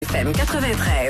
FM 93.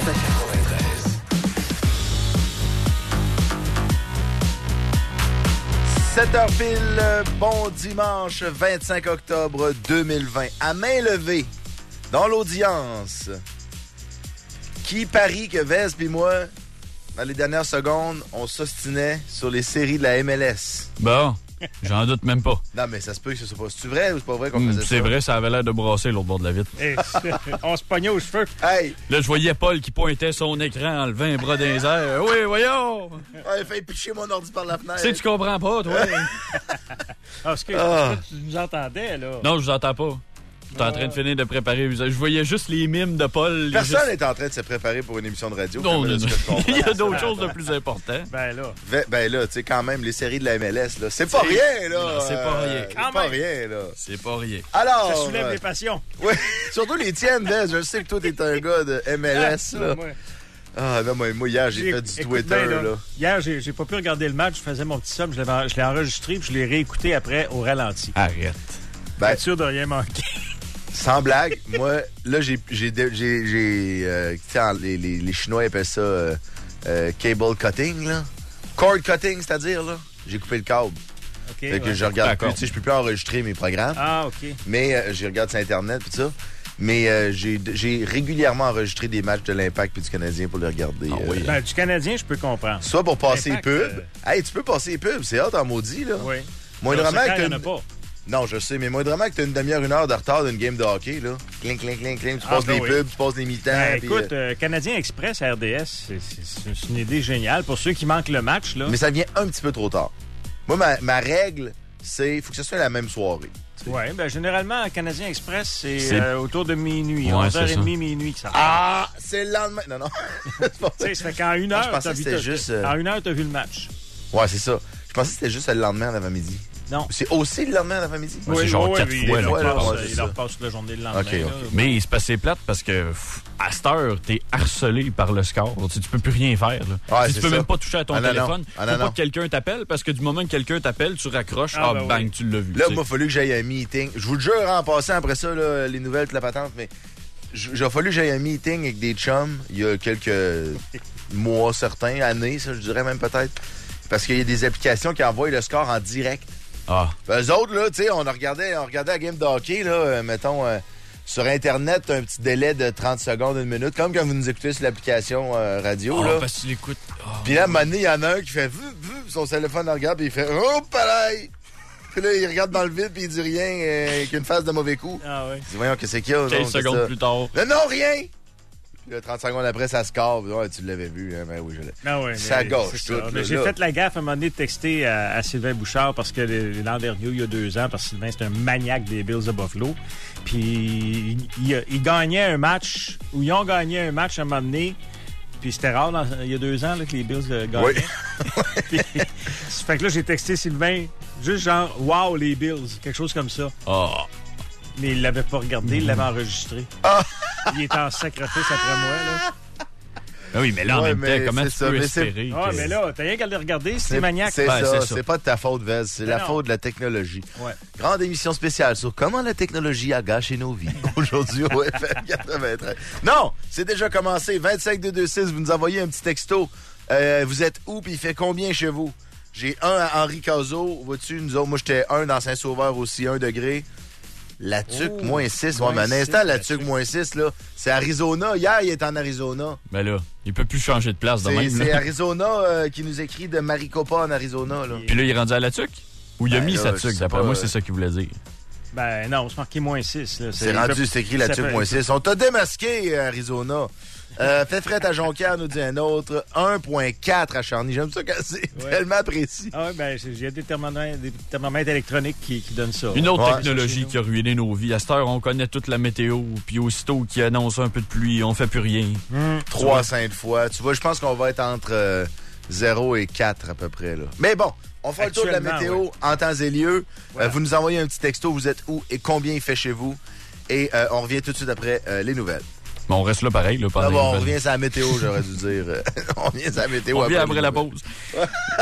7h pile, bon dimanche 25 octobre 2020. À main levée, dans l'audience, qui parie que Vez puis moi, dans les dernières secondes, on s'ostinait sur les séries de la MLS? Bon, j'en doute même pas. Non, mais ça se peut que ce soit pas. C'est vrai ou c'est pas vrai qu'on faisait ça? C'est vrai, ça avait l'air de brasser l'autre bord de la vitre. On se pognait aux cheveux. Hey! Là, je voyais Paul qui pointait son écran en levant un bras dans les airs. Oui, voyons! Ouais, fait picher mon ordi par la fenêtre. Tu sais, tu comprends pas, toi? Parce que tu nous entendais, là. Non, je vous entends pas. J'étais en train de finir de préparer. Je voyais juste les mimes de Paul. Personne n'est en train de se préparer pour une émission de radio. Non, comme non, de ce non. que je comprends. Il y a d'autres choses de plus importantes. Ben là. Ben là, tu sais, quand même, les séries de la MLS, là, c'est pas rien, là. Non, c'est pas rien. C'est Quand pas même. rien, là. C'est pas rien. Alors. Ça soulève les passions. Oui, surtout les tiennes, Vez. Je sais que toi, t'es un gars de MLS, là. Moi. Ah, non, moi, hier, j'ai fait du Écoute Twitter, bien, là. Hier, j'ai pas pu regarder le match. Je faisais mon petit sub. Je l'ai enregistré puis je l'ai réécouté après au ralenti. Arrête. Ben, Être sûr de rien manquer. sans blague, moi, là, tu sais, les Chinois appellent ça cable cutting, là. Cord cutting, c'est-à-dire, là. J'ai coupé le câble. OK. Fait que ouais. je regarde plus, D'accord. tu sais, je peux plus enregistrer mes programmes. Ah, OK. Mais je regarde sur Internet pis ça. Mais j'ai régulièrement enregistré des matchs de l'Impact puis du Canadien pour les regarder. oui. Ben, du Canadien, je peux comprendre. Soit pour passer les L'Impact, pubs. Hey, tu peux passer les pubs, c'est hot en maudit, là. Oui. Moindrement Dans ce cas, que il y en t'as a une... pas. Non, je sais, mais moindrement que t'as une demi-heure, une heure de retard d'une game de hockey, là. Cling, cling, cling, cling. Tu passes ben les oui. pubs, tu passes les mi-temps. Ben, puis, écoute, Canadien Express à RDS, c'est une idée géniale. Pour ceux qui manquent le match, là. mais ça vient un petit peu trop tard. Moi, ma règle, c'est il faut que ce soit la même soirée. Oui, ben généralement, Canadien Express, c'est C'est- autour de minuit. Ouais, c'est 11h30, ça. minuit que ça Ah, c'est le lendemain. Non, non. C'est pas Tu sais, vrai. ça fait qu'en une Ah, heure, je pensais t'as que vu, c'était juste, en une heure, t'as vu le match. Ouais, c'est ça. Je pensais que c'était juste le lendemain en avant-midi. Non. C'est aussi le lendemain en avant-midi? Ouais, c'est genre 4 oui, fois, il là, leur qu'il passe- passe, c'est il leur ça. passe la journée le lendemain. Ok, là. ok. Mais c'est passé plate parce que à cette heure, t'es harcelé par le score. Tu peux plus rien faire. Là. Ouais, Tu c'est peux ça. même pas toucher à ton Ah, non, téléphone. non. Ah, Faut non, pas non. que quelqu'un t'appelle parce que du moment que quelqu'un t'appelle, tu raccroches. Ah, Ah, ben bang, oui. tu l'as vu. Là, tu sais. il m'a fallu que j'aille un meeting. Je vous le jure, en passant après ça, là, les nouvelles, toute la patente, mais j'ai fallu que j'aille un meeting avec des chums il y a quelques mois, certains, années, ça, je dirais même peut-être. Parce qu'il y a des applications qui envoient le score en direct. Ah, Eux autres, là, tu sais, on regardait la game de hockey, là, mettons, sur Internet, t'as un petit délai de 30 secondes, 1 minute, comme quand vous nous écoutez sur l'application radio, là. parce que tu l'écoutes. Ah. Puis là, à un moment donné, il y en a un qui fait son téléphone le regarde, puis il fait oh, pareil! Puis là, il regarde dans le vide, puis il dit rien qu'une face de mauvais coup. Ah oui. Il dit voyons, qu'est-ce qu'il y a? 15 non, secondes plus tard. Non, rien! Puis là, 30 secondes après, ça score. Ouais, tu l'avais vu, hein? Ben oui, je l'ai. Ah ouais, Ça mais gâche c'est tout, ça. là, Mais j'ai là. fait la gaffe à un moment donné de texter à Sylvain Bouchard parce que l'an dernier, il y a 2 ans, parce que Sylvain, c'est un maniaque des Bills de Buffalo. Puis il gagnait un match, ou ils ont gagné un match à un moment donné. Puis c'était rare il y a 2 ans là, que les Bills gagnaient. Oui. Puis, fait que là, j'ai texté Sylvain, juste genre, wow, les Bills, quelque chose comme ça. Ah. Mais il l'avait pas regardé, il l'avait enregistré. Ah! Il était en sacrifice après moi, là. Ben oui, mais là, en Ouais, même mais temps, comment c'est tu ça, peux mais c'est- espérer? Ah, que- mais là, t'as rien qu'à le regarder, c'est maniaque. C'est Ouais, ça, c'est ça. c'est pas de ta faute, Vez, c'est la non. faute de la technologie. Ouais. Grande émission spéciale sur comment la technologie a gâché nos vies. Aujourd'hui au FM 93. Non, c'est déjà commencé. 25226, vous nous envoyez un petit texto. Vous êtes où, puis il fait combien chez vous? J'ai un à Henri Cazot. Vois-tu, nous autres, moi, j'étais un dans Saint-Sauveur aussi, 1 degré. La tuque, Oh, moins 6. moins Ouais, mais un 6, instant, la la tuque, tuque. moins 6, là. C'est Arizona. Hier, il est en Arizona. Ben là, il peut plus changer de place de même. C'est là. Arizona qui nous écrit de Maricopa en Arizona, là. Puis là, il est rendu à la tuque? Ou il a Ben mis là, sa je tuque? sais D'après pas, moi, c'est ça qu'il voulait dire. Ben non, c'est marqué moins 6. Là. C'est rendu, c'est écrit la tuque moins 6. On t'a démasqué, Arizona. Fait fret à Jonquière, nous dit un autre. 1.4 à Charny. J'aime ça quand c'est tellement précis. Ah oui, ben j'ai des thermomètres électroniques qui donnent ça. Une autre Ouais. technologie qui a ruiné nos vies. À cette heure, on connaît toute la météo, puis aussitôt qu'il annonce un peu de pluie, on fait plus rien. 3 à 5 fois. Tu vois, je pense qu'on va être entre 0 et 4 à peu près. Là. Mais bon, on fera le tour de la Actuellement, météo ouais. en temps et lieu. Voilà. Vous nous envoyez un petit texto. Vous êtes où et combien il fait chez vous. Et on revient tout de suite après les nouvelles. Mais on reste là pareil, là, pendant Ah bon, les on nouvelles. revient sur la météo, j'aurais dû dire. On revient sur la météo On revient après les la nouvelles. pause.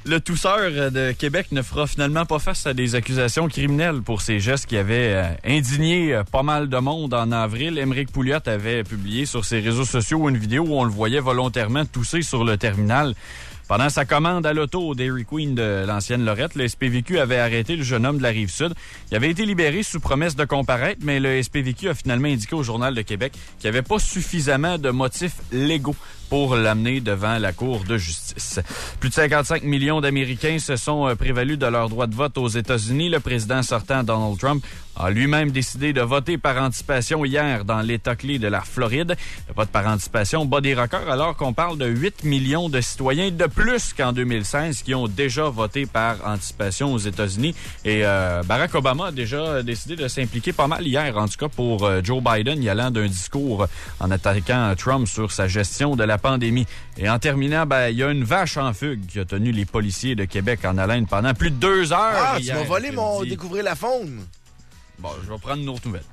Le tousseur de Québec ne fera finalement pas face à des accusations criminelles pour ses gestes qui avaient indigné pas mal de monde en avril. Émeric Pouliot avait publié sur ses réseaux sociaux une vidéo où on le voyait volontairement tousser sur le terminal. Pendant sa commande à l'auto au Dairy Queen de l'ancienne Lorette, le SPVQ avait arrêté le jeune homme de la Rive-Sud. Il avait été libéré sous promesse de comparaître, mais le SPVQ a finalement indiqué au Journal de Québec qu'il n'y avait pas suffisamment de motifs légaux pour l'amener devant la Cour de justice. Plus de 55 millions d'Américains se sont prévalus de leur droit de vote aux États-Unis. Le président sortant, Donald Trump, a lui-même décidé de voter par anticipation hier dans l'État clé de la Floride. Le vote par anticipation bat des records alors qu'on parle de 8 millions de citoyens de plus qu'en 2016 qui ont déjà voté par anticipation aux États-Unis. Et Barack Obama a déjà décidé de s'impliquer pas mal hier, en tout cas pour Joe Biden, y allant d'un discours en attaquant Trump sur sa gestion de la pandémie. Et en terminant, il y a une vache en fugue qui a tenu les policiers de Québec en haleine pendant plus de 2 heures. Ah, tu vas voler mon découvrir la faune. Bon, je vais prendre une autre nouvelle.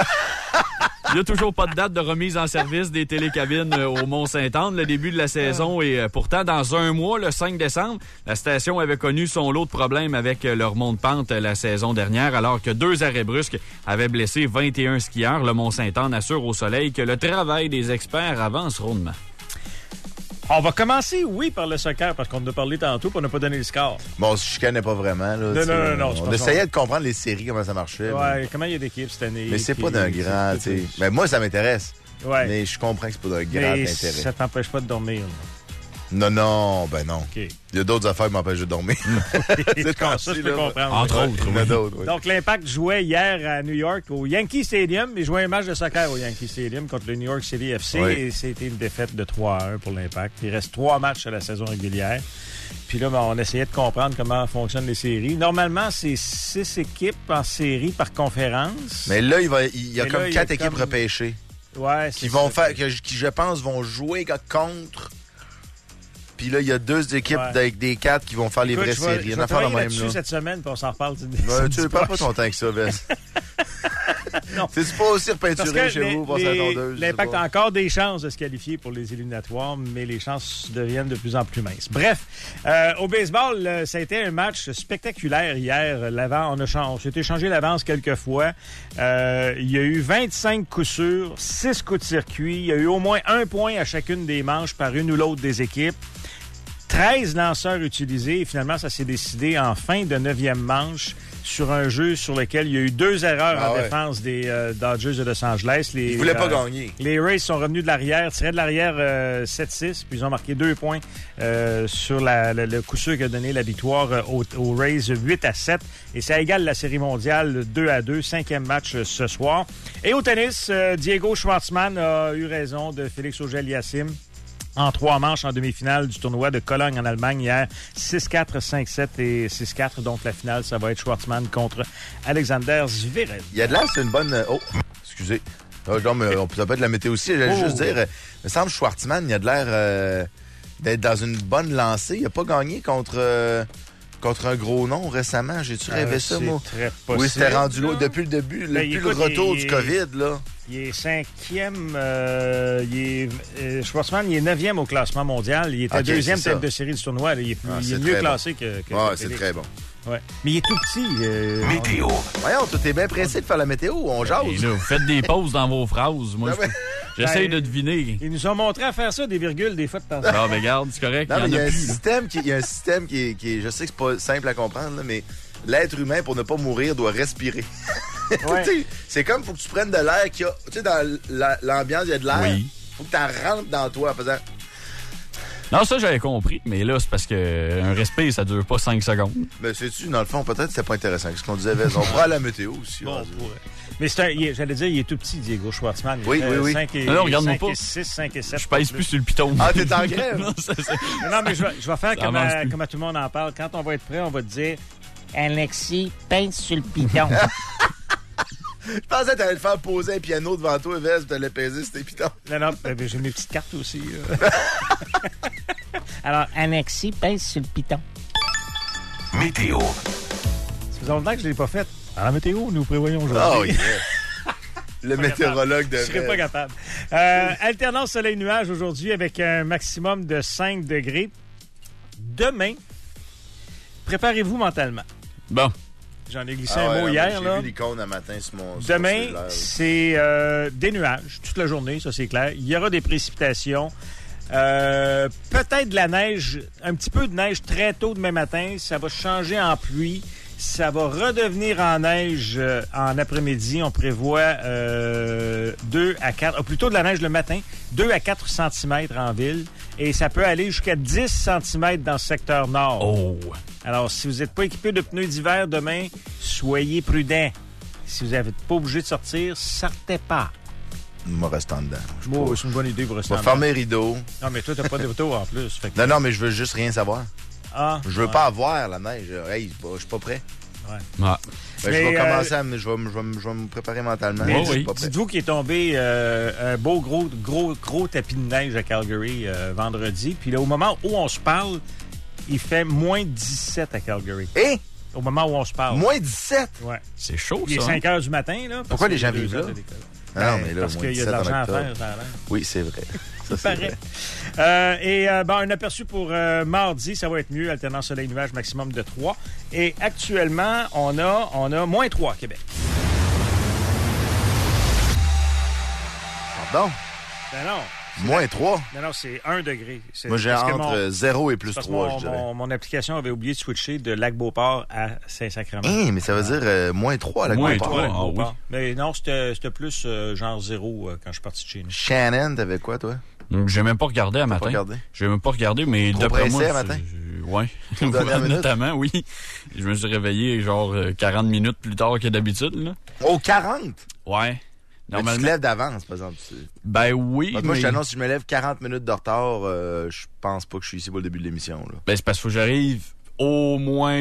Il n'y a toujours pas de date de remise en service des télécabines au Mont-Saint-Anne. Le début de la saison est pourtant dans un mois, le 5 décembre. La station avait connu son lot de problèmes avec leur monte-pente la saison dernière, alors que 2 arrêts brusques avaient blessé 21 skieurs. Le Mont-Saint-Anne assure au Soleil que le travail des experts avance rondement. On va commencer, oui, par le soccer, parce qu'on en a parlé tantôt, puis on n'a pas donné le score. Bon, on se chicanait pas vraiment. Là, non. On essayait de comprendre les séries, comment ça marchait. Ouais, comment il y a d'équipes cette année. Mais c'est pas d'un grand, tu sais. Mais moi, ça m'intéresse. Ouais. Mais je comprends que c'est pas d'un grand intérêt. Ça t'empêche pas de dormir. Là. Non. Okay. Il y a d'autres affaires qui m'empêchent de dormir. Ça, je peux comprendre. Entre autres, Il y en a d'autres, oui. Donc, l'Impact jouait hier à New York au Yankee Stadium. Il jouait un match de soccer au Yankee Stadium contre le New York City FC. Oui. Et c'était une défaite de 3-1 pour l'Impact. Il reste 3 matchs à la saison régulière. Puis là, on essayait de comprendre comment fonctionnent les séries. Normalement, c'est 6 équipes en série par conférence. Mais là, il y a comme 4 équipes repêchées. Ouais, qui vont faire, qui, je pense, vont jouer contre. Puis là, il y a 2 équipes avec des 4 qui vont faire les vraies séries. Il y en a pas la même, là. Cette semaine, puis on s'en reparle. Tu ne parles pas ton temps que ça, Vess. Non. C'est pas aussi repeinturé chez vous pour sa tondeuse. L'Impact a encore des chances de se qualifier pour les éliminatoires, mais les chances deviennent de plus en plus minces. Bref, au baseball, ça a été un match spectaculaire hier. On s'est échangé l'avance quelques fois. Il y a eu 25 coups sûrs, 6 coups de circuit. Il y a eu au moins 1 point à chacune des manches par une ou l'autre des équipes. 13 lanceurs utilisés et finalement, ça s'est décidé en fin de 9e manche sur un jeu sur lequel il y a eu 2 erreurs en défense des Dodgers de Los Angeles. Ils voulaient pas gagner. Les Rays sont revenus de l'arrière, tiraient de l'arrière 7-6, puis ils ont marqué 2 points sur le coup sûr qui a donné la victoire aux Rays 8-7. Et ça égale la Série mondiale 2-2, 5e match ce soir. Et au tennis, Diego Schwartzmann a eu raison de Félix Auger-Aliassime en 3 manches en demi-finale du tournoi de Cologne en Allemagne hier. 6-4, 5-7 et 6-4. Donc la finale, ça va être Schwartzmann contre Alexander Zverev. Il y a de là, c'est une bonne... Oh, excusez. Non, mais on peut pas de la météo aussi. J'allais juste dire, il me semble Schwartzmann, il a de l'air d'être dans une bonne lancée. Il n'a pas gagné contre un gros nom récemment. J'ai-tu rêvé ça, moi? Très possible. Oui, c'était rendu là depuis le début, depuis le retour du COVID, là. Il est 5e. Schwartzmann, il est 9e au classement mondial. Il était 2e tête de série du tournoi. Il est mieux classé que c'est très bon. Ouais. Mais il est tout petit. Météo. Voyons, tu es bien pressé de faire la météo. On jase. Là, vous faites des pauses dans vos phrases. Moi, j'essaye de deviner. Ils nous ont montré à faire ça, des virgules, des fois de temps en temps. Non, mais regarde, c'est correct. Il y a un système qui est... Je sais que c'est pas simple à comprendre, là, mais l'être humain, pour ne pas mourir, doit respirer. Ouais. C'est comme faut que tu prennes de l'air qu'il y a... Tu sais, dans l'ambiance, il y a de l'air. Oui. Faut que tu en rentres dans toi en faisant... Non, ça, j'avais compris. Mais là, c'est parce qu'un respect, ça dure pas 5 secondes. Mais sais-tu, dans le fond, peut-être que c'était pas intéressant. Qu'est-ce qu'on disait, on pourrait aller à la météo aussi. Bon, mais j'allais dire, il est tout petit, Diego Schwartzmann. Oui. 5 et, non, regarde-moi pas. 6, 5 et 7. Je pèse plus sur le piton. Ah, t'es en grève? Non, mais je vais faire comme tout le monde en parle. Quand on va être prêt, on va te dire Alexis, pèse sur le piton. Je pensais que t'allais le faire poser un piano devant toi, Vest, tu allais peser sur tes pitons. Non, j'ai mes petites cartes aussi. Alors, Alexis, pèse sur le piton. Météo. Ça faisait longtemps que je ne l'ai pas fait. À la météo, nous prévoyons aujourd'hui. Oh, yeah. Le météorologue de Je serais pas capable. Alternance soleil-nuage aujourd'hui avec un maximum de 5 degrés. Demain, préparez-vous mentalement. Bon. J'en ai glissé un mot hier. J'ai Là. vu l'icône un matin sur mon Demain, cellulaire, c'est des nuages toute la journée, ça c'est clair. Il y aura des précipitations. Peut-être de la neige, un petit peu de neige très tôt demain matin. Ça va changer en pluie. Ça va redevenir en neige en après-midi. On prévoit 2 à 4, plutôt de la neige le matin, 2 à 4 cm en ville. Et ça peut aller jusqu'à 10 cm dans le secteur nord. Oh! Alors, si vous n'êtes pas équipé de pneus d'hiver demain, soyez prudents. Si vous n'êtes pas obligé de sortir, sortez pas. Moi, restant dedans. Bon, c'est une bonne idée pour Je rester vais en fermer les rideaux. Non, mais toi, t'as pas de retour en plus. Fait que... Non, mais je veux juste rien savoir. Ah, Je veux pas avoir la neige. Hey, je suis pas prêt. Ouais. Ouais. Je vais commencer à je vais me préparer mentalement. Mais Je suis pas prêt. dites-vous qu'il est tombé un beau gros tapis de neige à Calgary vendredi. Puis là, au moment où on se parle, il fait moins 17 à Calgary. Et Au moment où on se parle. moins 17. Ouais. C'est chaud, Il est ça. 5 heures du matin, là. Pourquoi parce les gens qu'il y a vivent 2 là? heures de décolle. Non, mais là, parce moins qu'il y a de 17 en l'argent à octobre. faire, ça a l'air. Oui, c'est vrai. Ça, c'est Paraît. vrai. Un aperçu pour mardi, ça va être mieux, alternant soleil-nuage, maximum de 3. Et actuellement, on a moins 3 à Québec. Pardon? Ben non. Moins 3. Non, c'est 1 degré. Moi, j'ai parce que entre 0 et plus parce que 3, je dirais. mon application avait oublié de switcher de Lac-Beauport à Saint-Sacrement. Mais ça veut dire moins 3 à la Moins Beauport. 3. Lac-Beauport. Ah oui. Mais non, c'était plus genre 0 quand je suis parti de chez nous. Shannon, t'avais quoi, toi? J'ai même pas regardé à matin. pas regardé? J'ai même pas regardé, mais Trop d'après moi... pressé à matin? Ouais. dernière minute? Notamment, oui. Je me suis réveillé genre 40 minutes plus tard que d'habitude, là. Oh, 40! Ouais. Mais tu te Normalement... lèves d'avance, par exemple. Ben oui, Moi, mais... je t'annonce, si je me lève 40 minutes de retard, je pense pas que je suis ici pour le début de l'émission. Là. Ben, c'est parce qu'il faut que j'arrive au moins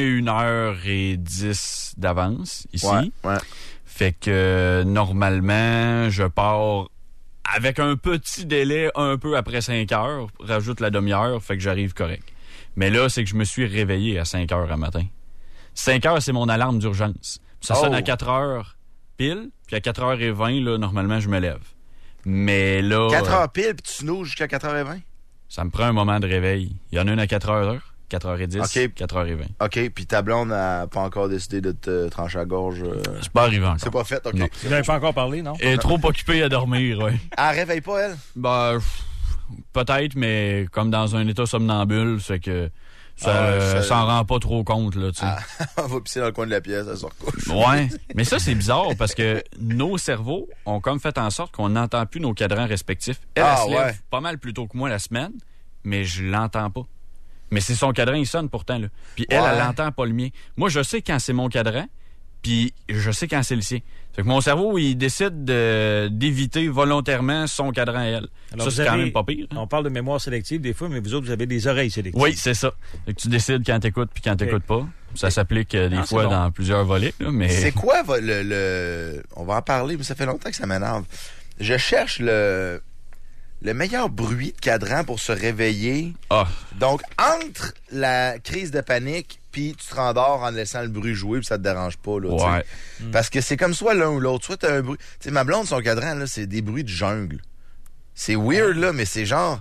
1h10 d'avance ici. Ouais. Fait que normalement, je pars avec un petit délai un peu après 5 heures, rajoute la demi-heure, fait que j'arrive correct. Mais là, c'est que je me suis réveillé à 5 heures à matin. 5 heures, c'est mon alarme d'urgence. Ça sonne à 4 heures pile, puis à 4h20, là, normalement, je me lève. Mais là... 4 heures pile, puis tu snoozes jusqu'à 4h20? Ça me prend un moment de réveil. Il y en a une à 4h, 4h10, OK. 4h20. OK, puis ta blonde n'a pas encore décidé de te trancher la gorge. C'est pas arrivé encore. C'est pas fait, OK. Non. Vous n'avez pas encore parlé, non? Elle est trop occupée à dormir, oui. Elle réveille pas, elle? Ben, peut-être, mais comme dans un état somnambule, c'est que ça s'en rend pas trop compte, là, tu sais. On va pisser dans le coin de la pièce, elle se recouche. Ouais, mais ça, c'est bizarre parce que nos cerveaux ont comme fait en sorte qu'on n'entend plus nos cadrans respectifs. Elle, elle se lève pas mal plus tôt que moi la semaine, mais je l'entends pas. Mais c'est son cadran, il sonne pourtant, là. Puis elle l'entend pas le mien. Moi, je sais quand c'est mon cadran, puis je sais quand c'est le sien. Fait que mon cerveau, il décide d'éviter volontairement son cadran à elle. Alors, ça, c'est quand même pas pire. Hein? On parle de mémoire sélective des fois, mais vous autres, vous avez des oreilles sélectives. Oui, c'est ça. Fait que tu décides quand t'écoutes puis quand t'écoutes pas. Ça s'applique des fois bon. dans plusieurs volets, là, mais... C'est quoi le... On va en parler, mais ça fait longtemps que ça m'énerve. Je cherche le meilleur bruit de cadran pour se réveiller. Ah. Donc, entre la crise de panique puis tu te rendors en laissant le bruit jouer puis ça te dérange pas. Là, Ouais. Parce que c'est comme soit l'un ou l'autre. Soit t'as un bruit... Tu sais, ma blonde, son cadran, là, c'est des bruits de jungle. C'est weird, là, mais c'est genre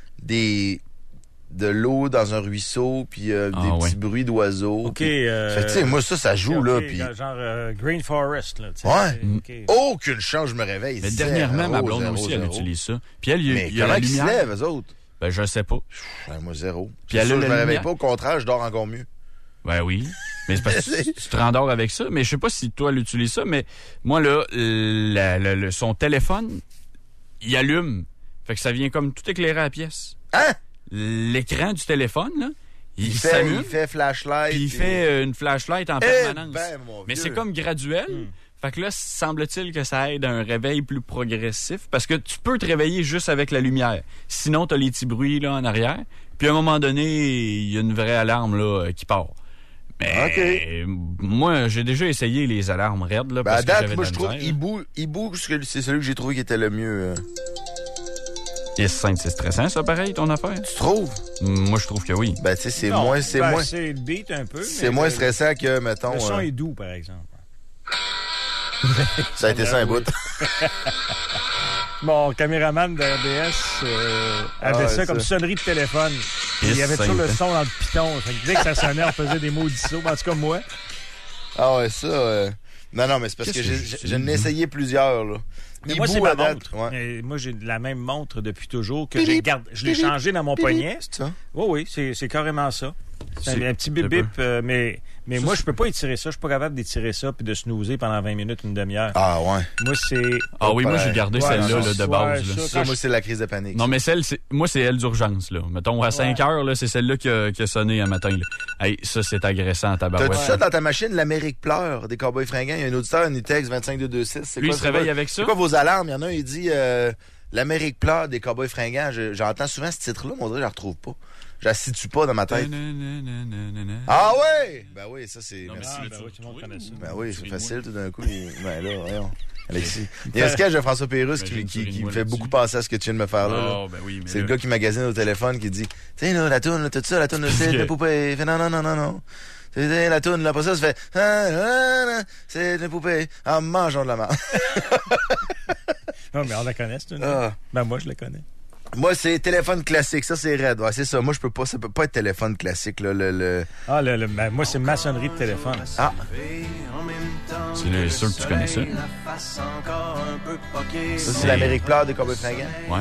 de l'eau dans un ruisseau puis des petits bruits d'oiseaux. OK. Fait que, tu sais, moi, ça joue, là. Puis Genre Green Forest, là. ouais. Okay. Aucune chance, je me réveille. Mais dernièrement, ma blonde aussi, elle utilise ça. Puis elle, Mais il y a comment la ils se lumière. lèvent, eux autres? Ben, je sais pas. Moi, zéro. Puis elle a je me la réveille lumière. pas. Au contraire, je dors encore mieux. Ben oui. Mais c'est parce que tu te rendors avec ça. Mais je sais pas si toi, elle utilise ça. Mais moi, là, son téléphone, il allume. Fait que ça vient comme tout éclairer la pièce. Hein? L'écran du téléphone, là, il fait s'allume. Il fait flashlight. Puis il fait une flashlight en permanence. Mais vieux. c'est comme graduel. Fait que là, semble-t-il que ça aide à un réveil plus progressif. Parce que tu peux te réveiller juste avec la lumière. Sinon, t'as les petits bruits là en arrière. Puis à un moment donné, il y a une vraie alarme là qui part. Mais moi, j'ai déjà essayé les alarmes raides. Là, parce à date, que moi, j'avais je de la trouve misère, Hibou, c'est celui que j'ai trouvé qui était le mieux. Et c'est stressant, ça, pareil, ton affaire? Tu trouves? Moi, je trouve que oui. Ben, tu sais, c'est Non, moins... C'est le beat un peu. C'est mais moins stressant que, mettons... Le son est doux, par exemple. ça a été ça un bout. Mon caméraman de RDS avait ça comme sonnerie de téléphone. Et il y avait toujours le son dans le piton. Fait que dès que ça sonnait, on faisait des maudits sauts. En tout cas, moi. Ah ouais, ça... Non, mais c'est parce que j'en ai essayé plusieurs, là. Mais moi, c'est ma montre. Ouais. Moi, j'ai la même montre depuis toujours que je l'ai changée dans mon poignet. C'est ça? Oui, c'est carrément ça. C'est un petit bip-bip, mais moi, je peux pas étirer ça. Je suis pas capable d'étirer ça puis de snoozer pendant 20 minutes, une demi-heure. Ah ouais. Moi, c'est... Ah oui, moi, j'ai gardé celle-là là, de base. Ça, moi, c'est la crise de panique. Non, mais moi, c'est elle d'urgence. Là. Mettons, à 5 heures, là, c'est celle-là qui a sonné un matin. Là. Hey, ça, c'est agressant à tabarouette. T'as-tu ça dans ta machine, l'Amérique pleure des Cowboys fringants? Il y a un auditeur, Unitex 25226. Lui, il se réveille avec ça? C'est quoi vos alarmes? Il y en a un, il dit l'Amérique pleure des Cowboys fringants. J'entends souvent ce titre-là, mais on dirait que je la retrouve pas. Je la situe pas dans ma tête. Ah ouais! Ben oui, ça c'est... Merci. Ben oui, tout le monde connaît ça. Ben oui, c'est facile tout d'un coup. Ben là, voyons. Alexis. Il y a un sketch de François Pérusse qui me fait beaucoup penser à ce que tu viens de me faire là. Oh, ben oui, mais c'est le gars qui magasine au téléphone qui dit tiens là, la toune, t'as-tu ça, la toune c'est de poupée? Il fait non. C'est la toune, là, pas ça, ça fait c'est de poupée en mangeant de la marde. Non, mais on la connaît, cette tune. Ben moi, je la connais. Moi, c'est téléphone classique. Ça, c'est raide. Ouais, c'est ça. Moi, ça peut pas être téléphone classique, là. Ben, moi, c'est maçonnerie de téléphone. Ah. C'est sûr que tu connais ça. Ça, c'est l'Amérique pleure des Cowboys fringants. Ouais.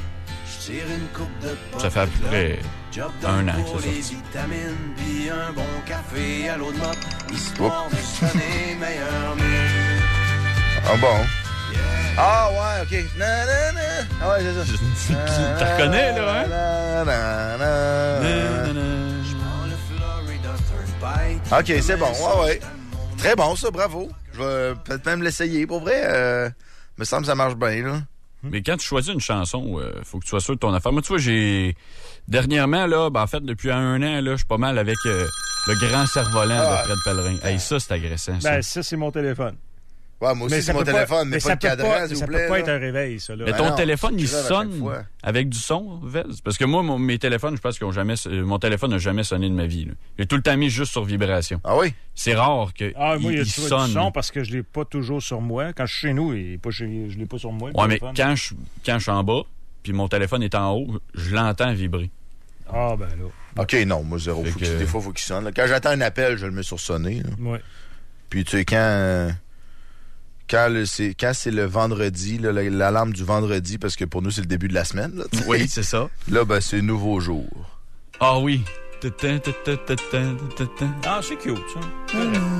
Ça fait à peu près 1 an que c'est sorti. Ah bon? Ah ouais, OK. Ah ouais, c'est ça. Tu reconnais, là, hein? OK, c'est bon. Ouais. Très bon, ça, bravo. Je vais peut-être même l'essayer. Pour vrai, me semble que ça marche bien, là. Mais quand tu choisis une chanson, faut que tu sois sûr de ton affaire. Moi, tu vois, dernièrement, là, en fait, depuis 1 an, là, je suis pas mal avec le grand cerf-volant de Fred Pellerin. Hey, ça, c'est agressant, ça. Ben, ça, c'est mon téléphone. Ouais, moi aussi, c'est mon téléphone, mais pas le cadran, s'il vous plaît. Ça peut pas être un réveil, ça. Là. Mais ton téléphone, il sonne avec du son, Vez? Parce que moi, mes téléphones, je pense mon téléphone n'a jamais sonné de ma vie. Là. J'ai tout le temps mis juste sur vibration. Ah oui? C'est rare qu'il moi, il sonne. Du son parce que je l'ai pas toujours sur moi. Quand je suis chez nous, je l'ai pas sur moi. Ouais, mais quand je suis en bas, puis mon téléphone est en haut, je l'entends vibrer. Ah, ben là. OK, non, moi, zéro. Des fois, il faut qu'il sonne. Là. Quand j'attends un appel, je le mets sur sonner. Oui. Puis, tu sais, quand c'est le vendredi, là, l'alarme du vendredi, parce que pour nous, c'est le début de la semaine. Là, oui, c'est ça. Là, ben, c'est nouveau jour. Ah oui. Ah, c'est cute, ça.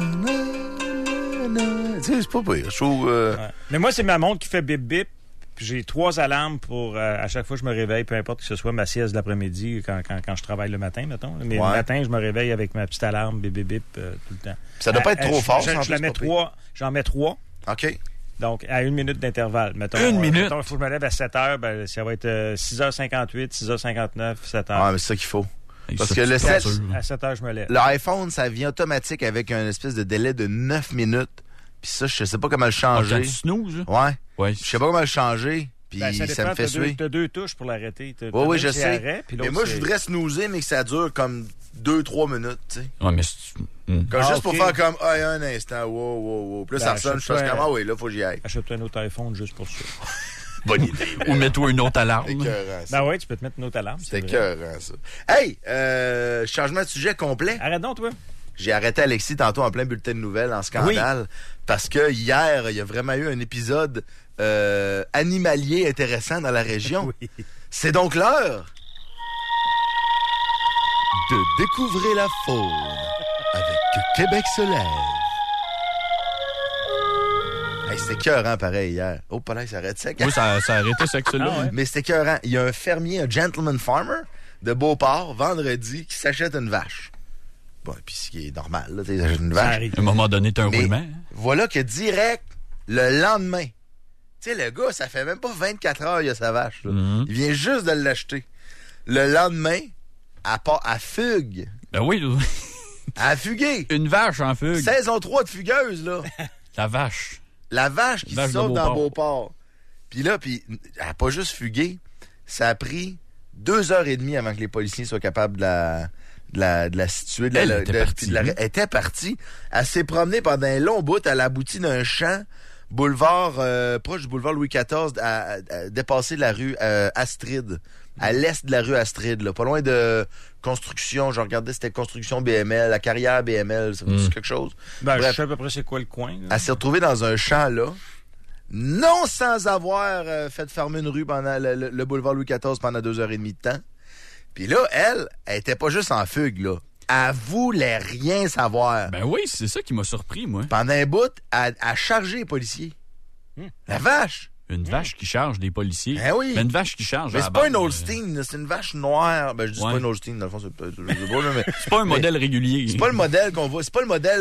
C'est pas pire. Je trouve... Mais moi, c'est ma montre qui fait bip-bip. J'ai 3 alarmes pour... à chaque fois que je me réveille, peu importe que ce soit ma sieste de l'après-midi, quand je travaille le matin, mettons. Mais le matin, je me réveille avec ma petite alarme bip-bip-bip tout le temps. Ça doit pas être trop fort, J'en mets 3. OK. Donc, à 1 minute d'intervalle. Mettons, 1 minute? Mettons, il faut que je me lève à 7 heures. Ben, ça va être 6h58, 6h59, 7h. Ah, mais c'est ça qu'il faut. Parce que à 7 heures, je me lève. L'iPhone, ça vient automatique avec un espèce de délai de 9 minutes. Puis ça, je sais pas comment le changer. Quand tu snoozes? Ouais. Je sais pas comment le changer. Puis ça me fait suer. T'as 2 touches pour l'arrêter. Oui, je sais. Arrêt, mais moi, je voudrais snoozer, mais que ça dure comme 2-3 minutes, tu sais. Ouais, mais juste pour faire comme, un instant, wow. Puis là, ça ressonne, je fais comme, oui, là, faut que j'y aille. Achète-toi un autre iPhone juste pour ça. Bonne idée. Ou mets-toi une autre alarme. C'est écœurant, ça. Ben oui, tu peux te mettre une autre alarme. C'est écœurant, ça. Hey, changement de sujet complet. Arrête donc, toi. J'ai arrêté Alexis tantôt en plein bulletin de nouvelles, en scandale, parce que hier, il y a vraiment eu un épisode animalier intéressant dans la région. Oui. C'est donc l'heure de découvrir la faune avec Québec se lève. Hey, c'était écœurant pareil hier. Oh, pas là, ça arrête sec. Oui, ça a arrêté sec, celui-là. Ah ouais. Mais c'était écœurant. Il y a un fermier, un gentleman farmer de Beauport, vendredi, qui s'achète une vache. Bon, puis ce qui est normal, là, tu achètes une vache. À un moment donné, t'as un roulement. Voilà que direct, le lendemain, tu sais, le gars, ça fait même pas 24 heures, il a sa vache. Là. Mm-hmm. Il vient juste de l'acheter. Le lendemain, à fugue. Ben oui. À fuguer. Une vache en fugue. Saison 3 de fugueuse, là. La vache. La vache qui vache sauve de dans Beauport. Puis là, elle a pas juste fugué. Ça a pris 2h30 avant que les policiers soient capables de la situer. Elle était partie. Elle était partie. Elle s'est promenée pendant un long bout. Elle a abouti d'un champ proche du boulevard Louis XIV, à dépasser la rue Astrid, à l'est de la rue Astrid, là, pas loin de construction. Je regardais, c'était construction BML, la carrière BML, ça vous dit quelque chose? Ben, Bref, je sais à peu près c'est quoi le coin. Là. elle s'est retrouvée dans un champ, là, non sans avoir fait fermer une rue pendant le boulevard Louis XIV pendant 2h30 de temps. Puis là, elle était pas juste en fugue, là. Elle voulait rien savoir. Ben oui, c'est ça qui m'a surpris, moi. Pendant un bout, elle a chargé les policiers. La vache! Une vache qui charge des policiers. Ben oui. Mais une vache qui charge. Mais à c'est la pas une base, Holstein, c'est une vache noire. Ben, je dis Ouais. c'est pas une Holstein, dans le fond, c'est pas, je sais pas, là, mais C'est pas un modèle régulier. c'est pas le modèle qu'on voit. C'est pas le modèle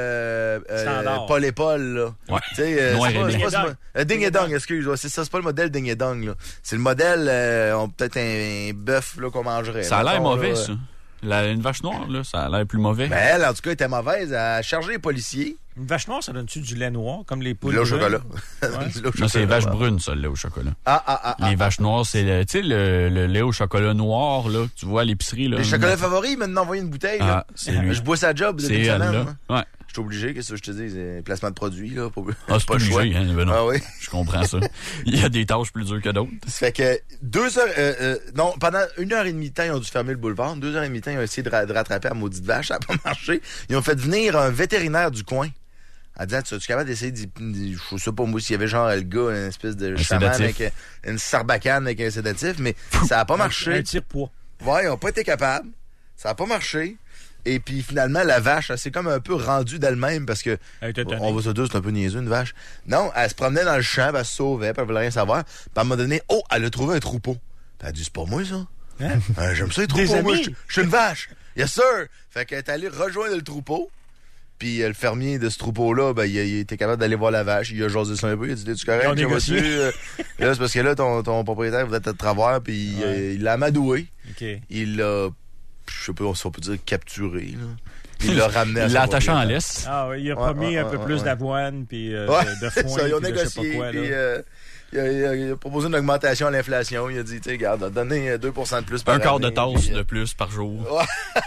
Standard. Paul et Paul, là. Ouais. Tu sais, Noir c'est et pas, blanc. c'est pas ce Ding et Dong, excuse. Ouais, c'est ça, c'est pas le modèle Ding et Dong, là. C'est le modèle, peut-être un bœuf, là, qu'on mangerait. Ça a Dans le l'air fond, mauvais, là, ça. Une vache noire, là, ça a l'air plus mauvais. Ben, elle, en tout cas, était mauvaise. Elle a chargé les policiers. Une vache noire, ça donne-tu du lait noir, comme les poules? Là, au chocolat. Ouais. Là, au Non, c'est les chocolat, vaches ouais. brunes, ça, le lait au chocolat. Ah. Les vaches noires, c'est tu sais, le lait au chocolat noir, là, que tu vois à l'épicerie, là. Les chocolats favoris, ils m'ont envoyé une bouteille, là. Ah, c'est lui. Je bois sa job depuis C'est une elle, semaine, là. moi. Ouais. Je suis obligé, qu'est-ce que je te dis? C'est placement de produit, là. Ah, c'est pas le choix. obligé, hein, ben non. Ah oui. Je comprends ça. Il y a des tâches plus dures que d'autres. Ça fait que 2 heures, non, pendant 1h30 de temps, ils ont dû fermer le boulevard. 2h30 de temps, ils ont essayé de rattraper la maudite vache. Ça n'a pas marché. Ils ont fait venir un vétérinaire du coin. Elle disait, tu es capable d'essayer je sais pas moi s'il y avait genre le gars, une espèce de chaman sédatif. avec une sarbacane avec un sédatif, mais ça n'a pas marché. Un tire-poids. Ouais, ils n'ont pas été capables. Ça n'a pas marché. Et puis finalement, la vache, elle s'est comme un peu rendue d'elle-même parce que, Elle était tannée. on va se dire, c'est un peu niaiseux, une vache. Non, elle se promenait dans le champ, puis elle se sauvait, puis elle voulait rien savoir. Puis à un moment donné, elle a trouvé un troupeau. Puis elle a dit, c'est pas moi, ça. Hein? J'aime ça, les Des troupeaux. Moi, amis? je suis une vache. Yes, sir. Fait qu'elle est allée rejoindre le troupeau. Puis le fermier de ce troupeau-là, ben, il était capable d'aller voir la vache. Il a jasé ça un peu. Il a dit, tu correct? Ils ont Comment négocié. tu, là, c'est parce que là, ton propriétaire voulait te travers, puis il l'a amadoué. OK. Il l'a, je sais pas si on peut dire capturé, là. Il l'a ramené à Il son l'a attaché en propriétaire. laisse. Ah oui, il a promis un peu plus ouais. d'avoine, puis Ouais, de c'est foin, ça, ils ont puis de je sais pas négocié, quoi, là. puis il a proposé une augmentation à l'inflation. Il a dit, tu sais, regarde, donnez 2% de plus par Un quart de année, tasse puis, de plus par jour. Ouais.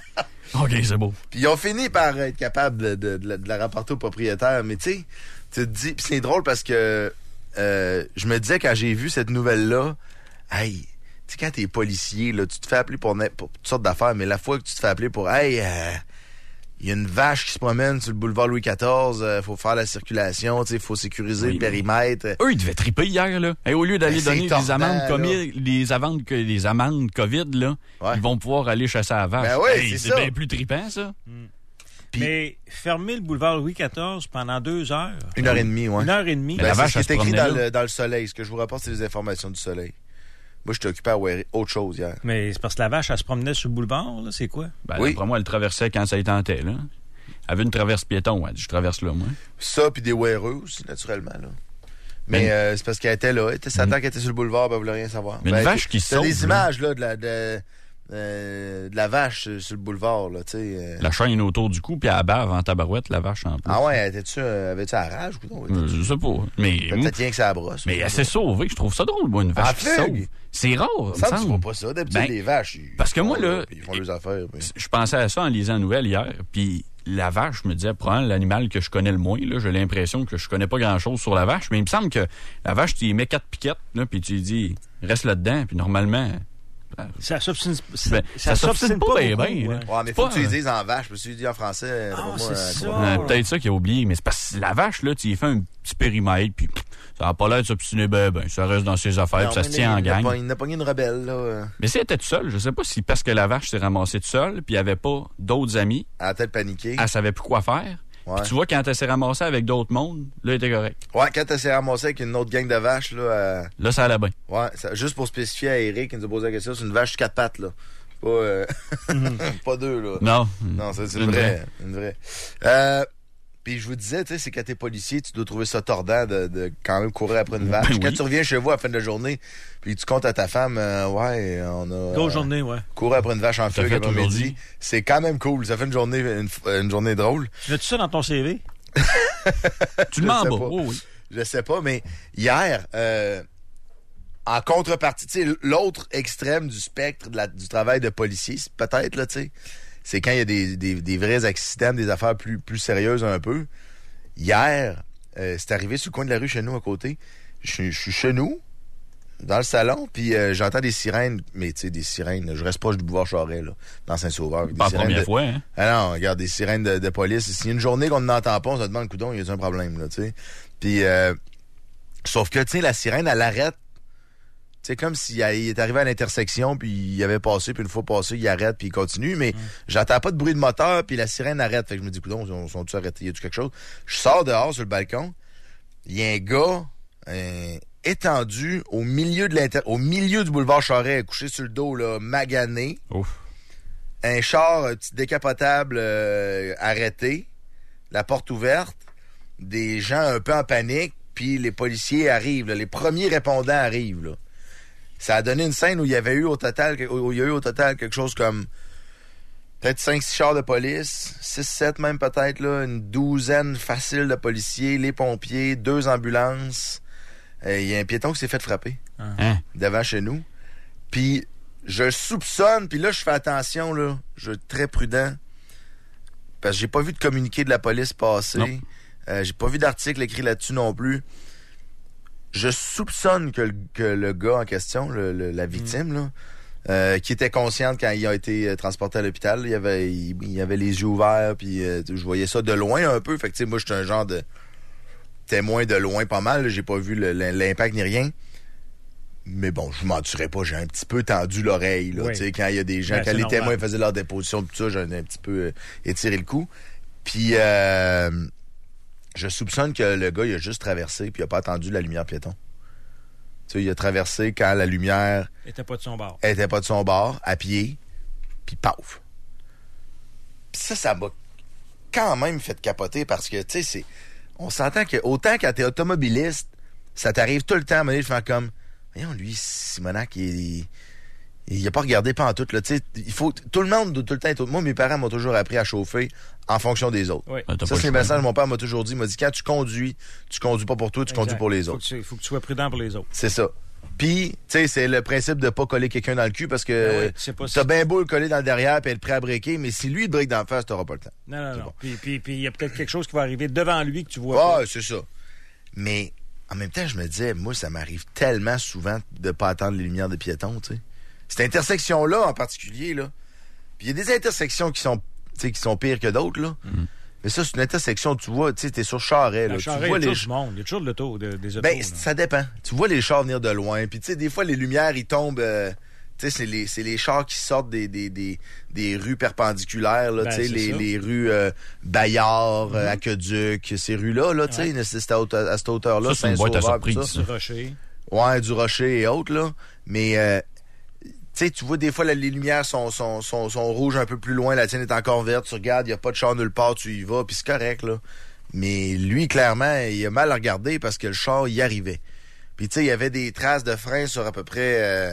OK, c'est beau. Puis ils ont fini par être capables de la rapporter au propriétaire. Mais tu sais, tu te dis, pis c'est drôle parce que je me disais quand j'ai vu cette nouvelle-là, hey, tu sais, quand t'es policier, là, tu te fais appeler pour toutes sortes d'affaires, mais la fois que tu te fais appeler pour, hey, il y a une vache qui se promène sur le boulevard Louis XIV, faut faire la circulation, tu sais, faut sécuriser Oui. le périmètre. Eux, ils devaient triper hier, là. Et au lieu d'aller Ben, c'est donner des amendes tordant, les amendes COVID, là, Ouais. ils vont pouvoir aller chasser à la vache. Ben ouais, Hey, c'est c'est ça. bien plus trippant, ça. Puis- Mais fermer le boulevard Louis XIV pendant 2 heures. 1h30, ouais. 1h30. Mais la Ben, vache, c'est elle ce qui est se écrit promenait là. dans le soleil. Ce que je vous rapporte, c'est les informations du soleil. Moi, je suis occupé à voir autre chose hier. Mais c'est parce que la vache, elle se promenait sur le boulevard, là. C'est quoi? Ben, Oui. d'après moi, elle traversait quand ça y tentait, là. Elle avait une traverse piéton, elle dit, je traverse là, moi. Ça, puis des weareux aussi, naturellement. Là. Mais c'est parce qu'elle était là. Ça tant qu'elle était sur le boulevard, ben, elle voulait rien savoir. Mais une vache qui t'as saute, des là. images là, de la vache sur le boulevard. Là, tu sais. La chaîne autour du cou, puis elle bave en tabarouette, la vache en plus. Ah ouais, avait-tu la rage ou non? Je sais pas. Mais, Peut-être rien que ça brosse. mais elle s'est sauvée, je trouve ça drôle, moi, une vache En qui fugue? sauve. C'est rare, il me Ça, tu semble. vois pas ça. D'habitude, Ben, les vaches, parce que moi, là, ils font leurs affaires. puis- Je pensais à ça en lisant la nouvelle hier, puis la vache, je me disais, probablement l'animal que je connais le moins, là, j'ai l'impression que je connais pas grand-chose sur la vache, mais il me semble que la vache, tu y mets 4 piquettes, là, puis tu lui dis, reste là-dedans, puis normalement... Ça s'obstine Ben, ça s'obstine pas bien, beaucoup, bien, ouais. là. Ouais, mais C'est faut pas que tu les un- dises en vache. Parce que tu les dis en français. Ah, moi, c'est ça. Peut-être ça qu'il a oublié, mais c'est parce que la vache, là, tu y fais un petit périmètre, puis ça n'a pas l'air de s'obstiner ben, ça reste dans ses affaires, Non, puis ça se mais tient en il a gang. pas- Il n'a pogné une rebelle, là. Mais si elle était toute seule, je sais pas si parce que la vache s'est ramassée toute seule, puis il n'y avait pas d'autres amis, Elle a peut-être paniqué. elle savait plus quoi faire. Ouais. Puis tu vois, quand elle s'est ramassée avec d'autres mondes, là, elle était correcte. Ouais, quand elle s'est ramassée avec une autre gang de vaches, là, Là, ça allait bien. ouais, juste pour spécifier à Eric, il nous a posé la question, c'est une vache sur 4 pattes, là. Pas, pas 2, là. Non. Non, c'est Une une vraie. Une vraie. Puis je vous disais, tu sais, c'est quand t'es policier, tu dois trouver ça tordant de quand même courir après une vache. Ben Quand oui. tu reviens chez vous à la fin de la journée, puis tu comptes à ta femme, ouais, on a D'autres journées, ouais. couru après une vache en T'as feu fait après-midi. aujourd'hui? C'est quand même cool. Ça fait une journée, une journée drôle. Mets-tu ça dans ton CV? Tu le Je mens sais bas. pas. Oh, oui. Je sais pas, mais hier, en contrepartie, tu sais, l'autre extrême du spectre du travail de policier, c'est peut-être, là, tu sais, c'est quand il y a des vrais accidents, des affaires plus sérieuses un peu. Hier, c'est arrivé sur le coin de la rue chez nous à côté. Je suis chez nous, dans le salon, puis j'entends des sirènes, mais tu sais, des sirènes, je reste proche du boulevard Charest, là, dans Saint-Sauveur. Pas la première fois, hein? Ah non, regarde, des sirènes de police. S'il y a une journée qu'on n'entend pas, on se demande, coudon, il y a un problème, là, tu sais. Puis, sauf que, tu sais, la sirène, elle arrête. C'est comme s'il est arrivé à l'intersection, puis il avait passé, puis une fois passé, il arrête, puis il continue, mais j'entends pas de bruit de moteur, puis la sirène arrête. Fait que je me dis, coudon, ils sont-ils arrêtés? Y a-tu quelque chose? Je sors dehors sur le balcon, il y a un gars étendu au milieu du boulevard Charest, couché sur le dos, là, magané. Ouf. Un char, un petit décapotable arrêté, la porte ouverte, des gens un peu en panique, puis les policiers arrivent, là, les premiers répondants arrivent, là. Ça a donné une scène où il y avait eu au total quelque chose comme peut-être 5-6 chars de police, 6-7 même peut-être, là, une douzaine facile de policiers, les pompiers, 2 ambulances. Il y a un piéton qui s'est fait frapper devant chez nous. Puis je soupçonne, puis là je fais attention, là, je suis très prudent, parce que j'ai pas vu de communiqué de la police passer. J'ai pas vu d'article écrit là-dessus non plus. Je soupçonne que le gars en question, la victime, là, qui était consciente quand il a été transporté à l'hôpital, il avait les yeux ouverts, puis je voyais ça de loin un peu. Fait que tu sais, moi, j'étais un genre de témoin de loin pas mal. Là, j'ai pas vu l'impact ni rien. Mais bon, je mentirais pas, j'ai un petit peu tendu l'oreille, là, tu sais, quand il y a des gens, quand les témoins faisaient leur déposition, tout ça, j'ai un petit peu étiré le cou. Puis je soupçonne que le gars, il a juste traversé puis il a pas attendu la lumière piéton. Tu sais, il a traversé quand la lumière... était pas de son bord. était pas de son bord, à pied, puis paf. Puis ça m'a quand même fait capoter parce que, tu sais, on s'entend que autant quand t'es automobiliste, ça t'arrive tout le temps à un moment donné de faire comme... Voyons, lui, Simonac, il a pas regardé pantoute, là, tu sais, tout le monde doit tout le temps être... Moi, mes parents m'ont toujours appris à chauffer en fonction des autres. Oui. Ça, c'est le message que mon père m'a toujours dit. Il m'a dit, quand tu conduis pas pour toi, tu conduis pour les autres. Faut que tu sois prudent pour les autres. C'est ça. Puis, tu sais, c'est le principe de pas coller quelqu'un dans le cul parce que t'as bien beau le coller dans le derrière puis être prêt à breaker, mais si lui, il break dans le face, t'auras pas le temps. Non. Bon. Puis il y a peut-être quelque chose qui va arriver devant lui que tu vois pas. Ouais, c'est ça. Mais, en même temps, je me disais, moi, ça m'arrive tellement souvent de pas attendre les lumières de piétons, tu sais. Cette intersection-là, en particulier, là. Puis il y a des intersections qui sont pires que d'autres, là. Mais ça, c'est une intersection, tu vois, tu sais, t'es sur Charest, là. Charest, tu vois il y a toujours du monde. Il y a toujours de l'auto, des autos. Ben, ça dépend. Tu vois les chars venir de loin. Puis, tu sais, des fois, les lumières, ils tombent... tu sais, c'est les chars qui sortent des rues perpendiculaires, là, tu sais, les rues Bayard, Aqueduc, ces rues-là, là, tu sais, à cette hauteur-là, ça, c'est une boîte à surprise, du Rocher. Ouais, du Rocher et autres, là. Mais... tu sais, tu vois, des fois, les lumières sont rouges un peu plus loin, la tienne est encore verte, tu regardes, il n'y a pas de char nulle part, tu y vas, puis c'est correct, là. Mais lui, clairement, il a mal regardé parce que le char y arrivait. Puis, tu sais, il y avait des traces de frein sur à peu près...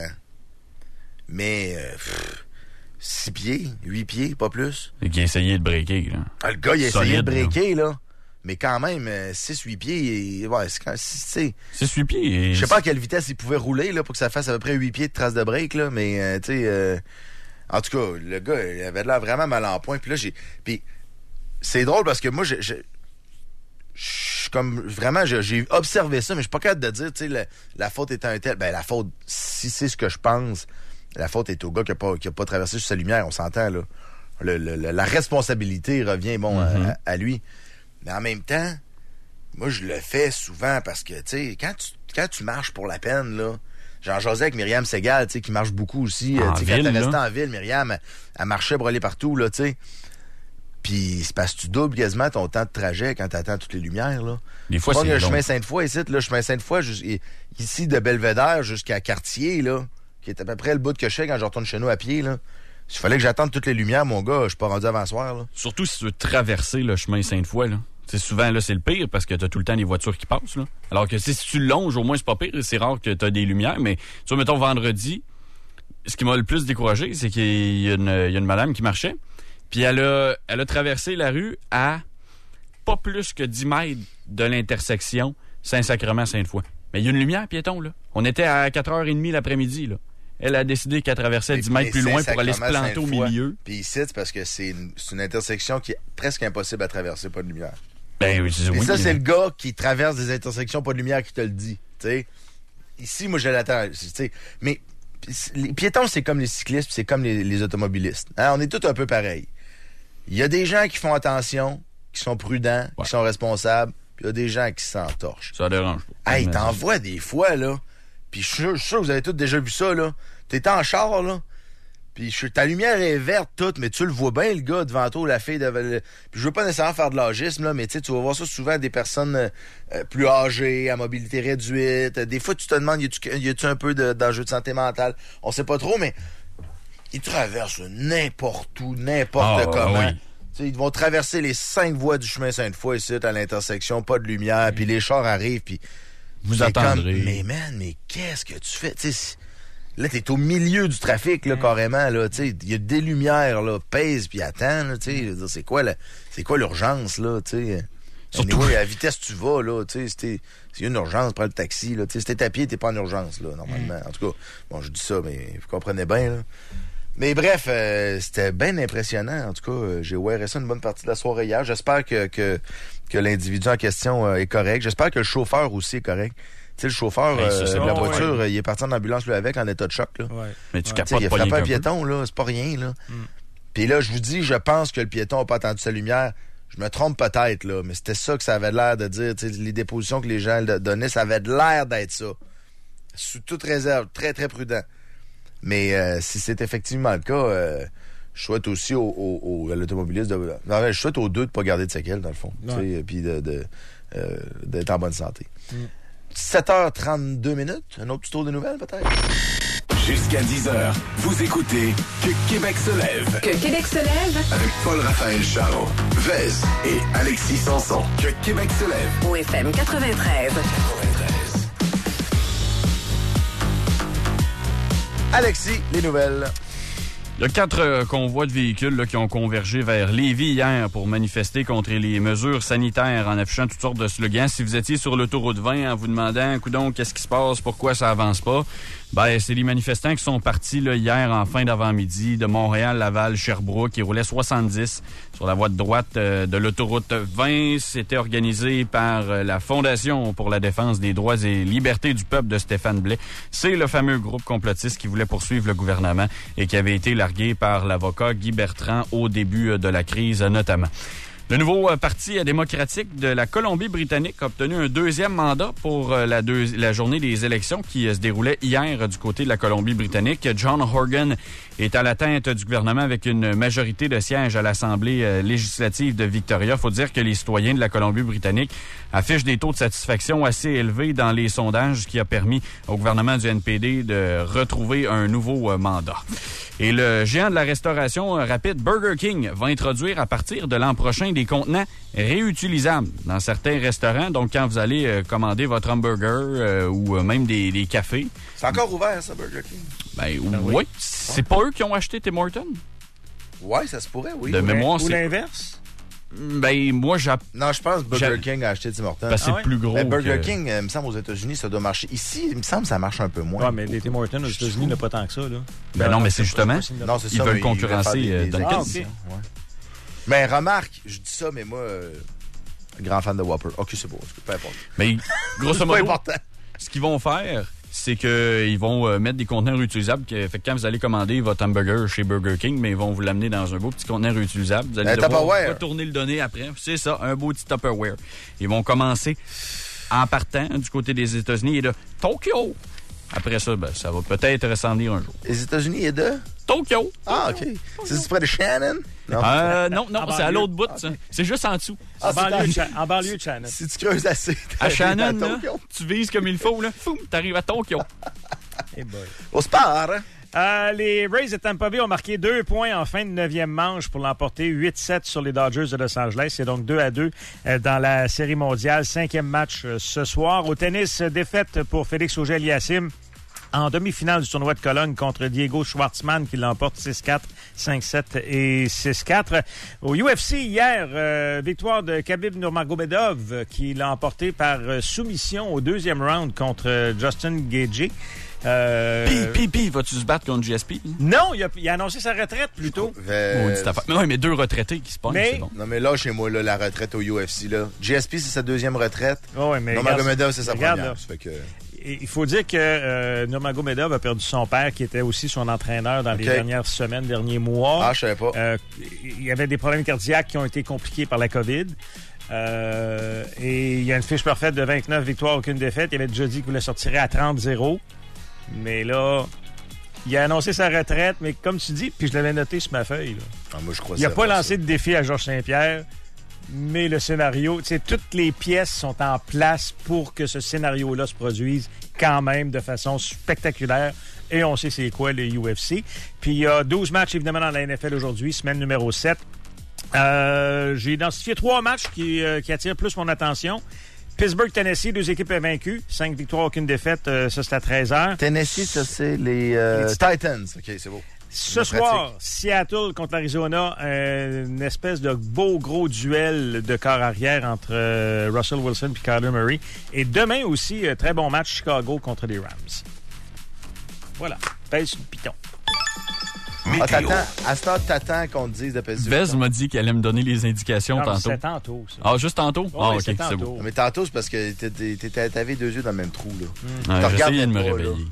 6 pieds, 8 pieds, pas plus. Et qui a essayé de breaker, là. Ah, le gars, il a essayé de breaker, là. là. Mais quand même, 6-8 pieds, ouais, c'est quand... 6-8 pieds. Je sais pas à quelle vitesse il pouvait rouler là pour que ça fasse à peu près 8 pieds de traces de break, là, mais tu sais... en tout cas, le gars, il avait l'air vraiment mal en point. Puis là, Puis c'est drôle parce que moi, comme vraiment, j'ai observé ça, mais je suis pas capable de dire, tu sais, la faute est à un tel... Ben, la faute, si c'est ce que je pense, la faute est au gars qui a pas traversé sur sa lumière, on s'entend, là. La responsabilité revient, à lui. Mais en même temps, moi, je le fais souvent parce que, tu sais, quand tu marches pour la peine, là, j'en jasais avec Myriam Segal, tu sais, qui marche beaucoup aussi. Tu sais, quand elle restait en ville, Myriam, elle marchait pour aller partout, là, tu sais. Puis c'est parce que tu doubles quasiment ton temps de trajet quand tu attends toutes les lumières, là. Des fois, c'est le long. chemin Sainte-Foy ici, le chemin Sainte-Foy, ici de Belvédère jusqu'à Cartier, là, qui est à peu près le bout de que je fais quand je retourne chez nous à pied, là. Il fallait que j'attende toutes les lumières, mon gars, je suis pas rendu avant soir, là. Surtout si tu veux traverser le chemin Sainte-Foy, là. T'sais, souvent, là, c'est le pire parce que t'as tout le temps des voitures qui passent, là. Alors que si tu le longes, au moins, c'est pas pire. C'est rare que t'as des lumières. Mais, tu vois, mettons, vendredi, ce qui m'a le plus découragé, c'est qu'il y a une madame qui marchait. Puis elle a traversé la rue à pas plus que 10 mètres de l'intersection Saint-Sacrement-Sainte-Foy. Mais il y a une lumière, piéton, là. On était à 4h30 l'après-midi, là. Elle a décidé qu'elle traversait 10 mètres plus loin pour aller se planter au milieu. Puis ici, c'est parce que c'est une intersection qui est presque impossible à traverser, pas de lumière. Ben oui, Et ça, c'est le gars qui traverse des intersections, pas de lumière, qui te le dit. T'sais. Ici, moi, je l'attends. Mais les piétons, c'est comme les cyclistes, c'est comme les automobilistes. Hein? On est tous un peu pareils. Il y a des gens qui font attention, qui sont prudents, qui sont responsables, puis il y a des gens qui s'entorchent. Ça dérange pas. Hey, t'en vois des fois, là. Puis je suis sûr que vous avez tous déjà vu ça, là. T'es en char, là. Puis ta lumière est verte toute, mais tu le vois bien, le gars devant toi, la fille devant. Puis je veux pas nécessairement faire de l'agisme, là, mais tu vas voir ça souvent des personnes plus âgées, à mobilité réduite. Des fois, tu te demandes, y a-tu un peu d'enjeu de santé mentale? On sait pas trop, mais ils traversent n'importe où, n'importe comment. Oui. T'sais, ils vont traverser les 5 voies du chemin Sainte-Foy ici, à l'intersection, pas de lumière, puis les chars arrivent, puis vous attendrez. Mais man, mais qu'est-ce que tu fais? T'sais, là, t'es au milieu du trafic, là, carrément, là, tu sais. Il y a des lumières, là, pèse puis attends, là, tu sais. C'est quoi l'urgence, là, tu sais? Surtout à la vitesse tu vas, là, tu sais. S'il y a une urgence, prends le taxi, là, tu sais. Si t'es à pied, t'es pas en urgence, là, normalement. En tout cas, bon, je dis ça, mais vous comprenez bien, là. Mais bref, c'était bien impressionnant. En tout cas, j'ai wearé ça une bonne partie de la soirée hier. J'espère que l'individu en question est correct. J'espère que le chauffeur aussi est correct. Tu sais, le chauffeur de la voiture, il est parti en ambulance, lui, avec, en état de choc, là. Ouais. Mais tu capotes il a frappé un piéton, là. C'est pas rien, là. Puis là, je vous dis, je pense que le piéton n'a pas attendu sa lumière. Je me trompe peut-être, là, mais c'était ça que ça avait l'air de dire. Tu sais, les dépositions que les gens donnaient, ça avait l'air d'être ça. Sous toute réserve, très, très prudent. Mais si c'est effectivement le cas, je souhaite aussi à l'automobiliste je souhaite aux deux de ne pas garder de séquelles, dans le fond. Puis d'être en bonne santé. 7h32 minutes. Un autre petit tour de nouvelles, peut-être? Jusqu'à 10h, vous écoutez Que Québec se lève. Que Québec se lève. Avec Paul-Raphaël Charron, Vez et Alexis Sanson. Que Québec se lève. Au FM 93. Alexis, les nouvelles. Il y a 4 convois de véhicules là, qui ont convergé vers Lévis hier pour manifester contre les mesures sanitaires en affichant toutes sortes de slogans. Si vous étiez sur l'autoroute 20 en vous demandant, coudonc, qu'est-ce qui se passe, pourquoi ça avance pas, ben c'est les manifestants qui sont partis là, hier en fin d'avant-midi de Montréal, Laval, Sherbrooke. Ils roulaient 70 sur la voie de droite de l'autoroute 20. C'était organisé par la Fondation pour la défense des droits et libertés du peuple de Stéphane Blais. C'est le fameux groupe complotiste qui voulait poursuivre le gouvernement et qui avait été largué par l'avocat Guy Bertrand au début de la crise notamment. Le nouveau parti démocratique de la Colombie-Britannique a obtenu un 2e mandat pour la journée des élections qui se déroulait hier du côté de la Colombie-Britannique. John Horgan est à la tête du gouvernement avec une majorité de sièges à l'Assemblée législative de Victoria. Faut dire que les citoyens de la Colombie-Britannique affichent des taux de satisfaction assez élevés dans les sondages, ce qui a permis au gouvernement du NPD de retrouver un nouveau mandat. Et le géant de la restauration rapide Burger King va introduire à partir de l'an prochain des contenants réutilisables dans certains restaurants. Donc, quand vous allez commander votre hamburger ou même des cafés. C'est encore ouvert, ça, Burger King? Ben oui. C'est pas eux qui ont acheté Tim Hortons? Oui, ça se pourrait, oui. De mémoire, ou l'inverse? Ben, moi, Non, je pense que Burger King a acheté Tim Hortons. Ben, c'est plus gros. Ben, Burger King, il me semble, aux États-Unis, ça doit marcher. Ici, il me semble que ça marche un peu moins. Oui, mais les Tim Hortons aux États-Unis n'a pas tant que ça, là. Ben non, mais c'est justement. Non, c'est ça. Ils veulent concurrencer dans le okay. Ouais. Mais remarque, je dis ça, mais moi, grand fan de Whopper. OK, c'est beau. Peu importe. Mais grosso modo, pas important. Ce qu'ils vont faire, c'est qu'ils vont mettre des contenants réutilisables. Fait que quand vous allez commander votre hamburger chez Burger King, mais ils vont vous l'amener dans un beau petit contenant réutilisable. Vous allez devoir retourner le donner après. C'est ça, un beau petit Tupperware. Ils vont commencer en partant du côté des États-Unis et de Tokyo. Après ça, ben, ça va peut-être ressembler un jour. Les États-Unis et de? Tokyo. Ah, OK. C'est près de Shannon? Non, c'est à l'autre bout, ça. C'est juste en dessous. En banlieue de Shannon. Si tu creuses assez, à Shannon, là, tu vises comme il faut, là, foum, t'arrives à Tokyo. Hey boy. Au sport, hein? Les Rays de Tampa Bay ont marqué 2 points en fin de 9e manche pour l'emporter 8-7 sur les Dodgers de Los Angeles. C'est donc 2-2 dans la Série mondiale. 5e match ce soir. Au tennis, défaite pour Félix Auger-Aliassime en demi-finale du tournoi de Cologne contre Diego Schwartzmann qui l'emporte 6-4, 5-7 et 6-4. Au UFC hier, victoire de Khabib Nurmagomedov qui l'a emporté par soumission au 2e round contre Justin Gaethje. Puis, vas-tu se battre contre GSP? Non, il a annoncé sa retraite plutôt. Maudite affaire. Mais, ouais, mais 2 retraités qui se pognent, Mais- c'est bon. Non, mais là, chez moi, là, la retraite au UFC, là. GSP, c'est sa 2e retraite. Ouais, mais Nurmagomedov, c'est sa regarde, première. là. Ça fait que... Et il faut dire que Nurmagomedov a perdu son père, qui était aussi son entraîneur dans les dernières semaines, derniers mois. Ah, je savais pas. Il y avait des problèmes cardiaques qui ont été compliqués par la COVID. Et il y a une fiche parfaite de 29 victoires, aucune défaite. Il avait déjà dit qu'il voulait sortir à 30-0. Mais là, il a annoncé sa retraite. Mais comme tu dis, puis je l'avais noté sur ma feuille, là. Ah, moi, je crois Il n'a ça pas va, lancé ça. de défi à Georges Saint-Pierre, mais le scénario, tu sais, toutes les pièces sont en place pour que ce scénario-là se produise quand même de façon spectaculaire. Et on sait c'est quoi le UFC. Puis il y a 12 matchs évidemment dans la NFL aujourd'hui, semaine numéro 7. J'ai identifié 3 matchs qui attirent plus mon attention. Pittsburgh, Tennessee, 2 équipes invaincues, 5 victoires, aucune défaite. Ça, c'est à 13h. Tennessee, ça, c'est les Titans. OK, c'est beau. Ce soir, Seattle contre l'Arizona, une espèce de beau gros duel de corps arrière entre Russell Wilson et Kyler Murray. Et demain aussi, très bon match Chicago contre les Rams. Voilà, pèse sur le piton. Ah, à ce temps, t'attends qu'on te dise de peser. Vez m'a dit qu'elle allait me donner les indications Non, tantôt. c'est tantôt, ça. Ah, juste tantôt? Ouais, OK, c'est c'est beau. tantôt. Mais tantôt, c'est parce que t'avais 2 yeux dans le même trou, là. Ouais, T'as regardé j'essayais de me pas, là. réveiller.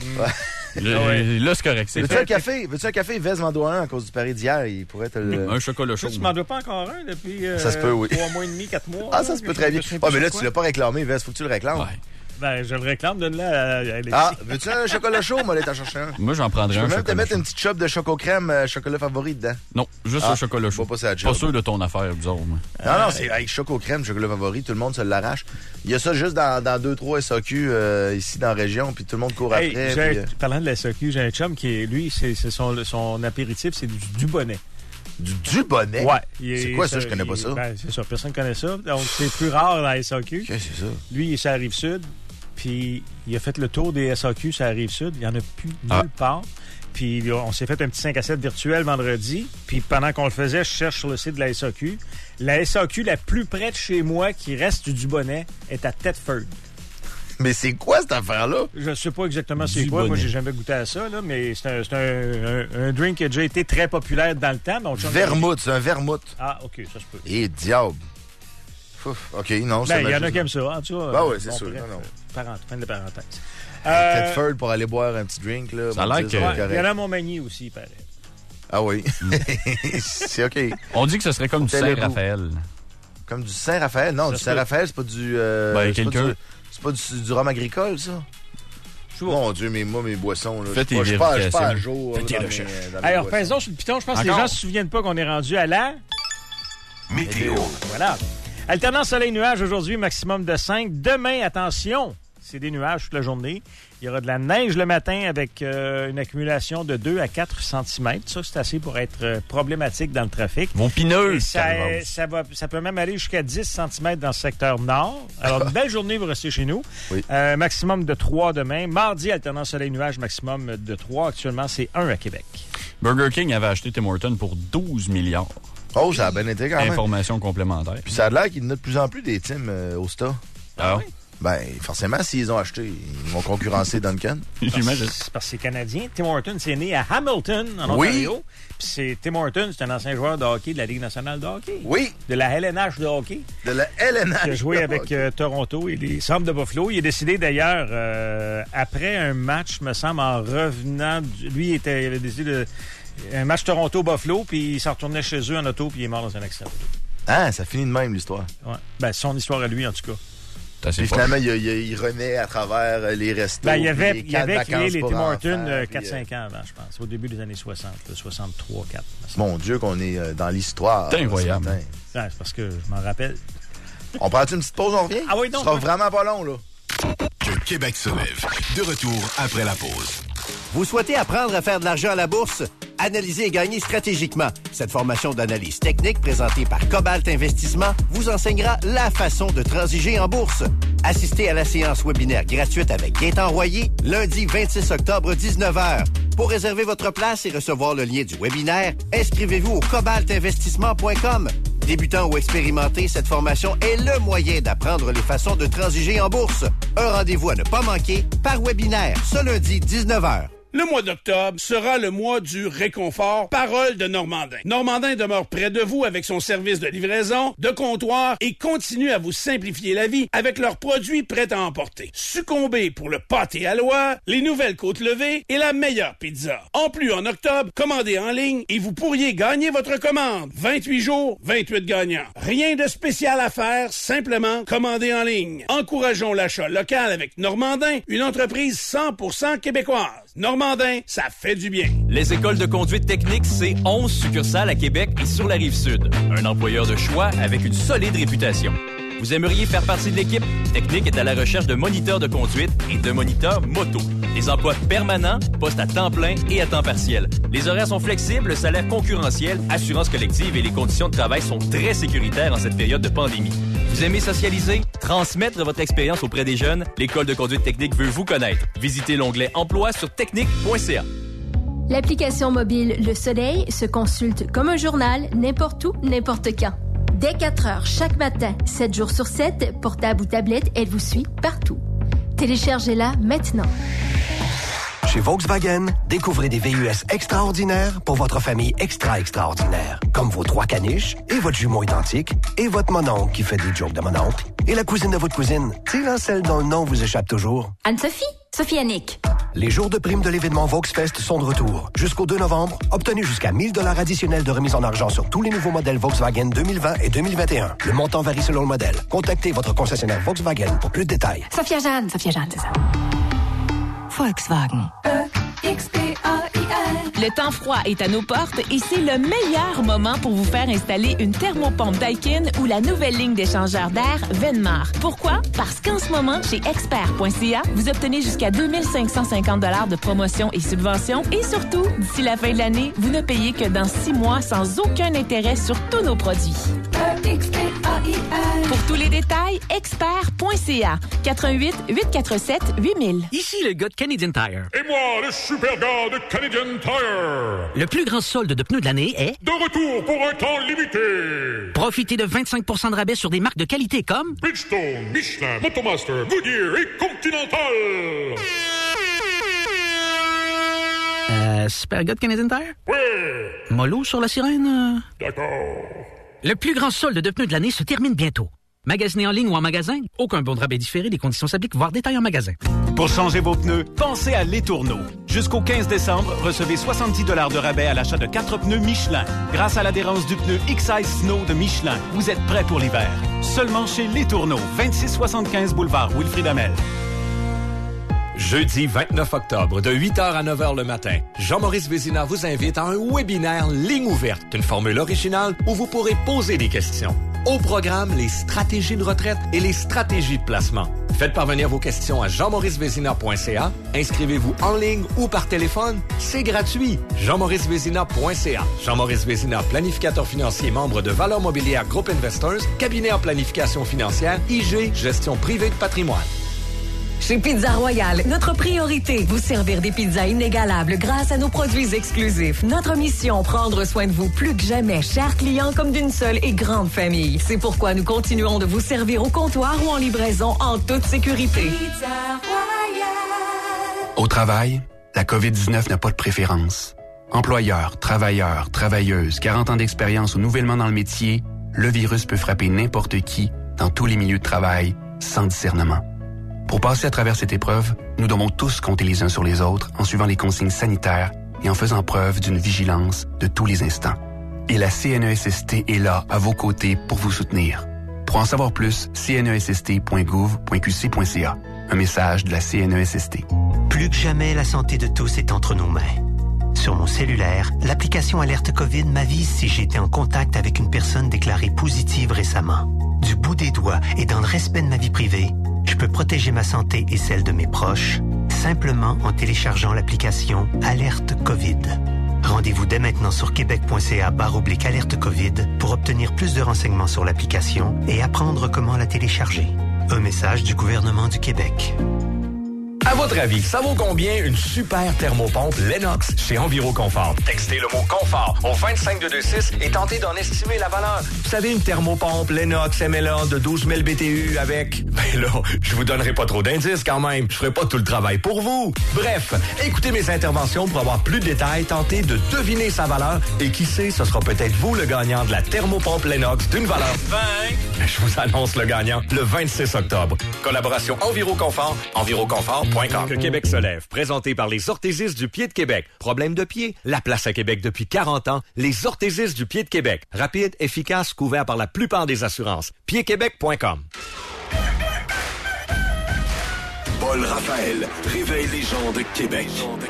Ouais. Là, c'est correct. C'est Veux-tu fait. un café? Veux-tu un café? Vez m'en doit un à cause du pari d'hier. Il pourrait te le... Un chocolat chaud. Tu m'en dois pas encore un depuis Ça se peut, oui. 3 mois et demi, 4 mois. Ah, ça se peut très bien. Ah, mais là, tu l'as pas. pas réclamé, Vez. Faut que tu le réclames. Ouais. Ben, je le réclame, donne-le à Alexis. Ah, veux-tu un chocolat chaud? Moi, là, t'en chercher un. Moi, j'en prendrais Je un peux même te chocolat mettre chaud. une petite chope de choco-crème, chocolat favori dedans. Non, juste le chocolat chaud. va pas ça, job. Pas sûr de ton affaire, bizarre, moi. Non, c'est avec choco-crème, chocolat favori. Tout le monde se l'arrache. Il y a ça juste dans 2-3 SAQ ici dans la région, puis tout le monde court Hey, après. parlant de la SAQ, j'ai un chum qui est, lui, c'est son apéritif, c'est du Dubonnet. Du bonnet? Ouais. C'est quoi ça? Je connais pas ça. Ben, c'est ça, personne connaît ça. Donc, c'est plus rare dans la SAQ. Qu'est-ce que c'est ça? Lui, il est sur la Rive-Sud, puis il a fait le tour des SAQ sur la Rive-Sud. Il n'y en a plus nulle part. Puis on s'est fait un petit 5 à 7 virtuel vendredi. Puis pendant qu'on le faisait, je cherche sur le site de la SAQ. La SAQ la plus près de chez moi qui reste du Dubonnet est à Thetford. Mais c'est quoi cette affaire-là? Je sais pas exactement c'est Du quoi. Moi, bonnet. j'ai jamais goûté à ça, là, mais c'est un drink qui a déjà été très populaire dans le temps. Donc, Vermouth, c'est un vermouth. Ah, OK, ça se peut. Et diable. Ouf, OK, non, Ben, il y en a qui aiment ça, en tout cas. Ben oui, c'est sûr. bref, Non, non. Fin de parenthèse. Thetford pour aller boire un petit drink, là. Ça a bon, l'air c'est que- correct. Il y en a à Montmagny aussi, il paraît. Ah oui. C'est OK. On dit que ce serait comme du Télébo. Saint-Raphaël. Comme du Saint-Raphaël. Non, du se Saint-Raphaël, c'est pas du... Ben, c'est pas quelqu'un- c'est pas du rhum agricole, ça? Mon Dieu, mais moi, mes boissons, là. Fais tes je suis pas à vérifications. jour. Fais là, tes dans mes- recherches. dans mes Alors, boissons. faisons sur le piton. Je pense que les Encore? gens se souviennent pas qu'on est rendu à la... Météo. Voilà. Alternance soleil-nuage aujourd'hui, maximum de 5. Demain, attention, c'est des nuages toute la journée. Il y aura de la neige le matin avec une accumulation de 2 à 4 cm. Ça, c'est assez pour être problématique dans le trafic. Mon pineux. Et ça peut même aller jusqu'à 10 cm dans le secteur nord. Alors, une belle journée, vous restez chez nous. Oui. Maximum de 3 demain. Mardi, alternance soleil-nuage, maximum de 3. Actuellement, c'est 1 à Québec. Burger King avait acheté Tim Hortons pour 12 milliards. Oh, ça a bien été quand même. Information complémentaire. Puis ça a l'air qu'il y en a de plus en plus des teams au Sta. Ah, Ben, forcément, s'ils ont acheté, ils vont concurrencer Duncan. j'imagine. C'est parce que c'est canadien. Tim Hortons, c'est né à Hamilton, en Oui. Ontario. Puis Tim Hortons, c'est un ancien joueur de hockey de la Ligue nationale de hockey. Oui, De la LNH de hockey. de la LNH. Il a joué avec Toronto et les Sables de Buffalo. Il a décidé d'ailleurs, après un match, me semble, en revenant... Lui, il avait décidé de... Un match Toronto-Buffalo, puis il s'en retournait chez eux en auto, puis il est mort dans un accident. Ah, ça finit de même, l'histoire. Ouais. Ben, son histoire à lui, en tout cas. C'est assez Puis proche. finalement, il renaît à travers les restos. Ben, il puis avait les camps de créé vacances les pour Tim enfants, Hortons puis, 4-5 ans avant, je pense. Au début des années 60, 63, 4. Mon Dieu, qu'on est dans l'histoire. C'est incroyable. ce matin. Ouais, c'est parce que je m'en rappelle. On prend une petite pause, on revient? Ah oui, non, Ce sera non. vraiment pas long, là. Que Québec se lève. De retour après la pause. Vous souhaitez apprendre à faire de l'argent à la bourse? Analyser et gagner stratégiquement. Cette formation d'analyse technique présentée par Cobalt Investissement vous enseignera la façon de transiger en bourse. Assistez à la séance webinaire gratuite avec Gaëtan Royer, lundi 26 octobre, 19h. Pour réserver votre place et recevoir le lien du webinaire, inscrivez-vous au cobaltinvestissement.com. Débutant ou expérimenté, cette formation est le moyen d'apprendre les façons de transiger en bourse. Un rendez-vous à ne pas manquer par webinaire, ce lundi 19h. Le mois d'octobre sera le mois du réconfort Parole de Normandin. Normandin demeure près de vous avec son service de livraison, de comptoir et continue à vous simplifier la vie avec leurs produits prêts à emporter. Succombez pour le pâté à l'oie, les nouvelles côtes levées et la meilleure pizza. En plus, en octobre, commandez en ligne et vous pourriez gagner votre commande. 28 jours, 28 gagnants. Rien de spécial à faire, simplement commandez en ligne. Encourageons l'achat local avec Normandin, une entreprise 100% québécoise. Normandin, ça fait du bien. Les écoles de conduite technique, c'est 11 succursales à Québec et sur la Rive-Sud. Un employeur de choix avec une solide réputation. Vous aimeriez faire partie de l'équipe? Technique est à la recherche de moniteurs de conduite et de moniteurs moto. Des emplois permanents, postes à temps plein et à temps partiel. Les horaires sont flexibles, le salaire concurrentiel, assurance collective et les conditions de travail sont très sécuritaires en cette période de pandémie. Vous aimez socialiser? Transmettre votre expérience auprès des jeunes? L'école de conduite technique veut vous connaître. Visitez l'onglet Emploi sur technique.ca. L'application mobile Le Soleil se consulte comme un journal, n'importe où, n'importe quand. Dès 4 heures chaque matin, 7 jours sur 7, portable ou tablette, elle vous suit partout. Téléchargez-la maintenant. Chez Volkswagen, découvrez des VUS extraordinaires pour votre famille extraordinaire. Comme vos 3 caniches, et votre jumeau identique, et votre mononcle qui fait des jokes de mononcle, et la cousine de votre cousine, tu sais là, celle dont le nom vous échappe toujours. Anne-Sophie? Sophie Annick. Les jours de prime de l'événement Volksfest sont de retour. Jusqu'au 2 novembre, obtenez jusqu'à 1 000 $ additionnels de remise en argent sur tous les nouveaux modèles Volkswagen 2020 et 2021. Le montant varie selon le modèle. Contactez votre concessionnaire Volkswagen pour plus de détails. Sophia Jeanne, c'est ça. Volkswagen. Le temps froid est à nos portes et c'est le meilleur moment pour vous faire installer une thermopompe Daikin ou la nouvelle ligne d'échangeur d'air Venmar. Pourquoi? Parce qu'en ce moment, chez expert.ca, vous obtenez jusqu'à 2 550 $ de promotion et subventions et surtout, d'ici la fin de l'année, vous ne payez que dans 6 mois sans aucun intérêt sur tous nos produits. Pour tous les détails, expert.ca 88 847 8000. Ici le gars de Canadian Tire. Et moi, le super gars de Canadian Tire. Le plus grand solde de pneus de l'année est... de retour pour un temps limité. Profitez de 25 % de rabais sur des marques de qualité comme... Bridgestone, Michelin, Motomaster, Goodyear et Continental. Super gars de Canadian Tire? Oui. Mollo sur la sirène? D'accord. Le plus grand solde de pneus de l'année se termine bientôt. Magasinez en ligne ou en magasin, aucun bon de rabais différé, des conditions s'appliquent, voire détail en magasin. Pour changer vos pneus, pensez à Les Tourneaux. Jusqu'au 15 décembre, recevez 70 $ de rabais à l'achat de 4 pneus Michelin. Grâce à l'adhérence du pneu X-Size Snow de Michelin, vous êtes prêt pour l'hiver. Seulement chez Les Tourneaux, 2675 boulevard Wilfrid Hamel. Jeudi 29 octobre, de 8h à 9h le matin, Jean-Maurice Vézina vous invite à un webinaire ligne ouverte, une formule originale où vous pourrez poser des questions. Au programme, les stratégies de retraite et les stratégies de placement. Faites parvenir vos questions à jean-mauricevézina.ca. Inscrivez-vous en ligne ou par téléphone. C'est gratuit. jean-mauricevézina.ca. Jean-Maurice Vézina, planificateur financier, membre de Valeurs Mobilières Groupe Investors, cabinet en planification financière, IG, gestion privée de patrimoine. Chez Pizza Royale, notre priorité, vous servir des pizzas inégalables grâce à nos produits exclusifs. Notre mission, prendre soin de vous plus que jamais, chers clients, comme d'une seule et grande famille. C'est pourquoi nous continuons de vous servir au comptoir ou en livraison en toute sécurité. Pizza Royale. Au travail, la COVID-19 n'a pas de préférence. Employeurs, travailleurs, travailleuses, 40 ans d'expérience ou nouvellement dans le métier, le virus peut frapper n'importe qui, dans tous les milieux de travail, sans discernement. Pour passer à travers cette épreuve, nous devons tous compter les uns sur les autres en suivant les consignes sanitaires et en faisant preuve d'une vigilance de tous les instants. Et la CNESST est là, à vos côtés, pour vous soutenir. Pour en savoir plus, cnesst.gouv.qc.ca. Un message de la CNESST. Plus que jamais, la santé de tous est entre nos mains. Sur mon cellulaire, l'application Alerte COVID m'avise si j'ai été en contact avec une personne déclarée positive récemment. Du bout des doigts et dans le respect de ma vie privée, je peux protéger ma santé et celle de mes proches simplement en téléchargeant l'application Alerte COVID. Rendez-vous dès maintenant sur québec.ca/alerte COVID pour obtenir plus de renseignements sur l'application et apprendre comment la télécharger. Un message du gouvernement du Québec. À votre avis, ça vaut combien une super thermopompe Lennox chez Enviroconfort? Textez le mot confort au 25226 et tentez d'en estimer la valeur. Vous savez, une thermopompe Lennox ML1 de 12 000 BTU avec... Ben là, je vous donnerai pas trop d'indices quand même. Je ferai pas tout le travail pour vous. Bref, écoutez mes interventions pour avoir plus de détails, tentez de deviner sa valeur et qui sait, ce sera peut-être vous le gagnant de la thermopompe Lennox d'une valeur 20. Je vous annonce le gagnant le 26 octobre. Collaboration Enviroconfort, enviroconfort.com. Que Québec se lève, présenté par les orthésistes du pied de Québec. Problème de pied? La place à Québec depuis 40 ans. Les orthésistes du pied de Québec. Rapide, efficace, couvert par la plupart des assurances. piedquebec.com. Paul Raphaël réveille les gens de Québec.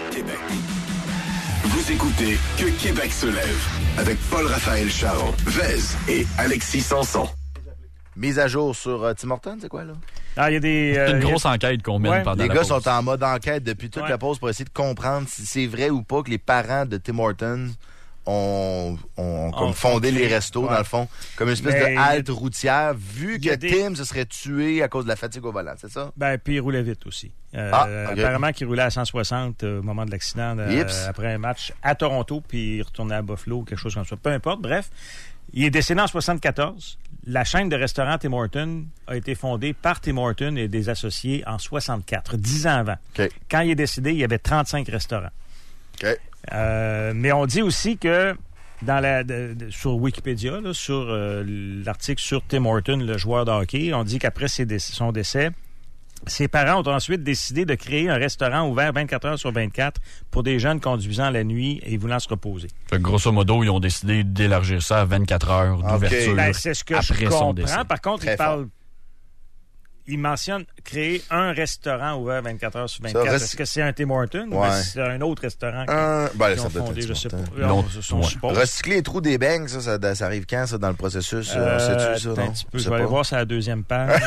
Vous écoutez Que Québec se lève avec Paul Raphaël Charon, Vez et Alexis Sanson. Mise à jour sur Tim Hortons, c'est quoi, là? Ah, il y a des... C'est une grosse enquête qu'on mène pendant les la gars pause. sont en mode enquête depuis toute la pause pour essayer de comprendre si c'est vrai ou pas que les parents de Tim Hortons ont comme fondé les restos, dans le fond, comme une espèce de halte routière, vu que Tim se serait tué à cause de la fatigue au volant, c'est ça? Ben, puis il roulait vite aussi. Okay. Apparemment qu'il roulait à 160 au moment de l'accident après un match à Toronto, puis il retournait à Buffalo, quelque chose comme ça. Peu importe, bref. Il est décédé en 74. La chaîne de restaurants Tim Hortons a été fondée par Tim Hortons et des associés en 64, 10 ans avant. Okay. Quand il est décédé, il y avait 35 restaurants. Okay. Mais on dit aussi que sur Wikipédia, là, sur l'article sur Tim Hortons, le joueur de hockey, on dit qu'après son décès, ses parents ont ensuite décidé de créer un restaurant ouvert 24 heures sur 24 pour des jeunes conduisant la nuit et voulant se reposer. Fait que grosso modo, ils ont décidé d'élargir ça à 24 heures d'ouverture. Ben, c'est ce que après je son comprends. décès. Par contre, il mentionne créer un restaurant ouvert 24 heures sur 24. Est-ce que c'est un Tim Hortons ou c'est un autre restaurant qu'ils ont fondé? Je sais pas. Recycler les trous des beignes, ça arrive quand, ça, dans le processus? Sais-tu ça, non? Un petit peu. Je vais aller voir sur la deuxième page.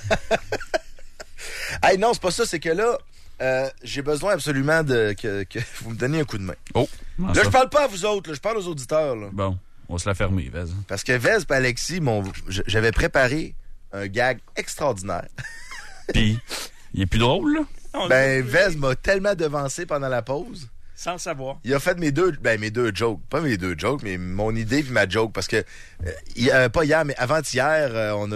Hey, non, c'est pas ça. C'est que là, j'ai besoin absolument que vous me donniez un coup de main. Oh. Là, je parle pas à vous autres. Là, je parle aux auditeurs. Là. Bon, on va se la fermer, Vez. Parce que Vez et Alexis, j'avais préparé un gag extraordinaire. Puis, il est plus drôle, là? Vez m'a tellement devancé pendant la pause. Sans le savoir. Il a fait mes deux jokes. Pas mes deux jokes, mais mon idée puis ma joke. Parce que, pas hier, mais avant-hier, on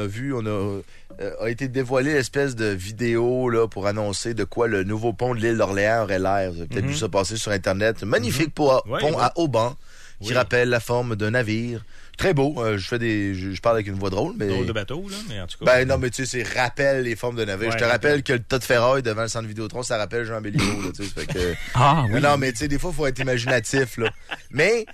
a été dévoilé l'espèce de vidéo là pour annoncer de quoi le nouveau pont de l'île d'Orléans aurait l'air. Vous avez peut-être vu ça passer sur Internet. Magnifique pont à haubans qui rappelle la forme d'un navire. Très beau. Je parle avec une voix drôle, mais... Drôle de bateau, là, mais en tout cas... non, mais tu sais, c'est rappelle les formes de navire. Je te rappelle que le tas de ferraille devant le centre Vidéotron, ça rappelle Jean Béliveau, là, tu sais, fait que... oui. Non, mais tu sais, des fois, il faut être imaginatif, là. Mais,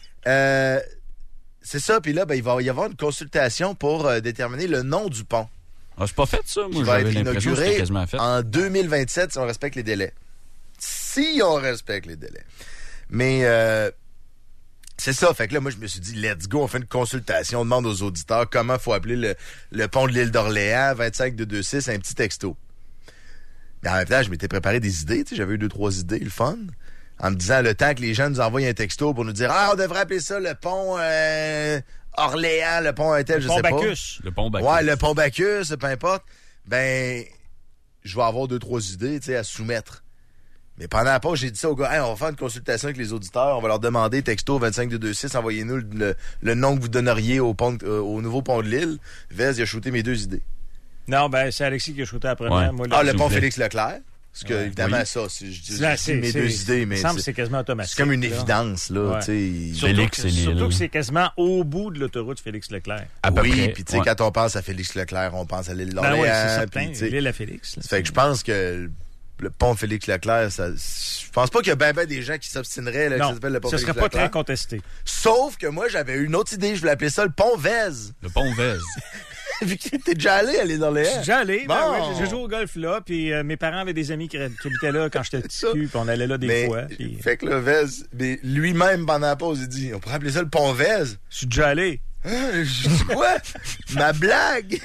c'est ça, puis là, il va y avoir une consultation pour déterminer le nom du pont. Ah, c'est pas fait, ça? Moi, va j'avais être l'impression que c'était quasiment fait. en 2027, si on respecte les délais. Si on respecte les délais. Mais... c'est ça, fait que là, moi, je me suis dit, let's go, on fait une consultation, on demande aux auditeurs comment faut appeler le pont de l'île d'Orléans, 25226, un petit texto. Mais en même temps, je m'étais préparé des idées, tu sais, j'avais eu 2-3 idées, le fun, en me disant, le temps que les gens nous envoient un texto pour nous dire, on devrait appeler ça le pont Orléans, le pont tel, je sais pas. Le pont Bacchus. Ouais, le pont Bacchus, peu importe. Ben, je vais avoir 2-3 idées, tu sais, à soumettre. Mais pendant la pause, j'ai dit ça aux gars, on va faire une consultation avec les auditeurs, on va leur demander, texto 25226, envoyez-nous le nom que vous donneriez au nouveau pont de l'île. Vez, il a shooté mes 2 idées. Non, c'est Alexis qui a shooté la première. Ouais. Moi, le pont Félix-Leclerc. Parce que, évidemment, ça, c'est mes 2 idées, mais c'est quasiment automatique. C'est comme une évidence, là. Félix et l'île. Surtout que c'est quasiment au bout de l'autoroute Félix-Leclerc. Oui, puis tu sais, quand on pense à Félix-Leclerc, on pense à l'île d'Orléans. Oui, c'est certain, l'île à Félix. Ça fait que je pense que le pont Félix-Leclerc, je pense pas qu'il y a ben des gens qui s'obstineraient là, que ça s'appelle le pont Félix-Leclerc. Ce serait pas très contesté. Sauf que moi, j'avais une autre idée. Je voulais appeler ça le pont Vez. Le pont Vez. Vu que t'es déjà allé à l'île d'Orléans. Je suis déjà allé. Bon. Oui, j'ai joué au golf là. Puis mes parents avaient des amis qui habitaient là quand j'étais petit. Puis on allait là des fois. Puis... Fait que le Vez, mais lui-même, pendant la pause, il dit, on pourrait appeler ça le pont Vez. Je suis déjà allé. Je dis quoi? Ma blague?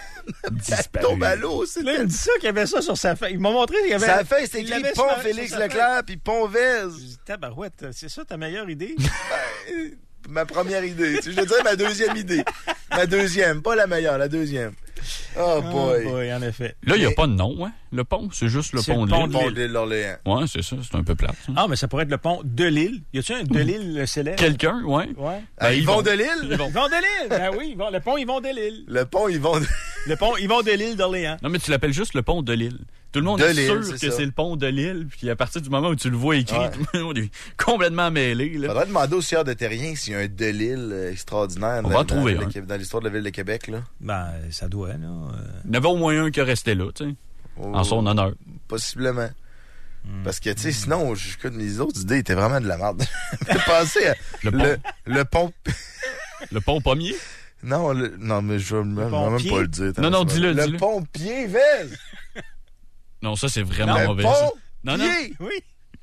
Tombe à l'eau, c'est là, il me dit ça qu'il y avait ça sur sa feuille. Il m'a montré qu'il y avait. Sa feuille, c'était écrit pont Félix-Leclerc puis pont Vez. Je dis, tabarouette, c'est ça ta meilleure idée? Ma première idée. Je veux dire ma deuxième idée. Ma deuxième, pas la meilleure, la deuxième. Oh boy. Oh boy, en effet. Là, il n'y a pas de nom, hein? Le pont, c'est juste le pont de Le l'île. pont de l'île d'Orléans. Ouais, c'est ça, c'est un peu plate. Ah, mais ça pourrait être le pont de l'île. Y a-tu un de l'île célèbre? Quelqu'un, ouais. Ouais. Yvon de l'île? Yvon de l'île! Ben oui, le pont Yvon de l'île. Le pont Yvon de... Le pont Yvon de l'île d'Orléans. Non, mais tu l'appelles juste le pont de l'île. Tout le monde De est l'île, sûr c'est que ça. c'est le pont de l'île, puis à partir du moment où tu le vois écrit, Ouais. tout le monde est complètement mêlé. Là. Faudrait demander au sieur de Terrien s'il y a un de l'île extraordinaire On va en trouver un. dans l'histoire de la ville de Québec. Là. Ben, ça doit, là. Il y en avait au moins un qui restait là, tu sais, en son honneur. Possiblement. Parce que, tu sais, sinon, les autres idées étaient vraiment de la merde. Pensez à le pont. Le pont pommier? Non, mais je vais même pas le dire. Non, dis-le, Le dis-le. pont pied veste. Non, ça, c'est vraiment Le mauvais. pont ça. Non. Oui.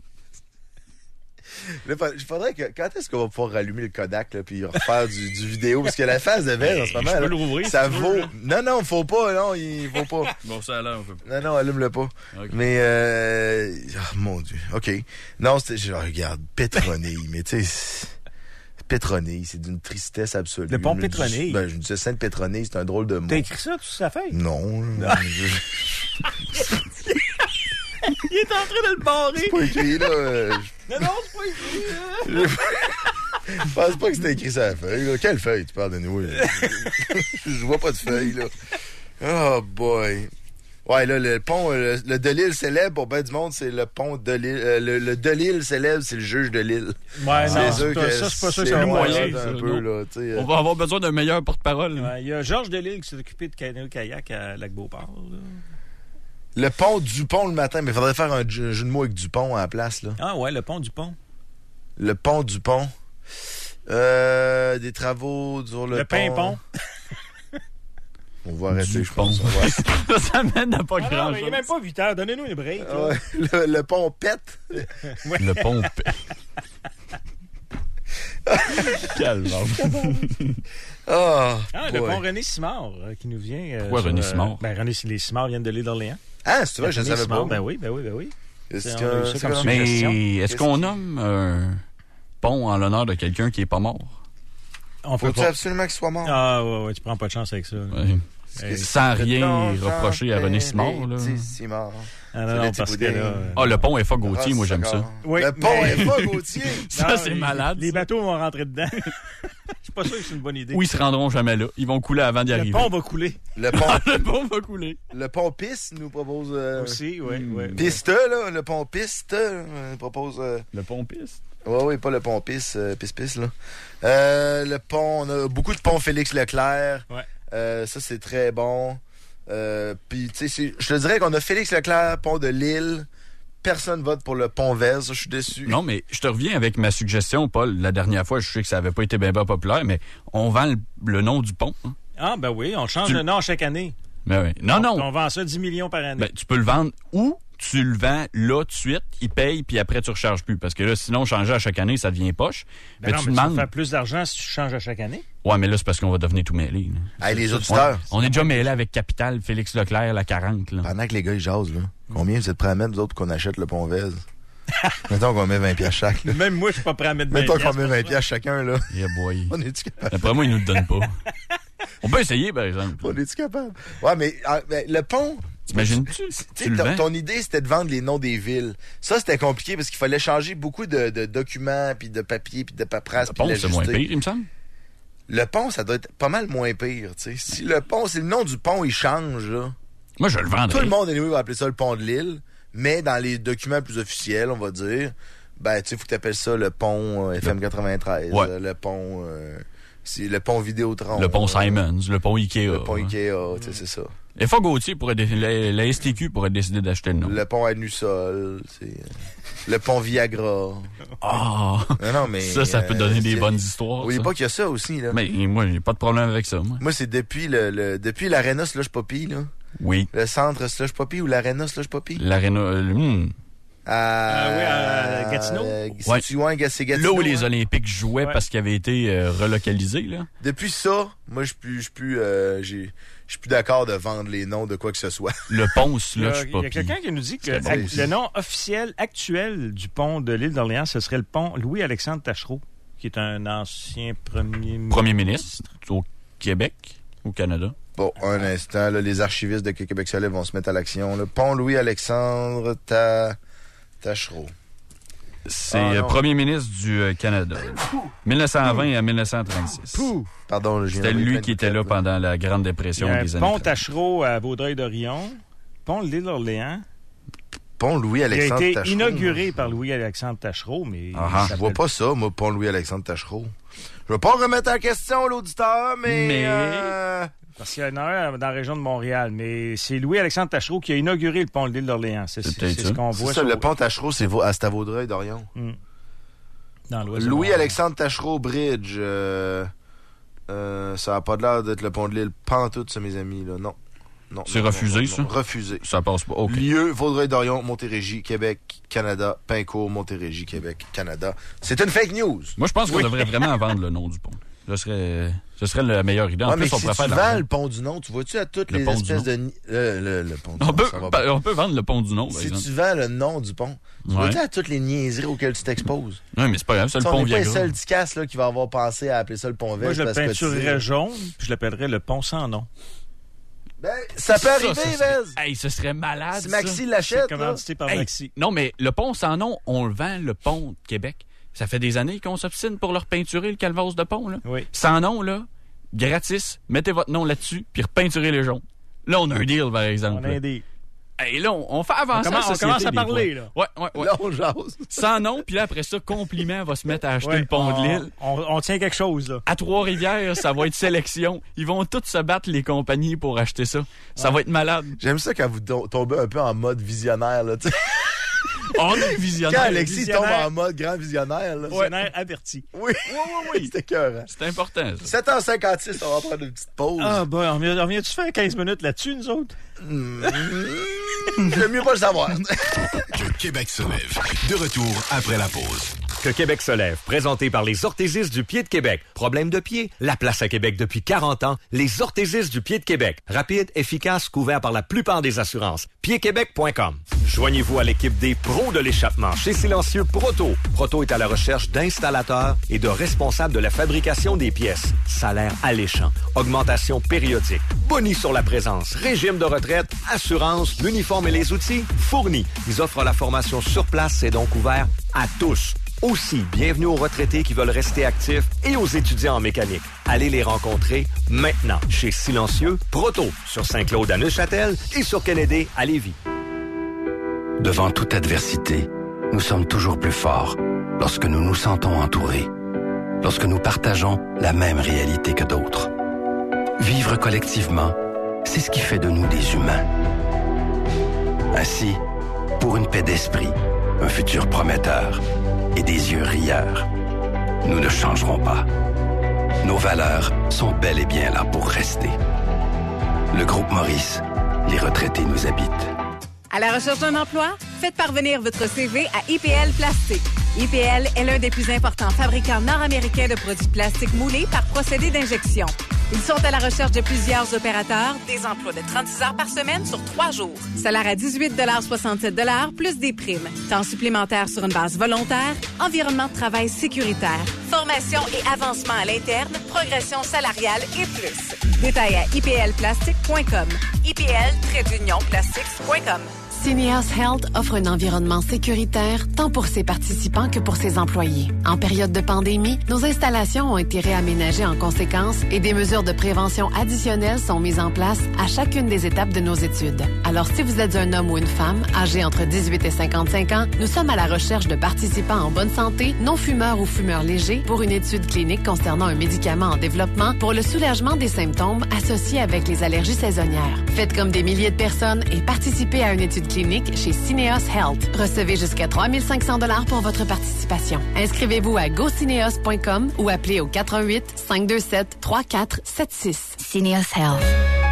Il faudrait que. Quand est-ce qu'on va pouvoir rallumer le Kodak là, puis refaire du vidéo? Parce que la phase de Vez en ce moment. Je peux là, l'ouvrir, ça si tu vaut. veux, là. Non, faut pas. Non, il faut pas. Bon, ça a l'air un peu. Non, allume-le pas. Okay. Mais, oh, mon Dieu. OK. Non, c'était, je regarde, Pétronille, mais tu sais, Pétronille, c'est d'une tristesse absolue. Le pont Pétronille? Je me disais Sainte-Pétronille, c'est un drôle de mot. T'as écrit ça sur sa feuille? Non. Il est en train de le barrer. C'est pas écrit, là. Non, c'est pas écrit. Je pense pas que c'était écrit sur la feuille, là. Quelle feuille, tu parles de nous? Je vois pas de feuille, là. Oh, boy. Ouais, là, le pont, le de l'île célèbre, pour ben du monde, c'est le pont de l'île. Le de l'île célèbre, c'est le juge de l'île. Ouais, c'est non, sûr que ça, c'est pas sûr que c'est c'est moyen, moyen. ça, un peu, là, tu sais. On va avoir besoin d'un meilleur porte-parole. Il y a Georges Delisle qui s'est occupé de canoë-kayak à Lac-Beauport. Là. Le pont Dupont le matin, mais il faudrait faire un jeu de mots avec Dupont à la place, là. Ah ouais, le pont du pont. Le pont Dupont. Des travaux sur le pont. Le pain-pont. On va arrêter, je pense. Ça mène à pas Non, grand-chose. mais il n'est même pas 8 heures. Donnez-nous une break. Ouais, le pont pète. Ouais. Le pont pète. Calme. Le pont René Simard qui nous vient. Pourquoi René Simard? René, les Simard viennent de l'île d'Orléans. Ah, c'est vrai, je ne savais pas. Ben oui. Est-ce Mais est-ce qu'on nomme un pont en l'honneur de quelqu'un qui est pas mort? Faut-tu absolument qu'il soit mort? Ah, ouais, tu prends pas de chance avec ça. Ouais. Sans rien reprocher à René Simard, là. Simard. Ah non, parce que là... Ah, le pont F.A. Gauthier, moi, j'aime ça. Oui, le pont F.A. Gauthier! Ça, c'est malade. Les bateaux vont rentrer dedans. Je suis pas sûr que c'est une bonne idée. Ou ils se rendront jamais là. Ils vont couler avant d'y arriver. Le pont va couler. Le pont va couler. Le pont Piste nous propose... Aussi, oui. Piste, là. Le pont Piste propose... Le pont Piste? Oui, pas le pont Piste, Piste, là. Le pont... On a beaucoup de ponts Félix Leclerc. Ouais. Ça, c'est très bon. Puis, tu sais, je te dirais qu'on a Félix Leclerc, pont de Lille. Personne vote pour le pont Vez. Je suis déçu. Non, mais je te reviens avec ma suggestion, Paul. La dernière fois, je sais que ça avait pas été bien populaire, mais on vend le nom du pont. Hein. Ah, ben oui, on change de nom chaque année. Ben oui. Non. On vend ça 10 millions par année. Ben, tu peux le vendre où? Tu le vends là tout de suite, il paye, puis après tu recharges plus. Parce que là, sinon, changer à chaque année, ça devient poche. Ben non, mais tu vas faire plus d'argent si tu changes à chaque année. Ouais, mais là, c'est parce qu'on va devenir tout mêlé. Hey, les auditeurs. On est déjà mêlé avec Capital, Félix Leclerc, la 40. Là. Pendant que les gars, ils jasent, là. Combien vous êtes prêts à mettre, vous autres, pour qu'on achète le pont Vez? Mettons qu'on met 20$ chaque. Là. Même moi, je suis pas prêt à mettre 20$. Mettons qu'on met 20$ chacun, là. Yeah, boy. On est-tu capable? D'après moi, ils nous le donnent pas. On peut essayer, par exemple. On est-tu capable? Ouais, mais le pont... T'imagines-tu? Ton idée, c'était de vendre les noms des villes. Ça, c'était compliqué parce qu'il fallait changer beaucoup de documents, puis de papiers, puis de paperasse. Le pont, c'est moins pire, il me semble. Le pont, ça doit être pas mal moins pire, tu sais. Si le pont, si le nom du pont, il change, là. Moi, je le vendrais. Tout le monde, va appeler ça le pont de l'île, mais dans les documents plus officiels, on va dire, ben, tu sais, faut que t'appelles ça le pont FM 93, ouais. le pont... c'est le pont Vidéotron. Le pont Simons, le pont Ikea. Le pont Ikea, tu sais, c'est ça. F.A. Gauthier pourrait la STQ pourrait décider d'acheter le nom. Le pont Anusol, le pont Viagra. Ah! Non, mais ça peut donner des bonnes histoires. Oui, pas qu'il y a ça aussi, là. Mais moi, j'ai pas de problème avec ça, moi. Moi, c'est depuis depuis l'Arena Slush Poppy, là. Oui. Le centre Slush Poppy ou l'Arena Slush Poppy? L'Arena... à Gatineau? C'est Gatineau. Là où les Olympiques jouaient parce qu'ils avaient été relocalisés, là. Depuis ça, moi, je suis plus d'accord de vendre les noms de quoi que ce soit. Le pont Slush Poppy. Il y a quelqu'un qui nous dit que le nom officiel actuel du pont de l'île d'Orléans, ce serait le pont Louis-Alexandre Tachereau, qui est un ancien premier ministre au Québec. au Canada. Bon, un instant, là, les archivistes de Québec Soleil vont se mettre à l'action. Là. Pont Louis-Alexandre Tachereau. C'est premier ministre du Canada. 1920 à 1936. Pardon, c'était lui qui était là pendant la Grande Dépression des années 30. Pont Tachereau à Vaudreuil-Dorion. Pont l'île d'Orléans. Pont Louis-Alexandre Tachereau. Il a été Tachereau. inauguré par Louis-Alexandre Tachereau, mais... Je vois pas ça, moi, Pont Louis-Alexandre Tachereau. Je veux pas remettre en question l'auditeur, mais... Parce qu'il y en a un dans la région de Montréal, mais c'est Louis-Alexandre Tachereau qui a inauguré le pont de l'île d'Orléans. C'est ce qu'on voit. C'est ça, le pont Tachereau, c'est à Vaudreuil-Dorion. Dans l'ouest. Louis-Alexandre Tachereau Bridge. Ça a pas l'air d'être le pont de l'île. Pantoute, ça, mes amis, là. Non. C'est refusé, ça? Refusé. Ça passe pas. OK. Lieu, Vaudreuil-Dorion, Montérégie, Québec, Canada, Pincourt, Montérégie, Québec, Canada. C'est une fake news. Moi, je pense qu'on devrait vraiment vendre le nom du pont. Ce serait la meilleure idée. En plus, mais on si pourrait tu faire vends le pont du nom, tu vois-tu à toutes les pont espèces de... Le pont du nom, on peut vendre le pont du nom, par si exemple. tu vends le nom du pont, tu vois-tu à toutes les niaiseries auxquelles tu t'exposes? Oui, mais c'est pas grave, c'est le pont Viagra. On n'est pas les seuls dicasses là, qui va avoir pensé à appeler ça le pont vert. Moi, je le peinturerais jaune, puis je l'appellerais le pont sans nom. Ben, ça peut arriver, Vez. Hey, ce serait malade. Si Maxi l'achète, c'est commandité par Maxi. Non, mais le pont sans nom, on le vend, le pont de Québec. Ça fait des années qu'on s'obstine pour leur peinturer le calvaire de pont, là. Oui. Sans nom, là, gratis, mettez votre nom là-dessus, puis repeinturez les jaunes. Là, on a un deal, par exemple. On a un deal. Et là, on fait avancer la société. On commence à parler, là. Ouais. Là, on jase. Sans nom, puis là, après ça, Compliment va se mettre à acheter le pont de l'île. On tient quelque chose, là. À Trois-Rivières, ça va être sélection. Ils vont tous se battre, les compagnies, pour acheter ça. Ça va être malade. J'aime ça quand vous tombez un peu en mode visionnaire, là, tu sais. On est visionnaire. Quand Alexis tombe en mode grand visionnaire, là. Visionnaire averti. Oui. C'était cœur. C'est important, ça. 7h56, on va prendre une petite pause. Ah, ben, on vient-tu faire 15 minutes là-dessus, nous autres? J'aime mieux pas le savoir. Que Québec se lève. De retour après la pause. Que Québec se lève, présenté par les orthésistes du pied de Québec. Problème de pied? La place à Québec depuis 40 ans. Les orthésistes du pied de Québec. Rapide, efficace, couvert par la plupart des assurances. piedquebec.com. Joignez-vous à l'équipe des pros de l'échappement chez Silencieux Proto. Proto est à la recherche d'installateurs et de responsables de la fabrication des pièces. Salaire alléchant. Augmentation périodique. Boni sur la présence. Régime de retraite. Assurance. L'uniforme et les outils fournis. Ils offrent la formation sur place. C'est donc ouvert à tous. Aussi, bienvenue aux retraités qui veulent rester actifs et aux étudiants en mécanique. Allez les rencontrer maintenant chez Silencieux Proto, sur Saint-Claude à Neuchâtel et sur Kennedy à Lévis. Devant toute adversité, nous sommes toujours plus forts lorsque nous nous sentons entourés, lorsque nous partageons la même réalité que d'autres. Vivre collectivement, c'est ce qui fait de nous des humains. Ainsi, pour une paix d'esprit, un futur prometteur et des yeux rieurs, nous ne changerons pas. Nos valeurs sont bel et bien là pour rester. Le groupe Maurice, les retraités nous habitent. À la recherche d'un emploi? Faites parvenir votre CV à IPL Plastique. IPL est l'un des plus importants fabricants nord-américains de produits plastiques moulés par procédé d'injection. Ils sont à la recherche de plusieurs opérateurs, des emplois de 36 heures par semaine sur 3 jours. Salaire à 18,67 plus des primes. Temps supplémentaire sur une base volontaire. Environnement de travail sécuritaire. Formation et avancement à l'interne. Progression salariale et plus. Détails à iplplastique.com. IPL-plastics.com. Cineos Health offre un environnement sécuritaire tant pour ses participants que pour ses employés. En période de pandémie, nos installations ont été réaménagées en conséquence et des mesures de prévention additionnelles sont mises en place à chacune des étapes de nos études. Alors, si vous êtes un homme ou une femme âgé entre 18 et 55 ans, nous sommes à la recherche de participants en bonne santé, non-fumeurs ou fumeurs légers pour une étude clinique concernant un médicament en développement pour le soulagement des symptômes associés avec les allergies saisonnières. Faites comme des milliers de personnes et participez à une étude clinique chez Cineos Health. Recevez jusqu'à 3 500 $ pour votre participation. Inscrivez-vous à gocineos.com ou appelez au 418-527-3476. Cineos Health.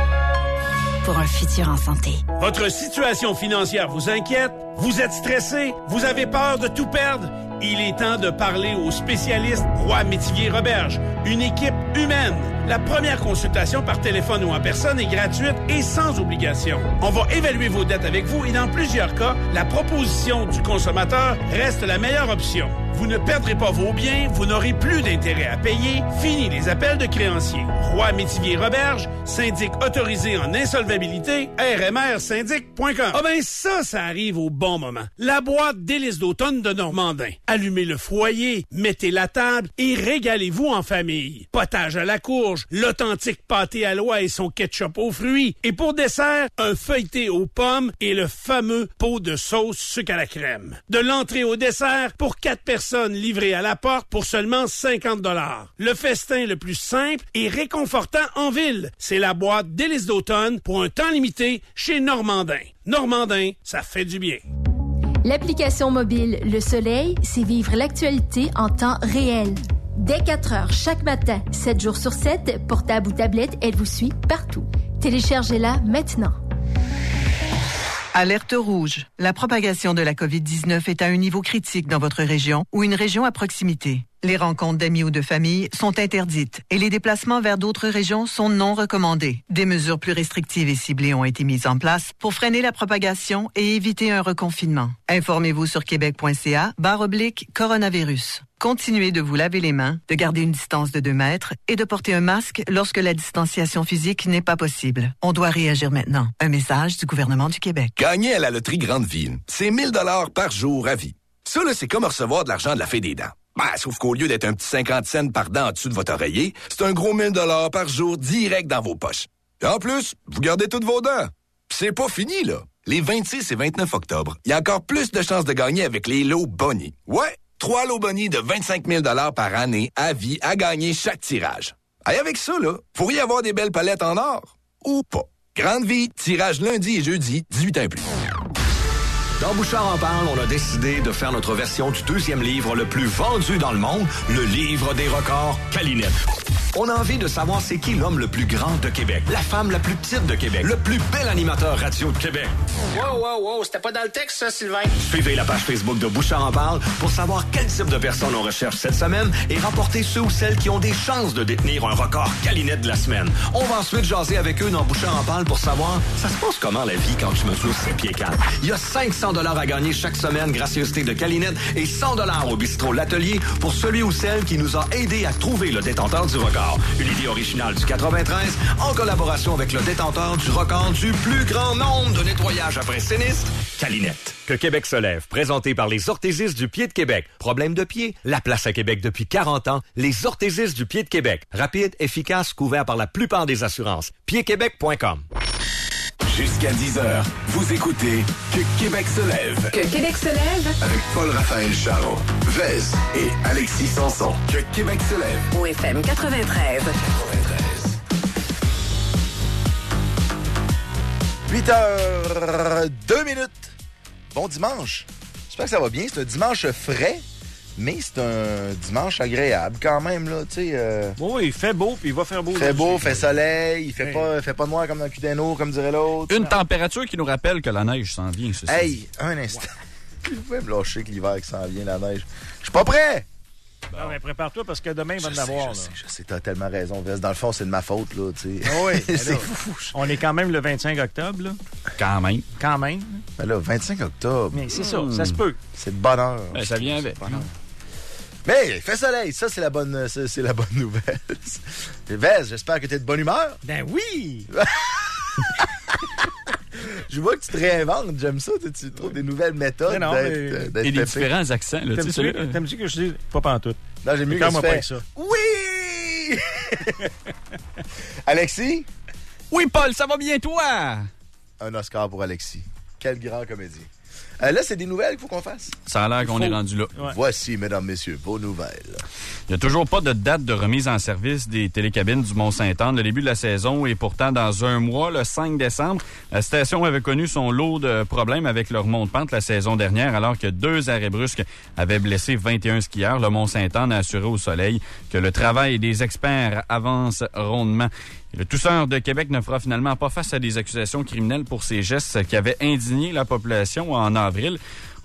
Pour un futur en santé. Votre situation financière vous inquiète? Vous êtes stressé? Vous avez peur de tout perdre? Il est temps de parler aux spécialistes Roy Métivier Roberge. Une équipe humaine, La première consultation par téléphone ou en personne est gratuite et sans obligation. On va évaluer vos dettes avec vous et dans plusieurs cas, la proposition du consommateur reste la meilleure option. Vous ne perdrez pas vos biens, vous n'aurez plus d'intérêt à payer. Fini les appels de créanciers. Roy Métivier Roberge, syndic autorisé en insolvabilité, rmrsyndic.com. Ah ben ça arrive au bon moment. La boîte délices d'automne de Normandin. Allumez le foyer, mettez la table et régalez-vous en famille. Potage à la courge, l'authentique pâté à l'oie et son ketchup aux fruits. Et pour dessert, un feuilleté aux pommes et le fameux pot de sauce sucre à la crème. De l'entrée au dessert, pour 4 personnes livrées à la porte pour seulement 50 $. Le festin le plus simple et réconfortant en ville. C'est la boîte délices d'automne pour un temps limité chez Normandin. Normandin, ça fait du bien. L'application mobile Le Soleil, c'est vivre l'actualité en temps réel. Dès 4 heures chaque matin, 7 jours sur 7, portable ou tablette, elle vous suit partout. Téléchargez-la maintenant. Alerte rouge. La propagation de la COVID-19 est à un niveau critique dans votre région ou une région à proximité. Les rencontres d'amis ou de famille sont interdites et les déplacements vers d'autres régions sont non recommandés. Des mesures plus restrictives et ciblées ont été mises en place pour freiner la propagation et éviter un reconfinement. Informez-vous sur québec.ca/coronavirus. Continuez de vous laver les mains, de garder une distance de 2 mètres et de porter un masque lorsque la distanciation physique n'est pas possible. On doit réagir maintenant. Un message du gouvernement du Québec. Gagner à la loterie Grande Ville, c'est 1 000 $ par jour à vie. Ça, là, c'est comme recevoir de l'argent de la Fée des dents. Sauf qu'au lieu d'être un petit 50 cents par dent en dessous de votre oreiller, c'est un gros 1 000 $ par jour direct dans vos poches. Et en plus, vous gardez toutes vos dents. Pis c'est pas fini, là. Les 26 et 29 octobre, il y a encore plus de chances de gagner avec les lots Bonnie. Ouais, 3 lots Bonnie de 25 000 $ par année à vie à gagner chaque tirage. Et avec ça, là, pourriez y avoir des belles palettes en or. Ou pas. Grande Vie, tirage lundi et jeudi, 18 ans et plus. Dans Bouchard en parle, on a décidé de faire notre version du 2e livre le plus vendu dans le monde, le livre des records Calinette. On a envie de savoir c'est qui l'homme le plus grand de Québec, la femme la plus petite de Québec, le plus bel animateur radio de Québec. Wow, c'était pas dans le texte, ça, Sylvain? Suivez la page Facebook de Bouchard en parle pour savoir quel type de personnes on recherche cette semaine et remporter ceux ou celles qui ont des chances de détenir un record Calinette de la semaine. On va ensuite jaser avec eux dans Bouchard en parle pour savoir ça se passe comment la vie quand je me trouve 7 pieds 4. Il y a 500 $ à gagner chaque semaine, gracieuseté de Calinette, et 100 $ au bistrot L'Atelier pour celui ou celle qui nous a aidé à trouver le détenteur du record. Une idée originale du 93 en collaboration avec le détenteur du record du plus grand nombre de nettoyages après sinistre, Calinette. Que Québec se lève, présenté par les orthésistes du pied de Québec. Problème de pied? La place à Québec depuis 40 ans. Les orthésistes du pied de Québec. Rapide, efficace, couvert par la plupart des assurances. piedquebec.com. Jusqu'à 10h, vous écoutez Que Québec se lève. Que Québec se lève. Avec Paul-Raphaël Charon, Vez et Alexis Sanson. Que Québec se lève. Au FM 93. 8h02. Bon dimanche. J'espère que ça va bien. C'est un dimanche frais, mais c'est un dimanche agréable quand même, là, tu sais. Oui, il fait beau, puis il va faire beau. Il fait beau, fait soleil, il fait pas noir comme dans le cul d'un eau, comme dirait l'autre. Une température qui nous rappelle que la neige s'en vient, c'est ça. Hey, un instant. Vous pouvez me lâcher que l'hiver qui s'en vient, la neige. Je suis pas prêt! Bon. Non, mais prépare-toi parce que demain, il va en avoir. Je sais, t'as tellement raison. Dans le fond, c'est de ma faute, là, tu sais. Oui, c'est fou. On est quand même le 25 octobre, là. Quand même. Ben là, 25 octobre. Mais c'est ça se peut. C'est de bonheur. Ben, ça vient avec. Mais il fait soleil, ça c'est la bonne nouvelle. Vez, j'espère que t'es de bonne humeur. Ben oui! Je vois que tu te réinventes, j'aime ça, tu trouves des nouvelles méthodes. Et des différents accents. Là, t'aimes-tu que je dis pas pantoute? Non, j'aime mieux que tu fais ça. Oui! Alexis? Oui, Paul, ça va bien, toi? Un Oscar pour Alexis. Quel grand comédien. Là, c'est des nouvelles qu'il faut qu'on fasse. Ça a l'air qu'on est rendu là. Ouais. Voici, mesdames, messieurs, vos nouvelles. Il n'y a toujours pas de date de remise en service des télécabines du Mont-Saint-Anne. Le début de la saison est pourtant dans un mois, le 5 décembre. La station avait connu son lot de problèmes avec leur monte-pente la saison dernière, alors que 2 arrêts brusques avaient blessé 21 skieurs. Le Mont-Saint-Anne a assuré au soleil que le travail des experts avance rondement. Le tousseur de Québec ne fera finalement pas face à des accusations criminelles pour ses gestes qui avaient indigné la population en avril.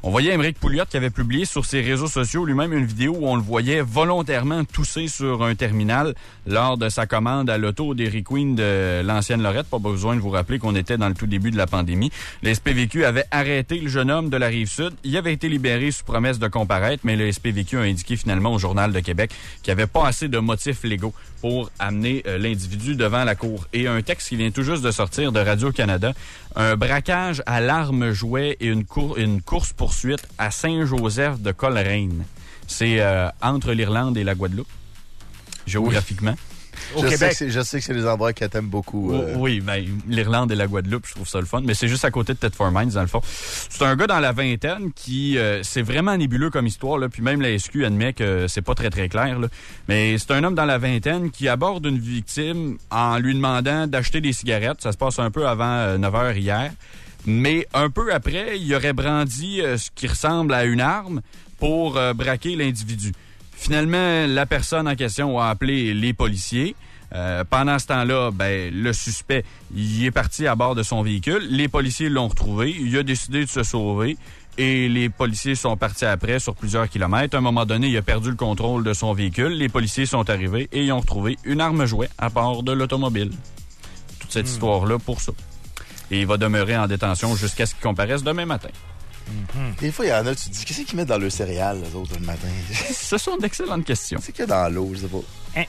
On voyait Émeric Pouliot qui avait publié sur ses réseaux sociaux lui-même une vidéo où on le voyait volontairement tousser sur un terminal lors de sa commande à l'auto Dairy Queen de l'ancienne Lorette. Pas besoin de vous rappeler qu'on était dans le tout début de la pandémie. Le SPVQ avait arrêté le jeune homme de la Rive-Sud. Il avait été libéré sous promesse de comparaître, mais le SPVQ a indiqué finalement au Journal de Québec qu'il n'y avait pas assez de motifs légaux pour amener l'individu devant la cour. Et un texte qui vient tout juste de sortir de Radio-Canada, un braquage à l'arme-jouet et une course-poursuite à Saint-Joseph de Coleraine. C'est entre l'Irlande et la Guadeloupe, géographiquement. Au Québec. Je sais que c'est des endroits que t'aimes beaucoup. Oui, ben, l'Irlande et la Guadeloupe, je trouve ça le fun. Mais c'est juste à côté de Thetford Mines, dans le fond. C'est un gars dans la vingtaine qui... c'est vraiment nébuleux comme histoire, là. Puis même la SQ admet que c'est pas très, très clair, là. Mais c'est un homme dans la vingtaine qui aborde une victime en lui demandant d'acheter des cigarettes. Ça se passe un peu avant 9h hier. Mais un peu après, il aurait brandi ce qui ressemble à une arme pour braquer l'individu. Finalement, la personne en question a appelé les policiers. Pendant ce temps-là, le suspect, il est parti à bord de son véhicule. Les policiers l'ont retrouvé. Il a décidé de se sauver. Et les policiers sont partis après sur plusieurs kilomètres. À un moment donné, il a perdu le contrôle de son véhicule. Les policiers sont arrivés et ils ont retrouvé une arme-jouet à bord de l'automobile. Toute cette histoire-là pour ça. Et il va demeurer en détention jusqu'à ce qu'il comparaisse demain matin. Des fois, il y en a, tu te dis, qu'est-ce qu'ils mettent dans le céréal, les autres, le matin? Ce sont d'excellentes questions. C'est qu'il y a dans l'eau, je sais pas.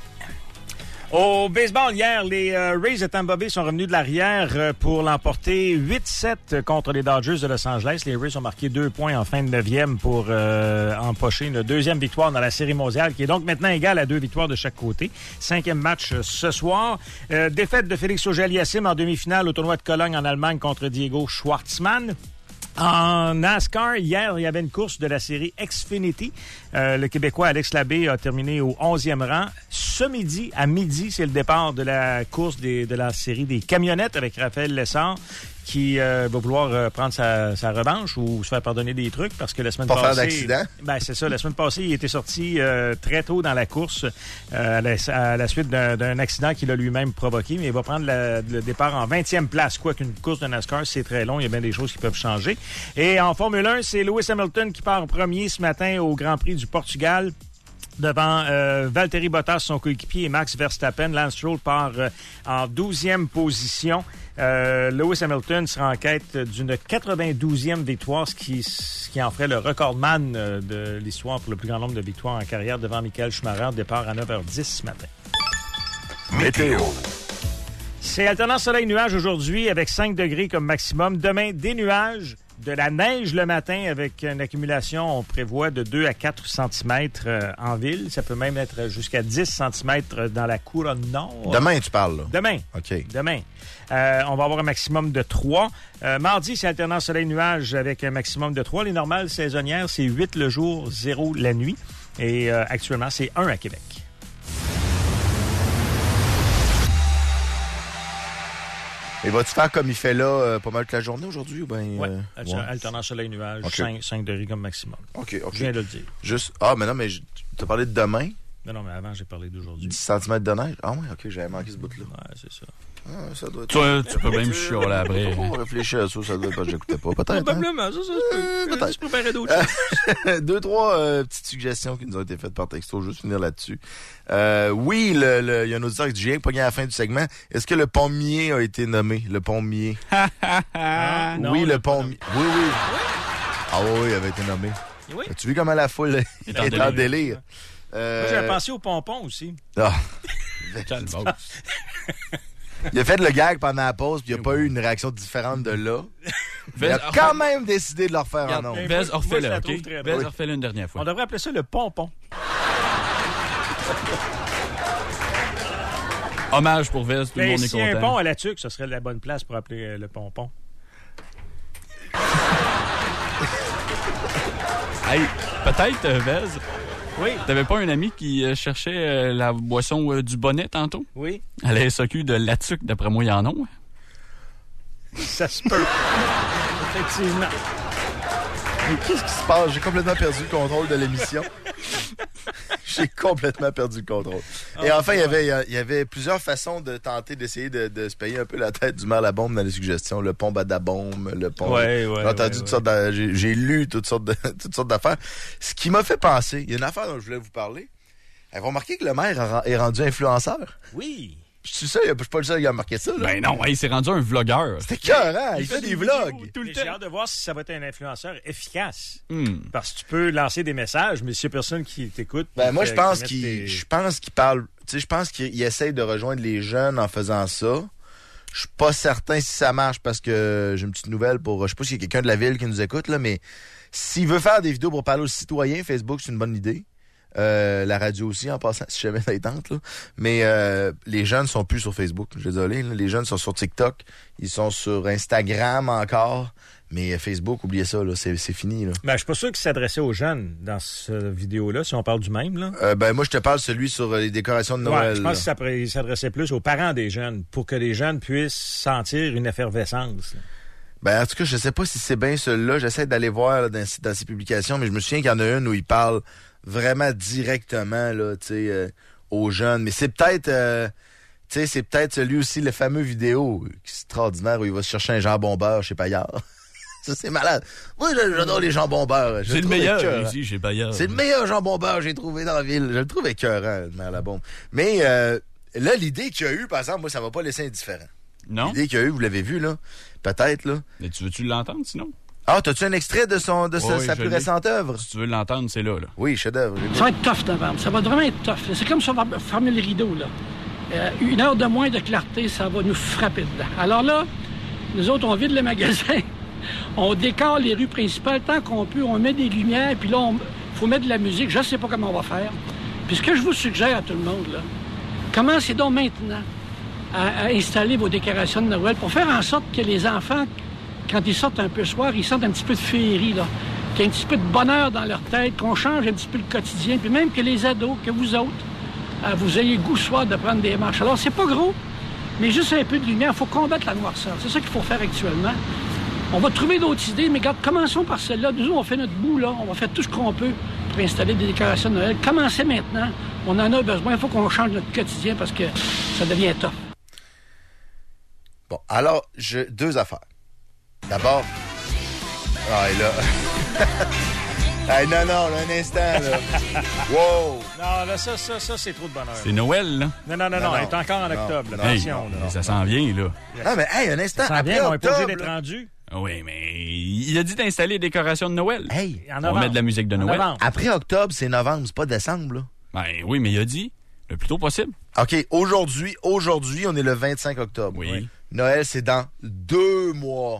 Au baseball, hier, les Rays de Tampa Bay sont revenus de l'arrière pour l'emporter 8-7 contre les Dodgers de Los Angeles. Les Rays ont marqué 2 points en fin de 9e pour empocher une deuxième victoire dans la Série mondiale, qui est donc maintenant égale à 2 victoires de chaque côté. 5e match ce soir. Défaite de Félix Auger-Aliassime en demi-finale au tournoi de Cologne en Allemagne contre Diego Schwartzmann. En NASCAR, hier, il y avait une course de la série Xfinity. Le Québécois Alex Labbé a terminé au 11e rang. Ce midi, à midi, c'est le départ de la course de la série des camionnettes avec Raphaël Lessard qui va vouloir prendre sa revanche ou se faire pardonner des trucs parce que la semaine passée... Pas faire d'accident? Ben, c'est ça. La semaine passée, il était sorti très tôt dans la course à la suite d'un accident qu'il a lui-même provoqué, mais il va prendre le départ en 20e place. Quoi qu'une course de NASCAR, c'est très long. Il y a bien des choses qui peuvent changer. Et en Formule 1, c'est Lewis Hamilton qui part en premier ce matin au Grand Prix du Portugal. Devant Valtteri Bottas, son coéquipier, et Max Verstappen. Lance Stroll part en 12e position. Lewis Hamilton sera en quête d'une 92e victoire, ce qui en ferait le recordman de l'histoire pour le plus grand nombre de victoires en carrière devant Michael Schumacher. Départ à 9h10 ce matin. Météo. C'est alternance soleil-nuage aujourd'hui avec 5 degrés comme maximum. Demain, des nuages. De la neige le matin avec une accumulation, on prévoit de 2 à 4 cm en ville. Ça peut même être jusqu'à 10 cm dans la couronne nord. Demain, tu parles, là? Demain. OK. Demain. On va avoir un maximum de 3. Mardi, c'est alternance soleil-nuage avec un maximum de 3. Les normales saisonnières, c'est 8 le jour, 0 la nuit. Et actuellement, c'est 1 à Québec. Et vas-tu faire comme il fait là pas mal toute la journée aujourd'hui? Ou ben, oui, alternance soleil-nuage, okay. 5 degrés comme maximum. OK. Je viens de le dire. Juste, mais non, mais tu as parlé de demain? Non, mais avant, j'ai parlé d'aujourd'hui. 10 cm de neige? Ah oui, OK, j'avais manqué ce bout-là. Ouais, c'est ça. Ah, ça doit être... Toi, tu peux même chialer après. On réfléchit à ça, ça doit être parce que j'écoutais pas. Peut-être. Probablement, ça peut. Je préparais d'autres choses. 2-3 petites suggestions qui nous ont été faites par texto, juste finir là-dessus. Oui, il y a un auditeur qui dit, j'ai pogné à la fin du segment. Est-ce que le pommier a été nommé? Le pommier. Oui, le pommier. Oui. Ah oui, il avait été nommé. Oui. As-tu vu comment la foule est en délire? Moi, j'avais pensé au pompon aussi. Ah. Quelle bosse. Il a fait le gag pendant la pause, puis il n'y a pas eu une réaction différente de là. Il a quand même décidé de le refaire en ondes. Vez, refais-le, OK? Vez, refais-le une dernière fois. On devrait appeler ça le pompon. Hommage pour Vez, tout le monde est content. Si un pont à la tuque, ce serait la bonne place pour appeler le pompon. Hey, peut-être, Vez. Oui. T'avais pas un ami qui cherchait la boisson du bonnet tantôt? Oui. À la SAQ de Latuc, d'après moi, il y en a. Ça se peut. Effectivement. Mais qu'est-ce qui se passe? J'ai complètement perdu le contrôle de l'émission. J'ai complètement perdu le contrôle. Et enfin, il y avait plusieurs façons de tenter d'essayer de se payer un peu la tête du maire Labombe dans les suggestions. Le pont Badabombe, le pont... J'ai entendu toutes sortes j'ai lu toutes sortes d'affaires. Ce qui m'a fait penser, il y a une affaire dont je voulais vous parler. Vous remarquez que le maire est rendu influenceur? Oui. Je suis sûr, je suis pas le seul qui a remarqué ça. Là. Ben non, il s'est rendu un vlogueur. C'était écœurant, il fait des vlogs. J'ai hâte de voir si ça va être un influenceur efficace. Parce que tu peux lancer des messages, mais s'il y a personne qui t'écoute... Ben moi, je pense qu'il parle... Tu sais, je pense qu'il essaye de rejoindre les jeunes en faisant ça. Je suis pas certain si ça marche parce que j'ai une petite nouvelle pour... Je sais pas s'il y a quelqu'un de la ville qui nous écoute, là, mais s'il veut faire des vidéos pour parler aux citoyens, Facebook, c'est une bonne idée. La radio aussi, en passant, si jamais ça tente, là. Mais les jeunes sont plus sur Facebook, je suis désolé. Là. Les jeunes sont sur TikTok, ils sont sur Instagram encore, mais Facebook, oubliez ça, là, c'est fini. Là. Ben, je suis pas sûr qu'il s'adressait aux jeunes dans cette vidéo-là, si on parle du même. Là. Ben moi, je te parle celui sur les décorations de Noël. Ouais, je pense qu'il s'adressait plus aux parents des jeunes, pour que les jeunes puissent sentir une effervescence. Là. Ben, en tout cas, je sais pas si c'est bien celui-là. J'essaie d'aller voir là, dans ses publications, mais je me souviens qu'il y en a une où il parle vraiment directement là, tu sais, aux jeunes. Mais c'est peut-être, tu sais, c'est peut-être celui aussi, le fameux vidéo extraordinaire où il va se chercher un jambon beurre chez Paillard. Ça, c'est malade. Moi, j'adore les jambons beurre. C'est le meilleur ici chez Paillard. C'est le meilleur jambon beurre que j'ai trouvé dans la ville. Je le trouve écœurant, le maire Labombe. Mais là, l'idée qu'il y a eu, par exemple, moi, ça m'a pas laissé indifférent. Non? L'idée qu'il y a eu, vous l'avez vu, là. Peut-être, là. Mais tu veux-tu l'entendre, sinon? Ah, t'as-tu un extrait de sa plus récente œuvre? Si tu veux l'entendre, c'est là. Oui, chef-d'œuvre. Ça va être tough novembre. Ça va vraiment être tough. C'est comme si on va fermer le rideau, là. Une heure de moins de clarté, ça va nous frapper dedans. Alors là, nous autres, on vide les magasins. On décore les rues principales tant qu'on peut. On met des lumières, puis là, il faut mettre de la musique. Je ne sais pas comment on va faire. Puis ce que je vous suggère à tout le monde, là, commencez donc maintenant à installer vos décorations de Noël pour faire en sorte que les enfants, quand ils sortent un peu soir, ils sentent un petit peu de féerie, là. Qu'il y ait un petit peu de bonheur dans leur tête, qu'on change un petit peu le quotidien, puis même que les ados, que vous autres, vous ayez le goût soir de prendre des marches. Alors, c'est pas gros, mais juste un peu de lumière. Il faut combattre la noirceur. C'est ça qu'il faut faire actuellement. On va trouver d'autres idées, mais regarde, commençons par celle-là. Nous, on fait notre bout, là. On va faire tout ce qu'on peut pour installer des décorations de Noël. Commencez maintenant. On en a besoin. Il faut qu'on change notre quotidien parce que ça devient tough. Bon, alors, deux affaires. D'abord... Ah, et là... hey, non, là, un instant, là. Wow! Non, là, ça, c'est trop de bonheur. C'est Noël, là. Non, elle est encore en octobre, là. Attention, là. Ça s'en vient, là. Ah, mais, hey, un instant, ça s'en vient, on est pas obligé d'être rendu. Oui, mais il a dit d'installer des décorations de Noël. Hey, on va mettre de la musique de Noël. Après octobre, c'est novembre, c'est pas décembre, là. Ben oui, mais il a dit le plus tôt possible. OK, aujourd'hui, on est le 25 octobre. Oui. Noël, c'est dans 2 mois.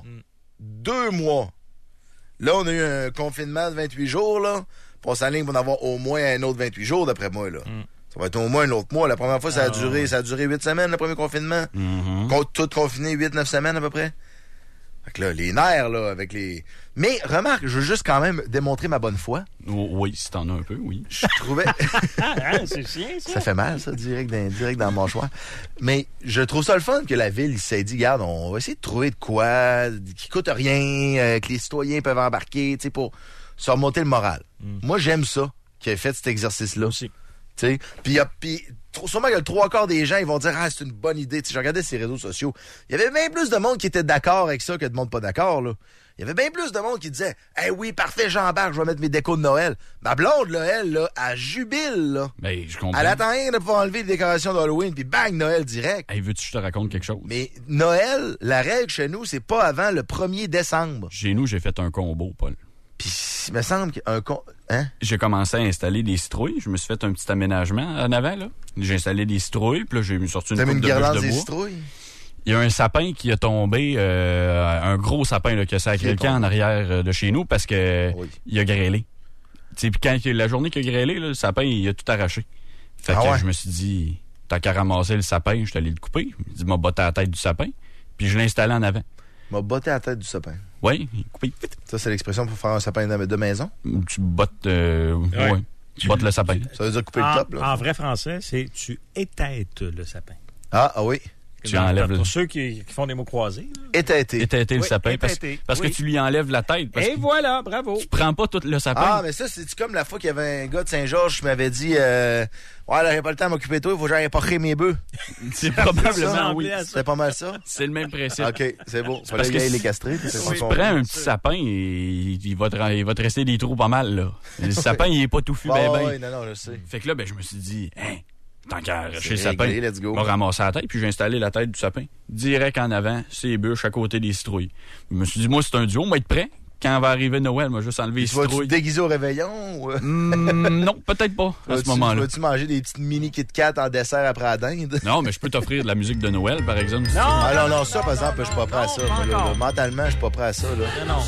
2 mois. Là, on a eu un confinement de 28 jours, là. Puis on s'aligne pour en avoir au moins un autre 28 jours, d'après moi, là. Ça va être au moins un autre mois. La première fois, ça a duré 8 semaines, le premier confinement. Tout confiné, 8-9 semaines, à peu près. Fait que là, les nerfs, là, avec les... Mais, remarque, je veux juste quand même démontrer ma bonne foi. Oui, si t'en as un peu, oui. Je trouvais... c'est chiant, ça. Ça fait mal, ça, direct dans mon choix. Mais je trouve ça le fun que la ville, il s'est dit, regarde, on va essayer de trouver de quoi qui coûte rien, que les citoyens peuvent embarquer, tu sais, pour se remonter le moral. Moi, j'aime ça, qu'il ait fait cet exercice-là. Aussi. Tu sais, puis sûrement que le 3/4 des gens, ils vont dire, c'est une bonne idée. Tu sais, je regardais ces réseaux sociaux. Il y avait bien plus de monde qui était d'accord avec ça que de monde pas d'accord, là. Il y avait bien plus de monde qui disait, oui, parfait, j'embarque, je vais mettre mes décos de Noël. Ma blonde, là, elle, là, elle jubile, là. Ben, je comprends. Elle attend rien de pouvoir enlever les décorations d'Halloween, puis bang, Noël direct. Hey, veux-tu que je te raconte quelque chose? Mais Noël, la règle chez nous, c'est pas avant le 1er décembre. Chez nous, j'ai fait un combo, Paul. Puis, il me semble qu'un... Hein? J'ai commencé à installer des citrouilles. Je me suis fait un petit aménagement en avant, là. J'ai installé des citrouilles, puis là, j'ai sorti une coupe de bûche de bois. T'as mis une guirlande des citrouilles? Il y a un sapin qui a tombé, un gros sapin là, qui a sacré le camp en arrière de chez nous parce que il a grêlé. Puis quand la journée qu'il a grêlé, là, le sapin, il a tout arraché. Fait que je me suis dit, tant qu'à ramasser le sapin, je suis allé le couper. Il dit, m'a botté à la tête du sapin, puis je l'ai installé en avant. M'a botté à la tête du sapin. Oui, coupé. Ça, c'est l'expression pour faire un sapin de maison? Tu bottes, tu bottes le sapin. Ça veut dire couper le top, là? En vrai français, c'est tu étêtes le sapin. Ah oui. Tu enlèves pour ceux qui font des mots croisés. Étêté le sapin. étêté, Parce que tu lui enlèves la tête. Et voilà, bravo. Tu prends pas tout le sapin. Ah, mais ça, c'est comme la fois qu'il y avait un gars de Saint-Georges qui m'avait dit ouais, là, j'ai pas le temps de m'occuper de toi, il faut que j'aille épocher mes bœufs. C'est probablement, oui. C'est pas mal ça? C'est le même principe. OK, c'est bon. Parce que les castrer. Si tu prends un petit sapin, il va te rester des trous pas mal, là. Le sapin, il est pas touffu, Oui, non, je sais. Fait que là, je me suis dit, tant qu'à arracher le réglé, sapin, let's go. je vais ramasser la tête, puis j'ai installé la tête du sapin. Direct en avant, ses bûches à côté des citrouilles. Je me suis dit, moi, c'est un duo, moi, être prêt. Quand va arriver Noël, moi, juste enlever les citrouilles. Tu vas-tu te déguiser au réveillon? Non, peut-être pas, à ce moment-là. Vas-tu manger des petites mini Kit Kat en dessert après la dinde? Non, mais je peux t'offrir de la musique de Noël, par exemple. Non, ça, par exemple, je suis pas prêt à ça. Là, mentalement, je suis pas prêt à ça. Là. Non.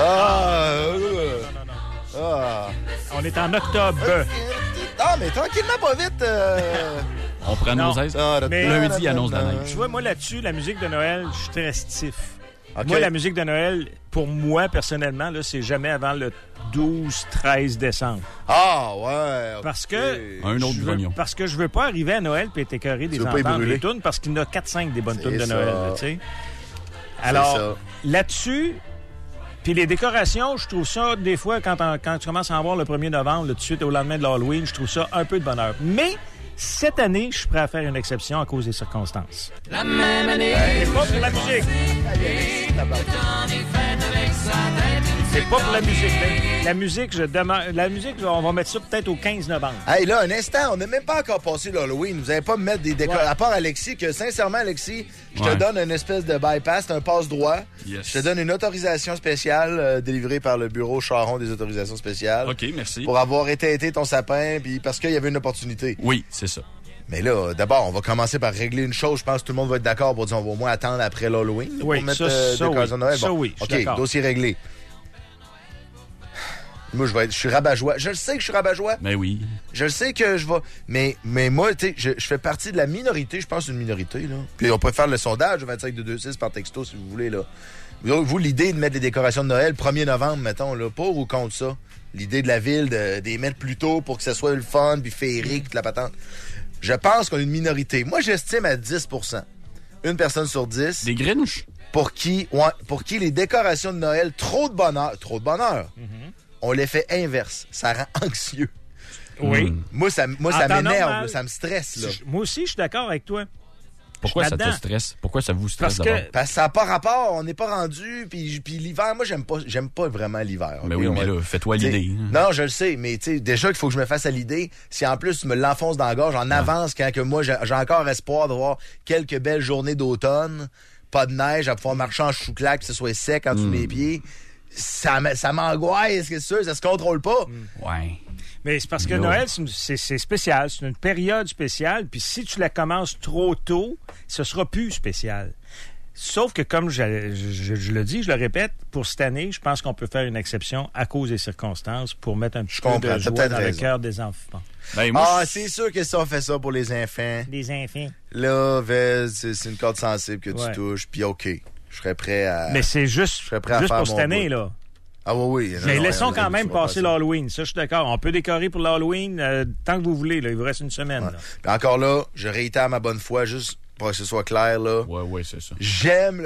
On est en octobre. Ah, mais tranquillement, pas vite. On prend nos aises. Lundi, il annonce la neige. Tu vois, moi, là-dessus, la musique de Noël, je suis très stiff. Okay. Moi, la musique de Noël, pour moi, personnellement, là, c'est jamais avant le 12-13 décembre. Ah, ouais. Okay. Parce que... Un autre grognon. Parce que je veux pas arriver à Noël et être écœuré des ententes des tunes, parce qu'il y en a 4-5 des bonnes tunes de Noël, tu sais. Alors, là-dessus... Puis les décorations, je trouve ça, des fois, quand tu commences à en voir le 1er novembre, là, tout de suite au lendemain de l'Halloween, je trouve ça un peu de bonheur. Mais... cette année, je suis prêt à faire une exception à cause des circonstances. La même année, c'est pas pour la musique. C'est pas pour la musique. La musique, on va mettre ça peut-être au 15 novembre. Hey, là, un instant, on n'a même pas encore passé l'Halloween. Vous n'allez pas me mettre des décorations. À part Alexis, que sincèrement, Alexis, je te donne une espèce de bypass, un passe-droit. Yes. Je te donne une autorisation spéciale délivrée par le bureau Charon des autorisations spéciales. OK, merci. Pour avoir éteinté ton sapin, puis parce qu'il y avait une opportunité. Oui, c'est ça. Mais là, d'abord, on va commencer par régler une chose. Je pense que tout le monde va être d'accord pour dire on va au moins attendre après l'Halloween pour mettre décoration de Noël. Ça, oui. OK, dossier réglé. Moi, je suis rabat-joie. Je le sais que je suis rabat-joie. Mais oui. Je le sais que je vais... Mais moi, tu sais, je fais partie de la minorité. Je pense une minorité, là. Puis on peut faire le sondage 25-226 par texto, si vous voulez, là. Vous, l'idée de mettre les décorations de Noël 1er novembre, mettons, là, pour ou contre ça? L'idée de la ville de les mettre plus tôt pour que ça soit le fun, puis féerique, toute la patente. Je pense qu'on a une minorité. Moi, j'estime à 10%. Une personne sur 10. Des Grinch? Pour qui les décorations de Noël, trop de bonheur. Mm-hmm. On l'effet inverse. Ça rend anxieux. Oui. Moi, ça m'énerve, ça me stresse. Là. Moi aussi, je suis d'accord avec toi. Pourquoi ça te stresse? Pourquoi ça vous stresse d'abord? Parce que ça n'a pas rapport. On n'est pas rendu. Puis l'hiver, moi, j'aime pas vraiment l'hiver. Mais okay? Oui, mais là, fais-toi l'idée. Non, je le sais. Mais tu sais, déjà qu'il faut que je me fasse à l'idée. Si en plus, tu me l'enfonces dans la gorge en avance quand que moi, j'ai encore espoir de voir quelques belles journées d'automne, pas de neige, à pouvoir marcher en chou-clac, que ce soit sec en dessous de mes pieds. Ça m'angoisse, c'est sûr. Ça se contrôle pas. Ouais. Mais c'est parce que Noël, c'est spécial. C'est une période spéciale. Puis si tu la commences trop tôt, ce sera plus spécial. Sauf que, comme je le dis, je le répète, pour cette année, je pense qu'on peut faire une exception à cause des circonstances pour mettre un petit peu de joie dans le cœur des enfants. Ben, c'est sûr que ça, on fait ça pour les enfants. Les enfants. Là, c'est une corde sensible que tu touches. Puis OK, je serais prêt à... Mais c'est juste pour cette année, là. Ah oui. Mais laissons quand même passer l'Halloween. Ça, je suis d'accord. On peut décorer pour l'Halloween tant que vous voulez. Là. Il vous reste une semaine. Ouais. Là. Puis encore là, je réitère ma bonne foi, juste pour que ce soit clair. Là. Ouais, c'est ça. J'aime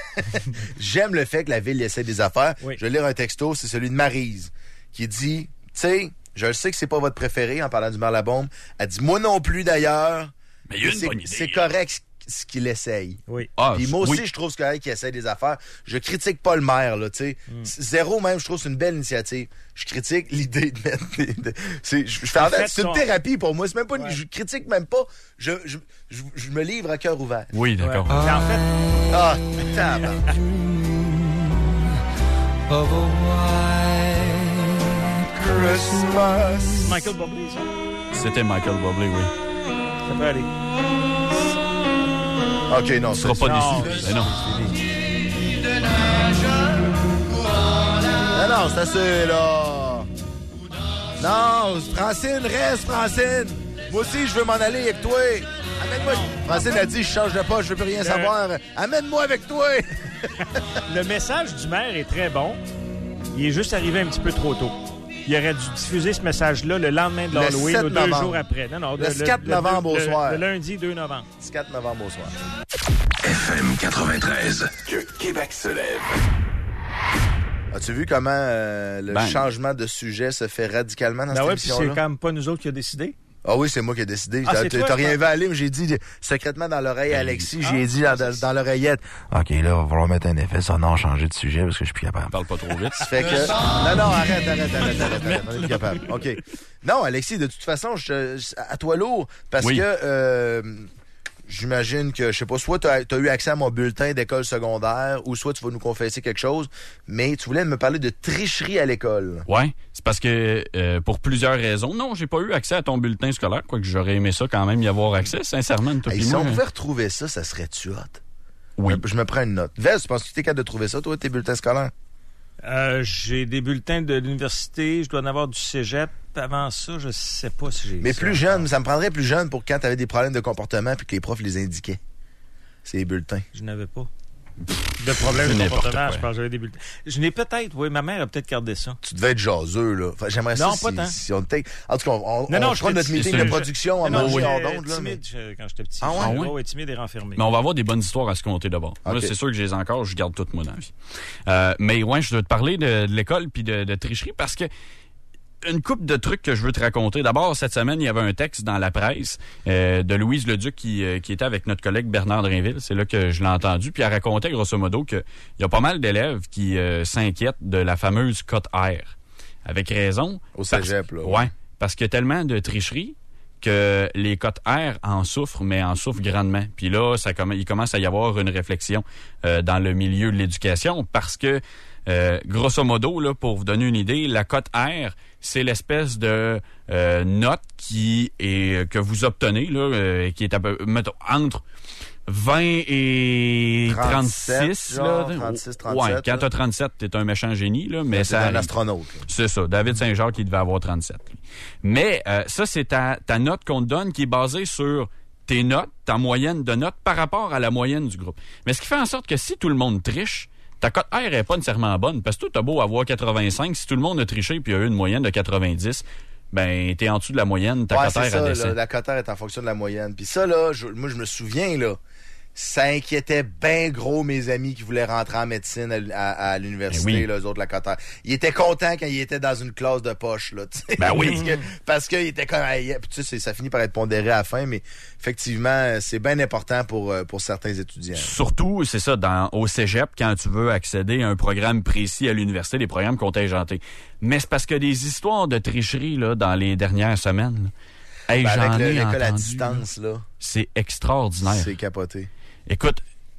le fait que la ville essaie des affaires. Oui. Je vais lire un texto, c'est celui de Maryse, qui dit, tu sais, je le sais que c'est pas votre préféré en parlant du Marlabombe. Elle dit, moi non plus d'ailleurs. Mais il y a une bonne idée. C'est correct ce qu'il essaye. Oui. Puis moi aussi, je trouve c'est correct qu'il essaye des affaires. Je critique pas le maire, là, tu sais. Zéro même, je trouve que c'est une belle initiative. Je critique l'idée de mettre c'est une thérapie pour moi. C'est même pas je critique même pas. Je me livre à cœur ouvert. Oui, d'accord. Ouais. En fait... Ah, tabarnak. Christmas. Michael Bublé, ça? C'était Michael Bublé, oui. Ça peut aller. OK, non, tu seras pas déçu. Mais non. Non, c'est assez, là. Non, Francine, reste, Francine. Moi aussi, je veux m'en aller avec toi. Amène-moi. Francine a dit, je change de pas, je veux plus rien savoir. Amène-moi avec toi. Le message du maire est très bon. Il est juste arrivé un petit peu trop tôt. il aurait dû diffuser ce message-là le lendemain de l'Halloween ou 2 jours après. Non, le 4 novembre au soir. Le lundi 2 novembre. Le 4 novembre au soir. FM 93, que Québec se lève. As-tu vu comment le changement de sujet se fait radicalement dans cette émission-là? Puis c'est quand même pas nous autres qui a décidé. Ah oui, c'est moi qui ai décidé. Ah, t'as rien vu aller, mais j'ai dit secrètement dans l'oreille à Alexis, j'ai dit dans l'oreillette, OK, là, il va falloir mettre un effet sonore, changer de sujet parce que je suis plus capable. Parle pas trop vite. Ça fait que... Non, arrête. On est plus capable. OK. Non, Alexis, de toute façon, à toi lourd, parce que... J'imagine que, je sais pas, soit tu as eu accès à mon bulletin d'école secondaire ou soit tu vas nous confesser quelque chose, mais tu voulais me parler de tricherie à l'école. Ouais, c'est parce que pour plusieurs raisons. Non, j'ai pas eu accès à ton bulletin scolaire, quoique j'aurais aimé ça quand même y avoir accès, sincèrement. Si on pouvait retrouver ça, ça serait-tu hot? Oui. Je me prends une note. Vez, tu penses que tu es capable de trouver ça, toi, tes bulletins scolaires? J'ai des bulletins de l'université, je dois en avoir du cégep. Avant ça, je sais pas si j'ai... Mais plus jeune, ça me prendrait plus jeune pour quand tu avais des problèmes de comportement puis que les profs les indiquaient. Ces bulletins. Je n'avais pas de problème de comportement, je pense que j'avais des bulletins. Je n'ai peut-être, oui, ma mère a peut-être gardé ça. Tu devais être jaseux, là. Enfin, j'aimerais non, ça pas tant. Si on était... En tout cas, on fera notre meeting de production en manger hors d'onde, là. Timide quand j'étais petit. Ah ouais? Ouais, timide et renfermé. Mais on va avoir des bonnes histoires à se compter d'abord. Okay. Là, c'est sûr que j'ai encore, je garde tout moi dans la vie. Mais ouais, je dois te parler de l'école puis de tricherie parce que une couple de trucs que je veux te raconter. D'abord, cette semaine, il y avait un texte dans la presse de Louise Leduc qui était avec notre collègue Bernard Drainville. C'est là que je l'ai entendu. Puis elle racontait grosso modo qu'il y a pas mal d'élèves qui s'inquiètent de la fameuse cote R. Avec raison. Au cégep, là. Ouais. Parce qu'il y a tellement de tricheries que les cotes R en souffrent, mais en souffrent grandement. Puis là, il commence à y avoir une réflexion dans le milieu de l'éducation parce que grosso modo, là, pour vous donner une idée, la cote R, c'est l'espèce de note que vous obtenez, là, qui est mettons, entre 20 et 36. Genre, là. 36, 37. Ouais, quand t'as 37, t'es un méchant génie, là, mais c'est un astronaute. Là. C'est ça. David Saint-Jacques, qui devait avoir 37. Lui. Mais ça, c'est ta note qu'on te donne qui est basée sur tes notes, ta moyenne de notes par rapport à la moyenne du groupe. Mais ce qui fait en sorte que si tout le monde triche, ta cote R n'est pas nécessairement bonne. Parce que toi, t'as beau avoir 85, si tout le monde a triché puis il y a eu une moyenne de 90, ben, t'es en dessous de la moyenne, ta cote R a descend. La cote R est en fonction de la moyenne. Puis ça, là, moi, je me souviens, là, ça inquiétait bien gros mes amis qui voulaient rentrer en médecine à l'université, là, eux autres, la cote R. Ils étaient contents quand ils étaient dans une classe de poche, là, tu sais. Ben oui. Parce qu'ils étaient comme, tu sais, ça finit par être pondéré à la fin, mais effectivement, c'est bien important pour certains étudiants. Surtout, c'est ça, au cégep, quand tu veux accéder à un programme précis à l'université, des programmes contingentés. Mais c'est parce que des histoires de tricherie, là, dans les dernières semaines, là, hey, avec l'école entendu, à distance, là. C'est extraordinaire. C'est capoté. Écoute,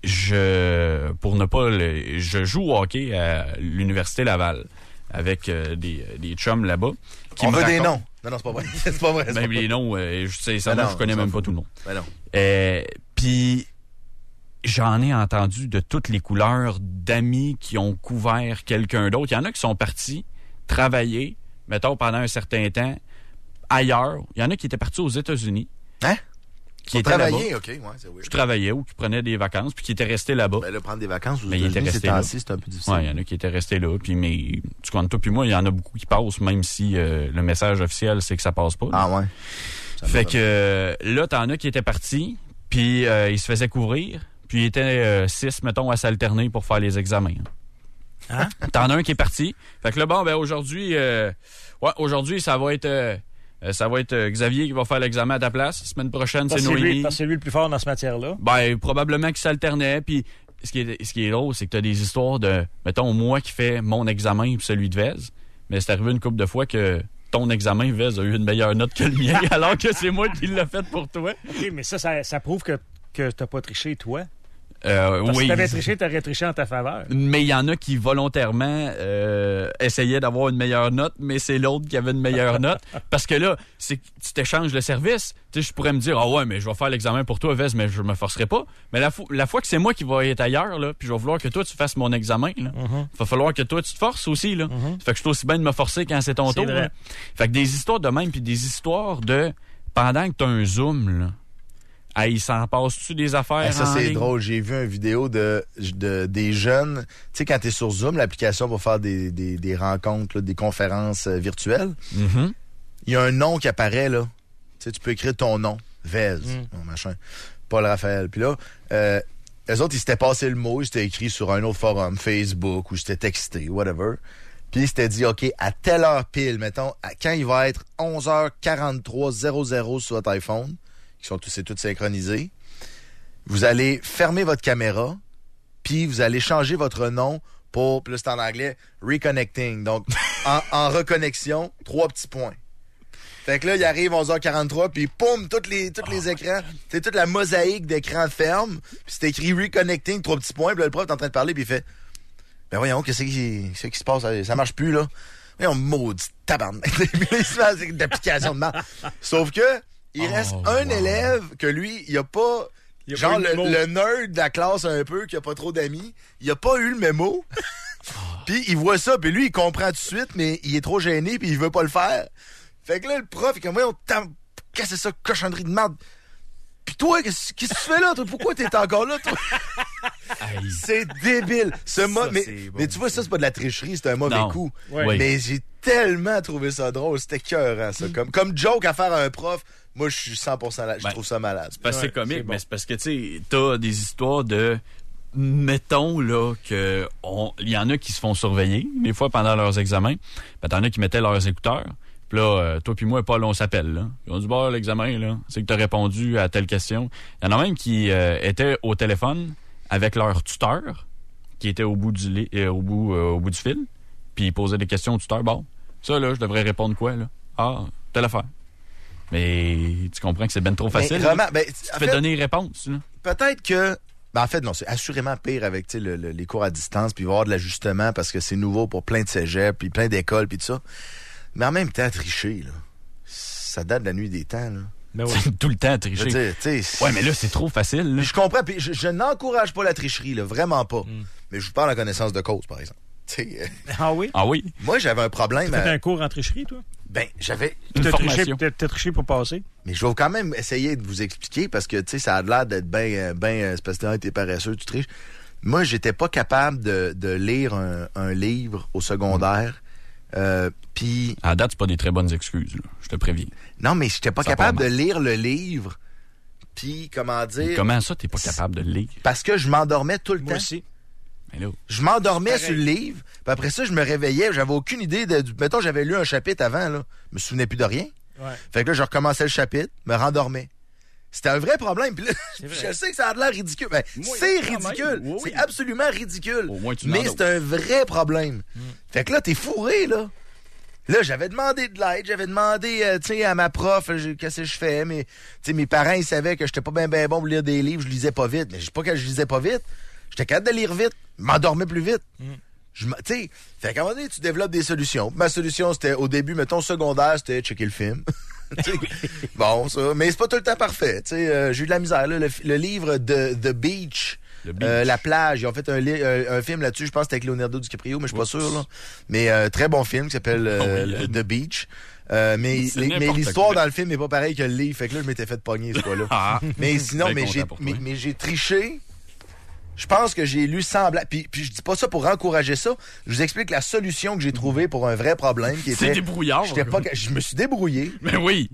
je joue au hockey à l'Université Laval avec des chums là-bas. On veut des noms. Non, c'est pas vrai. C'est pas vrai. Même les noms, je connais même pas tout le monde. Ben non. Puis, j'en ai entendu de toutes les couleurs d'amis qui ont couvert quelqu'un d'autre. Il y en a qui sont partis travailler, mettons, pendant un certain temps, ailleurs. Il y en a qui étaient partis aux États-Unis. Hein? Qui étaient travailler, OK, ouais, c'est weird. Je travaillais ou qui prenaient des vacances, puis qui étaient restés là-bas. Ben là, prendre des vacances aux États-Unis, c'est un peu difficile. Ouais, il y en a qui étaient restés là, puis mais tu comptes toi puis moi, il y en a beaucoup qui passent, même si le message officiel, c'est que ça passe pas. Là. Ah ouais. Fait que là, t'en as qui étaient partis, puis ils se faisaient couvrir, puis ils étaient 6, mettons, à s'alterner pour faire les examens. Hein? T'en as un qui est parti. Fait que là, bon, ben aujourd'hui, aujourd'hui, ça va être Xavier qui va faire l'examen à ta place. Semaine prochaine, c'est Noémie. Parce que c'est lui le plus fort dans cette matière-là. Ben, probablement qu'il s'alternait. Puis, ce qui est drôle, c'est que tu as des histoires de, mettons, moi qui fais mon examen et celui de Vez. Mais c'est arrivé une couple de fois que ton examen, Vez, a eu une meilleure note que le mien, alors que c'est moi qui l'ai fait pour toi. OK, mais ça prouve que t'as pas triché, toi. Oui. Si t'avais triché, t'aurais triché en ta faveur. Mais il y en a qui volontairement essayaient d'avoir une meilleure note, mais c'est l'autre qui avait une meilleure note. Parce que là, c'est que tu t'échanges le service. Tu sais, je pourrais me dire, ah ouais, mais je vais faire l'examen pour toi, Vez, mais je me forcerai pas. Mais la fois que c'est moi qui vais être ailleurs, là, puis je vais vouloir que toi, tu fasses mon examen, là, va falloir que toi, tu te forces aussi, là. Fait que je suis aussi bien de me forcer quand c'est ton tour. Là. Fait que des histoires de même, puis des histoires de, pendant que tu as un Zoom, là, Ah, il s'en passe-tu des affaires Ça, en c'est ligne? drôle. J'ai vu une vidéo des jeunes. Tu sais, quand t'es sur Zoom, l'application pour faire des rencontres, là, des conférences virtuelles, Mm-hmm. il y a un nom qui apparaît, là. Tu sais, tu peux écrire ton nom. Vez, machin. Paul Raphaël. Puis là, eux autres, ils s'étaient passé le mot, ils s'étaient écrit sur un autre forum, Facebook, ou ils s'étaient texté, whatever. Puis ils s'étaient dit, OK, à telle heure pile, mettons, quand il va être 11h43:00 sur votre iPhone, c'est tout synchronisé, vous allez fermer votre caméra, puis vous allez changer votre nom pour, puis là c'est en anglais, reconnecting. Donc, en reconnexion, 3 petits points. Fait que là, il arrive 11h43, puis poum, tous les écrans, c'est toute la mosaïque d'écran ferme, puis c'est écrit reconnecting, 3 petits points, puis là, le prof est en train de parler, puis il fait, ben voyons, qu'est-ce qui se passe? Ça marche plus, là. Voyons, maudit tabarnak. C'est d'application de merde. Sauf que, il reste un élève que lui, il a pas... genre le nerd de la classe un peu, qui a pas trop d'amis, il a pas eu le mémo. Puis il voit ça, puis lui, il comprend tout de suite, mais il est trop gêné, puis il veut pas le faire. Fait que là, le prof, il est comme, voyons, qu'est-ce que c'est ça, cochonnerie de merde? Pis toi, qu'est-ce que tu fais là, toi? Pourquoi t'es encore là, toi? C'est débile. Mais tu vois, ça, c'est pas de la tricherie, c'est un mauvais coup. Oui. Mais j'ai tellement trouvé ça drôle. C'était écœurant, ça. Comme joke à faire à un prof, moi, je suis 100% là. Je trouve ça malade. C'est parce que c'est comique, mais c'est parce que, tu sais, t'as des histoires de... Mettons, là, que il y en a qui se font surveiller, des fois, pendant leurs examens. Ben, t'en as qui mettaient leurs écouteurs. Puis là, toi puis moi, Paul, on s'appelle, là. Ils ont dit, bah, l'examen, là, c'est que t'as répondu à telle question. Il y en a même qui étaient au téléphone avec leur tuteur, qui était au bout du fil, puis ils posaient des questions au tuteur. Bon, ça, là, je devrais répondre quoi, là? Ah, telle affaire. Mais tu comprends que c'est ben trop facile. Vraiment, tu fais donner une réponse, là. Peut-être que... Ben en fait, non, c'est assurément pire avec les cours à distance, puis il va y avoir de l'ajustement parce que c'est nouveau pour plein de cégeps, puis plein d'écoles, puis tout ça. Mais en même temps, tricher, là, ça date de la nuit des temps, là. Ben oui. Tout le temps à tricher. Ouais, mais là, c'est trop facile. Là. Je comprends, puis je n'encourage pas la tricherie, là, vraiment pas. Mais je vous parle en connaissance de cause, par exemple. Ah oui? Ah oui? Moi, j'avais un problème. Tu as fait un cours en tricherie, toi? Ben, j'avais une formation. T'as triché pour passer? Mais je vais quand même essayer de vous expliquer parce que, tu sais, ça a l'air d'être c'est parce que t'es paresseux, tu triches. Moi, j'étais pas capable de lire un livre au secondaire. Puis... À date, c'est pas des très bonnes excuses, là. Je te préviens. Non, mais j'étais pas capable de lire le livre. Puis, comment dire... Mais comment ça, t'es pas capable de le lire? Parce que je m'endormais tout le temps. Moi aussi. Mais là, je m'endormais sur le livre, puis après ça, je me réveillais, j'avais aucune idée mettons, j'avais lu un chapitre avant, là. Je me souvenais plus de rien. Ouais. Fait que là, je recommençais le chapitre, me rendormais. C'était un vrai problème. Puis là, je sais que ça a l'air ridicule. Ben, c'est ridicule. Oui. C'est absolument ridicule. Mais c'est un vrai problème. Fait que là, t'es fourré, là. Là, j'avais demandé de l'aide. J'avais demandé, tu sais, à ma prof, qu'est-ce que je fais. Mais, tu sais, mes parents, ils savaient que j'étais pas bien bon pour lire des livres. Je lisais pas vite. Mais je sais pas que je lisais pas vite. J'étais capable de lire vite. Je m'endormais plus vite. Tu sais, fait qu'à un moment donné, tu développes des solutions. Ma solution, c'était au début, mettons, secondaire, c'était checker le film. Bon, ça. Mais c'est pas tout le temps parfait. Tu sais, j'ai eu de la misère, là. Le livre de The Beach. La plage. Ils ont fait un film là-dessus. Je pense que c'était avec Leonardo DiCaprio, mais je suis pas sûr, là. Mais très bon film qui s'appelle The Beach. Mais l'histoire dans le film n'est pas pareille que le livre. Fait que là, je m'étais fait pogner, ce fois-là. Mais sinon, mais j'ai triché. Je pense que j'ai lu semblant. Puis je dis pas ça pour encourager ça. Je vous explique la solution que j'ai trouvée pour un vrai problème qui était... C'est débrouillard. Je me suis débrouillé. Mais oui.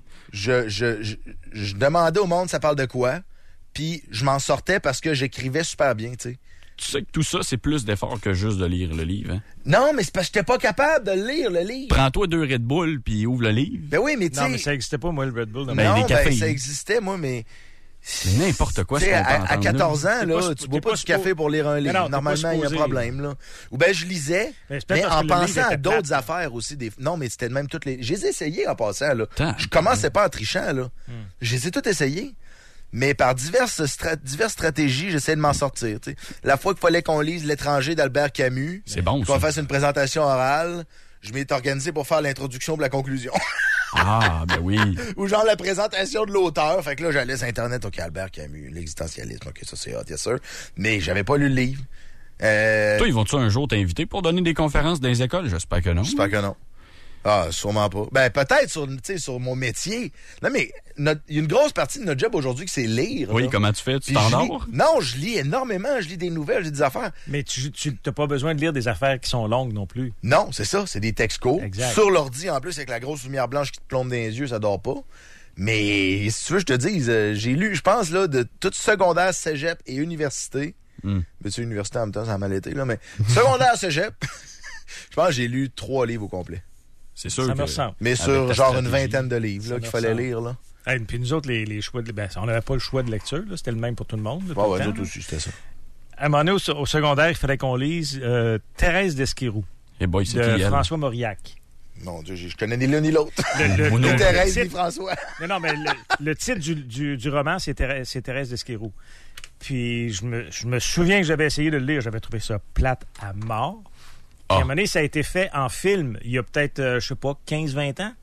Je demandais au monde ça parle de quoi. Puis je m'en sortais parce que j'écrivais super bien, tu sais. Tu sais que tout ça, c'est plus d'effort que juste de lire le livre, hein? Non, mais c'est parce que j'étais pas capable de lire le livre. Prends-toi 2 Red Bull puis ouvre le livre. Ben oui, mais tu sais... Non, mais ça existait pas, moi, le Red Bull. Non, ça existait, moi, mais... C'est n'importe quoi. À 14 ans, là, tu bois pas du café pour lire un livre. Non, normalement, il y a un problème, là. Ou bien, je lisais, mais en pensant à d'autres affaires aussi. Non, mais c'était même toutes les... Je les ai essayés en passant, là. Je commençais pas en trichant, là. Je les ai toutes essayés. Mais par diverses stratégies, j'essaie de m'en sortir. T'sais. La fois qu'il fallait qu'on lise L'étranger d'Albert Camus, c'est bon, qu'on fasse une présentation orale, je m'étais organisé pour faire l'introduction de la conclusion. Ah, ben oui. Ou genre la présentation de l'auteur. Fait que là, j'allais sur Internet, OK, Albert Camus, l'existentialisme, OK, ça c'est hot, yes sir. Mais j'avais pas lu le livre. Toi, ils vont-tu un jour t'inviter pour donner des conférences dans les écoles? J'espère que non. J'espère que non. Ah, sûrement pas. Ben, peut-être sur mon métier. Non, mais il y a une grosse partie de notre job aujourd'hui que c'est lire. Oui, là. comment tu fais? Tu Puis t'endors? Non, je lis énormément. Je lis des nouvelles, je lis des affaires. Mais tu n'as pas besoin de lire des affaires qui sont longues non plus. Non, c'est ça. C'est des textes courts. Exact. Sur l'ordi, en plus, avec la grosse lumière blanche qui te plombe dans les yeux, ça dort pas. Mais si tu veux, je te dise, j'ai lu, je pense, là, de tout secondaire, cégep et université. Mais université en même temps, ça a mal été, là. Mais secondaire, cégep, je pense que j'ai lu 3 livres au complet. C'est sûr. Ça me ressemble. Mais sur genre une vingtaine de livres là, qu'il fallait lire. Là. Puis nous autres, les choix on n'avait pas le choix de lecture. Là. C'était le même pour tout le monde. Nous autres aussi, c'était ça. À un moment donné, au secondaire, il fallait qu'on lise Thérèse d'Esquerroux de François Mauriac. Mon Dieu, je connais ni l'un ni l'autre. Le Thérèse titre, ni François. Non, mais le titre du roman, c'est Thérèse d'Esquerroux. Puis je me souviens que j'avais essayé de le lire. J'avais trouvé ça plate à mort. Puis à un moment donné, ça a été fait en film il y a peut-être, je sais pas, 15-20 ans.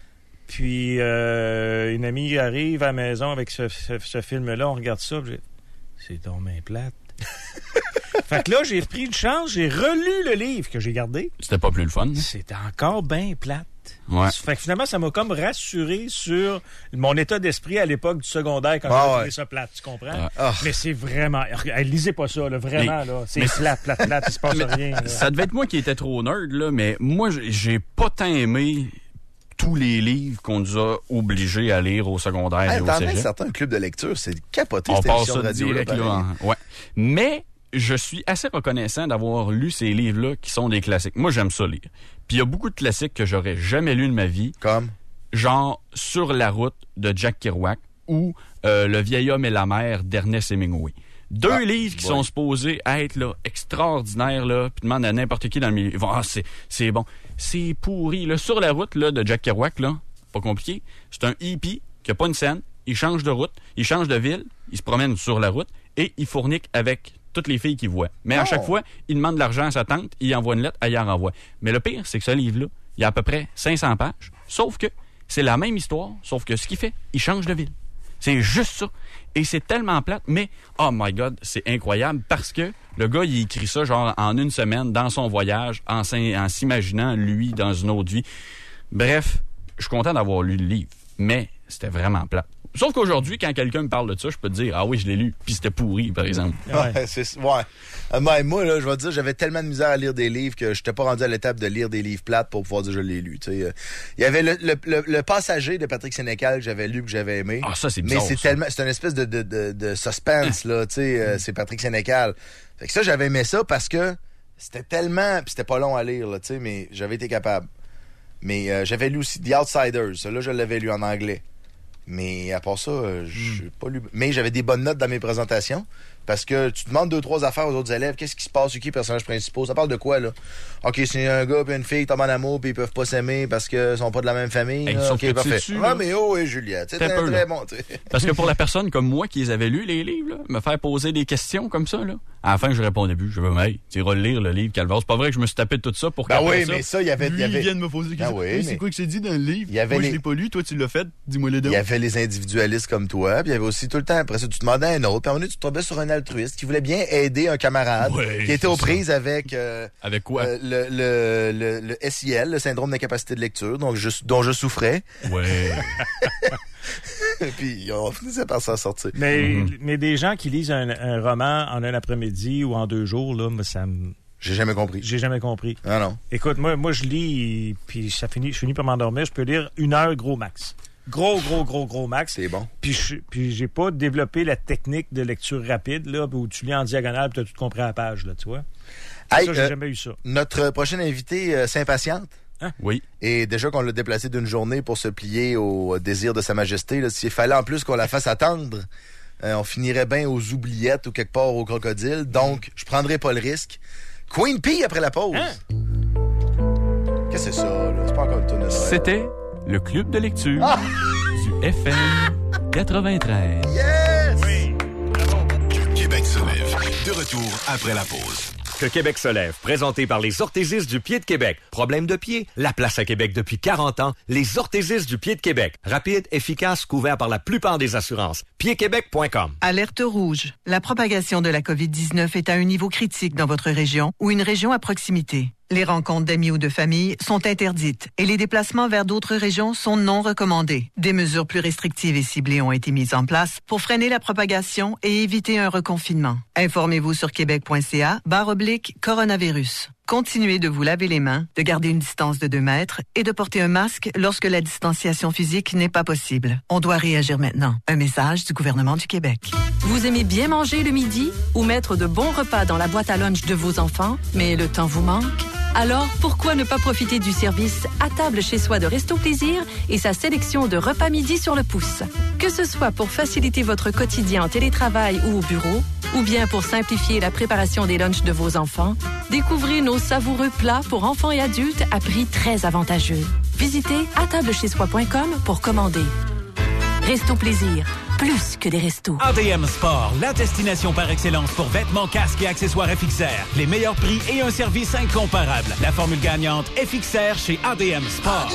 Puis une amie arrive à la maison avec ce film-là. On regarde ça. C'est donc bien plate. Fait que là, j'ai pris une chance. J'ai relu le livre que j'ai gardé. C'était pas plus le fun. C'était encore bien plate. Ouais. Fait que finalement, ça m'a comme rassuré sur mon état d'esprit à l'époque du secondaire quand j'ai trouvé ça plate, tu comprends? Mais c'est vraiment... Lisez pas ça, là, vraiment, là. C'est plate, il se passe rien. Là. Ça devait être moi qui étais trop nerd, là, mais moi, j'ai pas tant aimé tous les livres qu'on nous a obligés à lire au secondaire et au cégep. Certains clubs de lecture, c'est capoté, on cette passe émission ça de radio. direct, là. Ouais. Mais je suis assez reconnaissant d'avoir lu ces livres-là qui sont des classiques. Moi, j'aime ça lire. Puis il y a beaucoup de classiques que j'aurais jamais lus de ma vie. Comme? Genre Sur la route de Jack Kerouac ou Le vieil homme et la mer d'Ernest Hemingway. Deux livres qui sont supposés être là, extraordinaires, là, puis demande à n'importe qui dans le milieu. C'est bon. C'est pourri. Là. Sur la route là, de Jack Kerouac, là, pas compliqué, c'est un hippie qui a pas une scène, il change de route, il change de ville, il se promène sur la route et il fournique avec toutes les filles qu'il voit. Mais à chaque fois, il demande de l'argent à sa tante, il envoie une lettre, elle y en renvoie. Mais le pire, c'est que ce livre-là, il y a à peu près 500 pages, sauf que c'est la même histoire, sauf que ce qu'il fait, il change de ville. C'est juste ça. Et c'est tellement plate, mais oh my God, c'est incroyable parce que le gars, il écrit ça genre en une semaine dans son voyage, en s'imaginant lui dans une autre vie. Bref, je suis content d'avoir lu le livre, mais c'était vraiment plate. Sauf qu'aujourd'hui, quand quelqu'un me parle de ça, je peux te dire, ah oui, je l'ai lu, puis c'était pourri, par exemple. Moi, là, je vais te dire, j'avais tellement de misère à lire des livres que je n'étais pas rendu à l'étape de lire des livres plates pour pouvoir dire que je l'ai lu. Il y avait le Passager de Patrick Sénécal que j'avais lu, que j'avais aimé. Ah, ça, c'est bizarre. Mais c'est une espèce de suspense, là, c'est Patrick Sénécal. Fait que ça, j'avais aimé ça parce que c'était tellement... Puis c'était pas long à lire, là, mais j'avais été capable. Mais j'avais lu aussi The Outsiders. Ça, là, je l'avais lu en anglais. Mais à part ça, j'ai pas lu. Mais j'avais des bonnes notes dans mes présentations. Parce que tu demandes 2-3 affaires aux autres élèves. Qu'est-ce qui se passe? C'est qui les personnages principaux? Ça parle de quoi, là? OK, c'est un gars et une fille qui tombent en amour puis ils peuvent pas s'aimer parce qu'ils sont pas de la même famille. Hey, OK, parfait. Roméo et Juliette. C'est très bon, tu sais. Parce que pour la personne comme moi qui les avait lus, les livres, là, me faire poser des questions comme ça, là, à la fin, je répondais plus. Je veux, hey, tu iras lire le livre, Calvaire. C'est pas vrai que je me suis tapé de tout ça pour oui, mais ça, il y avait. Il vient de me poser des questions. C'est quoi que c'est dit dans le livre? Moi, je l'ai pas lu. Toi, tu l'as fait. Dis-moi les deux. Il y avait les individualistes comme toi, puis il y avait aussi tout le temps, après ça, tu demandais à un autre, puis à un moment donné, tu tombais sur un altruiste qui voulait bien aider un camarade qui était aux prises avec avec quoi? Le SIL, le syndrome d'incapacité de lecture, dont je souffrais. Ouais. Puis on finissait par s'en sortir. Mais des gens qui lisent un roman en un après-midi ou en 2 jours, là, ça me... J'ai jamais compris. Ah non. Écoute, moi je lis, puis je finis par m'endormir. Je peux lire 1 heure gros max. Gros max. C'est bon. Puis j'ai pas développé la technique de lecture rapide, là, où tu lis en diagonale et tu as tout compris à la page, là, tu vois. Ça, j'ai jamais eu ça. Notre prochain invité s'impatiente. Hein? Oui. Et déjà qu'on l'a déplacé d'une journée pour se plier au désir de Sa Majesté, là, s'il fallait en plus qu'on la fasse attendre, on finirait bien aux oubliettes ou quelque part au crocodile. Donc, je prendrai pas le risque. Queen P après la pause. Hein? Qu'est-ce que c'est ça, là? C'est pas encore une tournée de Noël. C'était le club de lecture du FM 93. Yes! Oui. Québec se lève. De retour après la pause. Que Québec se lève, présenté par les orthésistes du Pied de Québec. Problème de pied? La place à Québec depuis 40 ans. Les orthésistes du Pied de Québec. Rapide, efficace, couvert par la plupart des assurances. Piedquebec.com. Alerte rouge. La propagation de la COVID-19 est à un niveau critique dans votre région ou une région à proximité. Les rencontres d'amis ou de famille sont interdites et les déplacements vers d'autres régions sont non recommandés. Des mesures plus restrictives et ciblées ont été mises en place pour freiner la propagation et éviter un reconfinement. Informez-vous sur québec.ca/coronavirus. Continuez de vous laver les mains, de garder une distance de 2 mètres et de porter un masque lorsque la distanciation physique n'est pas possible. On doit réagir maintenant. Un message du gouvernement du Québec. Vous aimez bien manger le midi ou mettre de bons repas dans la boîte à lunch de vos enfants, mais le temps vous manque? Alors, pourquoi ne pas profiter du service à table chez soi de Resto Plaisir et sa sélection de repas midi sur le pouce? Que ce soit pour faciliter votre quotidien en télétravail ou au bureau, ou bien pour simplifier la préparation des lunchs de vos enfants, découvrez nos savoureux plats pour enfants et adultes à prix très avantageux. Visitez atablechezsoi.com pour commander. Resto Plaisir, plus que des restos. ADM Sport, la destination par excellence pour vêtements, casques et accessoires FXR. Les meilleurs prix et un service incomparable. La formule gagnante FXR chez ADM Sport.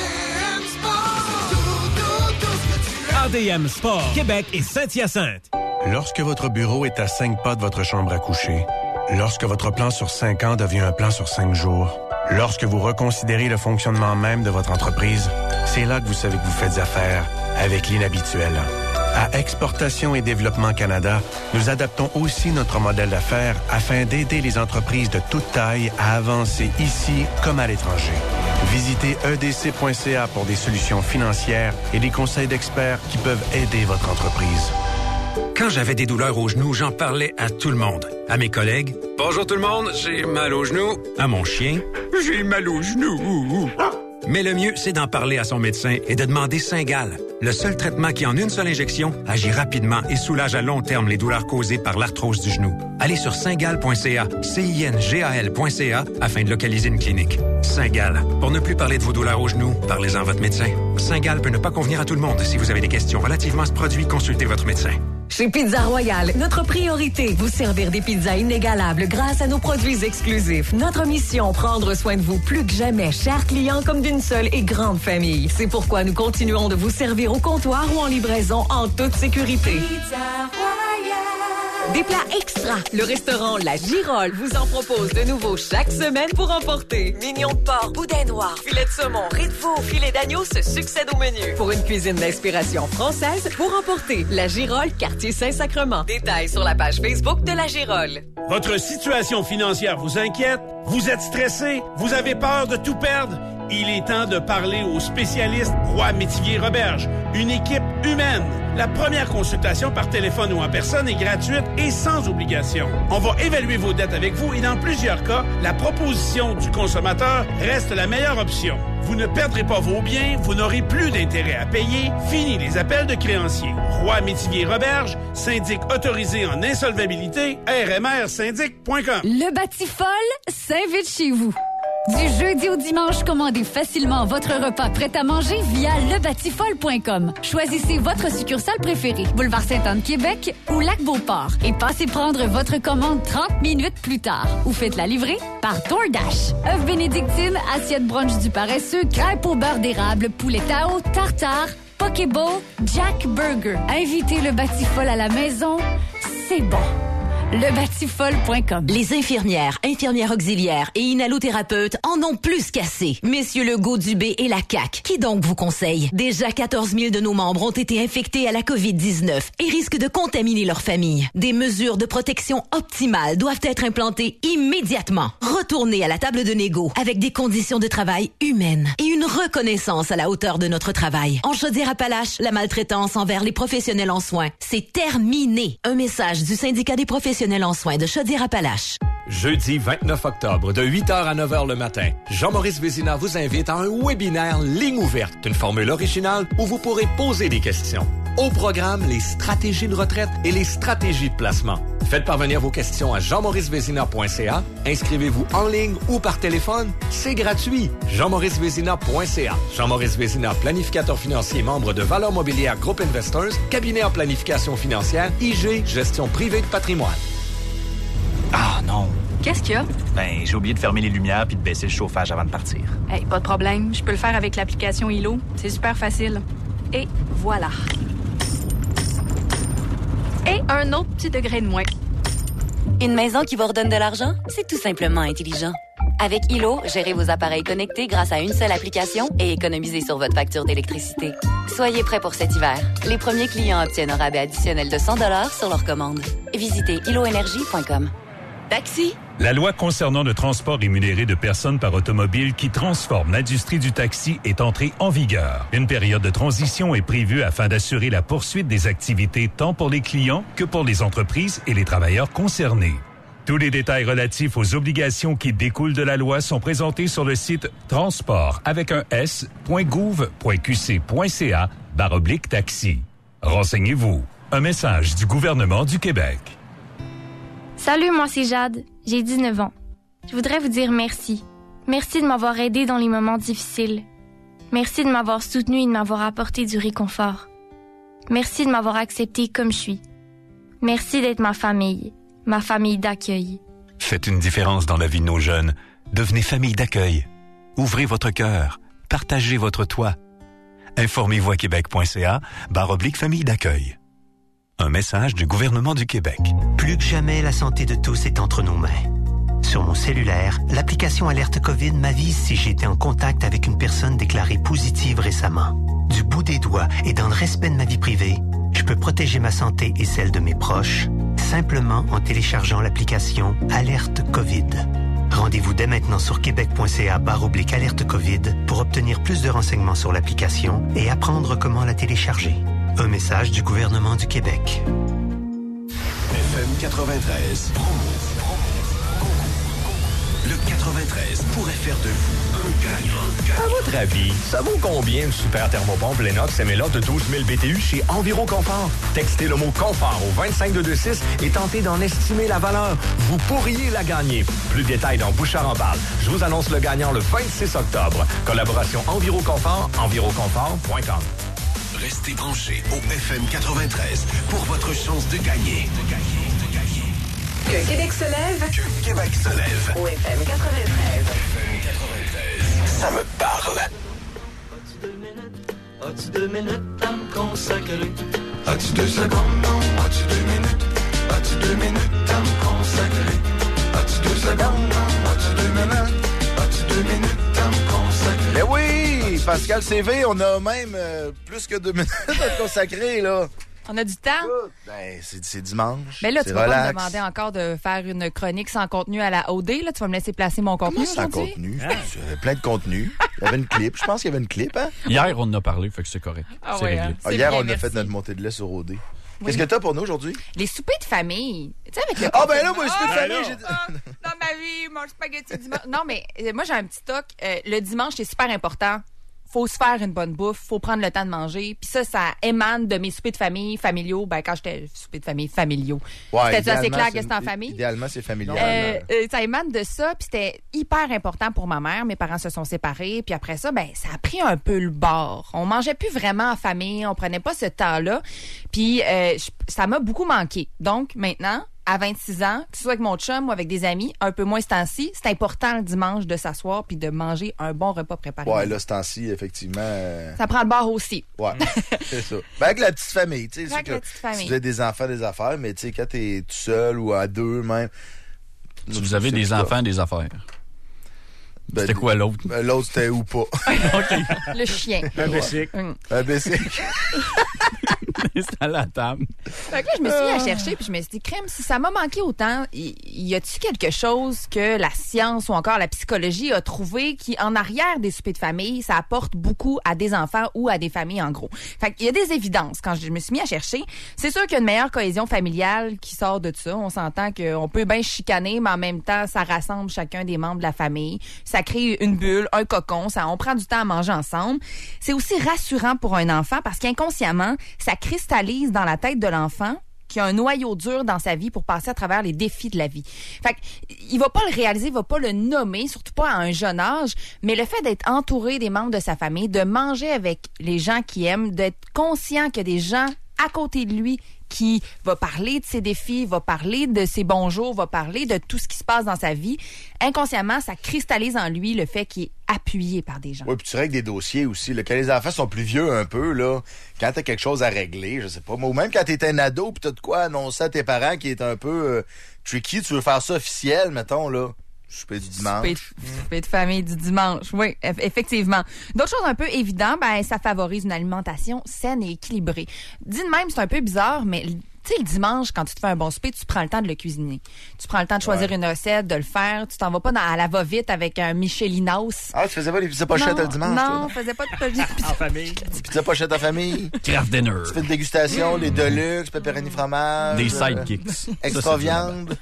ADM Sport, Québec et Saint-Hyacinthe. Lorsque votre bureau est à 5 pas de votre chambre à coucher, lorsque votre plan sur 5 ans devient un plan sur 5 jours, lorsque vous reconsidérez le fonctionnement même de votre entreprise, c'est là que vous savez que vous faites affaire avec l'inhabituel. À Exportation et Développement Canada, nous adaptons aussi notre modèle d'affaires afin d'aider les entreprises de toute taille à avancer ici comme à l'étranger. Visitez edc.ca pour des solutions financières et des conseils d'experts qui peuvent aider votre entreprise. Quand j'avais des douleurs aux genoux, j'en parlais à tout le monde. À mes collègues. Bonjour tout le monde, j'ai mal aux genoux. À mon chien. J'ai mal aux genoux. Mais le mieux, c'est d'en parler à son médecin et de demander Cingal, le seul traitement qui, en une seule injection, agit rapidement et soulage à long terme les douleurs causées par l'arthrose du genou. Allez sur cingal.ca, cingal.ca, afin de localiser une clinique. Cingal. Pour ne plus parler de vos douleurs aux genoux, parlez-en à votre médecin. Cingal peut ne pas convenir à tout le monde. Si vous avez des questions relativement à ce produit, consultez votre médecin. Chez Pizza Royale, notre priorité, vous servir des pizzas inégalables grâce à nos produits exclusifs. Notre mission, prendre soin de vous plus que jamais, chers clients, comme d'une seule et grande famille. C'est pourquoi nous continuerons de vous servir au comptoir ou en livraison en toute sécurité. Pizza Royale. Des plats extra. Le restaurant La Girole vous en propose de nouveau chaque semaine pour emporter. Mignon de porc, boudin noir, filet de saumon, riz de veau, filet d'agneau se succèdent au menu. Pour une cuisine d'inspiration française, pour emporter La Girole, quartier Saint-Sacrement. Détails sur la page Facebook de La Girole. Votre situation financière vous inquiète? Vous êtes stressé? Vous avez peur de tout perdre? Il est temps de parler aux spécialistes Roy Métivier Roberge, une équipe humaine. La première consultation par téléphone ou en personne est gratuite et sans obligation. On va évaluer vos dettes avec vous et dans plusieurs cas, la proposition du consommateur reste la meilleure option. Vous ne perdrez pas vos biens, vous n'aurez plus d'intérêt à payer. Fini les appels de créanciers. Roy Métivier Roberge, syndic autorisé en insolvabilité, rmrsyndic.com. Le Batifol s'invite chez vous. Du jeudi au dimanche, commandez facilement votre repas prêt à manger via lebatifol.com. Choisissez votre succursale préférée, Boulevard Sainte-Anne-Québec ou Lac-Beauport, et passez prendre votre commande 30 minutes plus tard. Ou faites-la livrer par DoorDash. Œufs bénédictine, assiette brunch du paresseux, crêpes au beurre d'érable, poulet Tao, tartare, Pokéball, Jack Burger. Invitez le Batifol à la maison, c'est bon. Lebatifol.com. Les infirmières, infirmières auxiliaires et inhalothérapeutes en ont plus qu'assez. Messieurs Legault, Dubé et la CAQ, qui donc vous conseille? Déjà 14 000 de nos membres ont été infectés à la COVID-19 et risquent de contaminer leur famille. Des mesures de protection optimales doivent être implantées immédiatement. Retournez à la table de négo avec des conditions de travail humaines et une reconnaissance à la hauteur de notre travail. En Chaudière-Appalaches, la maltraitance envers les professionnels en soins, c'est terminé. Un message du syndicat des professionnels en soins de Chaudière-Appalaches. Jeudi 29 octobre, de 8h à 9h le matin, Jean-Maurice Vézina vous invite à un webinaire ligne ouverte, une formule originale où vous pourrez poser des questions. Au programme, les stratégies de retraite et les stratégies de placement. Faites parvenir vos questions à jean-mauricevézina.ca. Inscrivez-vous en ligne ou par téléphone. C'est gratuit. jean-mauricevézina.ca. Jean-Maurice Vézina, planificateur financier, membre de Valeurs Mobilières Groupe Investors, cabinet en planification financière, IG, gestion privée de patrimoine. Ah non. Qu'est-ce qu'il y a? Ben, j'ai oublié de fermer les lumières puis de baisser le chauffage avant de partir. Hey, pas de problème. Je peux le faire avec l'application Hilo. C'est super facile. Et voilà. Et un autre petit degré de moins. Une maison qui vous redonne de l'argent, c'est tout simplement intelligent. Avec Ilo, gérez vos appareils connectés grâce à une seule application et économisez sur votre facture d'électricité. Soyez prêts pour cet hiver. Les premiers clients obtiennent un rabais additionnel de 100 $ sur leur commande. Visitez iloenergie.com. Taxi! La loi concernant le transport rémunéré de personnes par automobile qui transforme l'industrie du taxi est entrée en vigueur. Une période de transition est prévue afin d'assurer la poursuite des activités tant pour les clients que pour les entreprises et les travailleurs concernés. Tous les détails relatifs aux obligations qui découlent de la loi sont présentés sur le site transport.gouv.qc.ca/taxi. Renseignez-vous. Un message du gouvernement du Québec. Salut, moi c'est Jade. J'ai 19 ans. Je voudrais vous dire merci. Merci de m'avoir aidé dans les moments difficiles. Merci de m'avoir soutenu et de m'avoir apporté du réconfort. Merci de m'avoir accepté comme je suis. Merci d'être ma famille d'accueil. Faites une différence dans la vie de nos jeunes. Devenez famille d'accueil. Ouvrez votre cœur. Partagez votre toit. Informez-vous à québec.ca/famille d'accueil. Un message du gouvernement du Québec. Plus que jamais, la santé de tous est entre nos mains. Sur mon cellulaire, l'application Alerte COVID m'avise si j'ai été en contact avec une personne déclarée positive récemment. Du bout des doigts et dans le respect de ma vie privée, je peux protéger ma santé et celle de mes proches simplement en téléchargeant l'application Alerte COVID. Rendez-vous dès maintenant sur québec.ca/alerte COVID pour obtenir plus de renseignements sur l'application et apprendre comment la télécharger. Un message du gouvernement du Québec. FM 93. Le 93 pourrait faire de vous un gagnant. À votre avis, ça vaut combien une super thermopompe Lennox Emelot de 12 000 BTU chez Environ Confort? Textez le mot confort au 25226 et tentez d'en estimer la valeur. Vous pourriez la gagner. Plus de détails dans Bouchard en parle. Je vous annonce le gagnant le 26 octobre. Collaboration Environ Confort, enviroconfort.com. Restez branchés au FM 93 pour votre chance de gagner. Que Québec se lève. Que Québec se lève. Au FM 93. Ça me parle. As-tu 2 minutes à me consacrer? As-tu 2 secondes? Non. As-tu 2 minutes? As-tu 2 minutes à me consacrer? As-tu 2 secondes? Non. As-tu 2 minutes? As-tu 2 minutes à me consacrer? Mais oui, Pascal CV, on a même plus que 2 minutes à te consacrer, là. On a du temps? Ben, c'est dimanche. Mais là, tu vas relax. pas me demander encore de faire une chronique sans contenu à la OD. Là, tu vas me laisser placer mon contenu Sans aujourd'hui? contenu. J'avais plein de contenu. Il y avait une clip. Je pense qu'il y avait une clip, hein? Hier, on en a parlé, fait que c'est correct. Ah c'est ouais, réglé. hein? Hier, bien, on a merci. fait notre montée de lait sur OD. Oui. Qu'est-ce que t'as pour nous aujourd'hui? Les soupers de famille. Tu sais, avec le Ah, ben là, moi, les confinement. soupers de famille, Dans ma vie, mon spaghetti dimanche. Non, mais moi, j'ai un petit toc. Le dimanche, c'est super important. Faut se faire une bonne bouffe, faut prendre le temps de manger. Puis ça émane de mes soupers de famille familiaux. Ben, quand j'étais soupers de famille familiaux. Ouais, c'était assez idéalement, clair que c'était en famille. Idéalement, c'est familial. Ça émane de ça, puis c'était hyper important pour ma mère. Mes parents se sont séparés, puis après ça, ben ça a pris un peu le bord. On mangeait plus vraiment en famille, on prenait pas ce temps-là, puis ça m'a beaucoup manqué. Donc maintenant, à 26 ans, que ce soit avec mon chum ou avec des amis, un peu moins ce temps-ci, c'est important le dimanche de s'asseoir puis de manger un bon repas préparé. Ouais, là, ce temps-ci, effectivement... Ça prend le bord aussi. Ouais, c'est ça. Ben, avec la petite famille, tu sais. Avec la petite famille. Si vous avez des enfants, des affaires, mais tu sais, quand t'es tout seul ou à deux même... Si vous avez des enfants, des affaires. Ben, c'était quoi l'autre? Ben, l'autre, c'était ou pas. Le chien. Un bicycle. Un bicycle. C'est à la table. Fait que là, je me suis mis à chercher, puis je me suis dit, crème, si ça m'a manqué autant, y a-tu quelque chose que la science ou encore la psychologie a trouvé qui, en arrière des soupers de famille, ça apporte beaucoup à des enfants ou à des familles, en gros? Fait qu'il y a des évidences. Quand je me suis mis à chercher, c'est sûr qu'il y a une meilleure cohésion familiale qui sort de ça. On s'entend qu'on peut bien chicaner, mais en même temps, ça rassemble chacun des membres de la famille. Ça crée une bulle, un cocon, on prend du temps à manger ensemble. C'est aussi rassurant pour un enfant parce qu'inconsciemment, ça cristallise dans la tête de l'enfant qui a un noyau dur dans sa vie pour passer à travers les défis de la vie. Fait il va pas le réaliser, il va pas le nommer, surtout pas à un jeune âge, mais le fait d'être entouré des membres de sa famille, de manger avec les gens qu'il aime, d'être conscient qu'il y a des gens à côté de lui qui va parler de ses défis, va parler de ses bons jours, va parler de tout ce qui se passe dans sa vie. Inconsciemment, ça cristallise en lui le fait qu'il est appuyé par des gens. Oui, puis tu règles des dossiers aussi. Là. Quand les enfants sont plus vieux un peu, là, quand t'as quelque chose à régler, je sais pas, ou même quand t'es un ado pis t'as de quoi annoncer à tes parents qui est un peu tricky, tu veux faire ça officiel, mettons, là. Souper du dimanche. Souper de famille du dimanche, oui, effectivement. D'autres choses un peu évidentes, ça favorise une alimentation saine et équilibrée. Dit de même, c'est un peu bizarre, mais tu sais, le dimanche, quand tu te fais un bon souper, tu prends le temps de le cuisiner. Tu prends le temps de choisir une recette, de le faire. Tu t'en vas pas à la va-vite avec un Michelinos. Ah, tu faisais pas des pizzas pochettes le dimanche? Non, je faisais pas de en famille. Des pizzas pochettes en famille. Craft dinner. Tu fais une dégustation, les Deluxe, pepperoni fromage. Des sidekicks. Extra viande.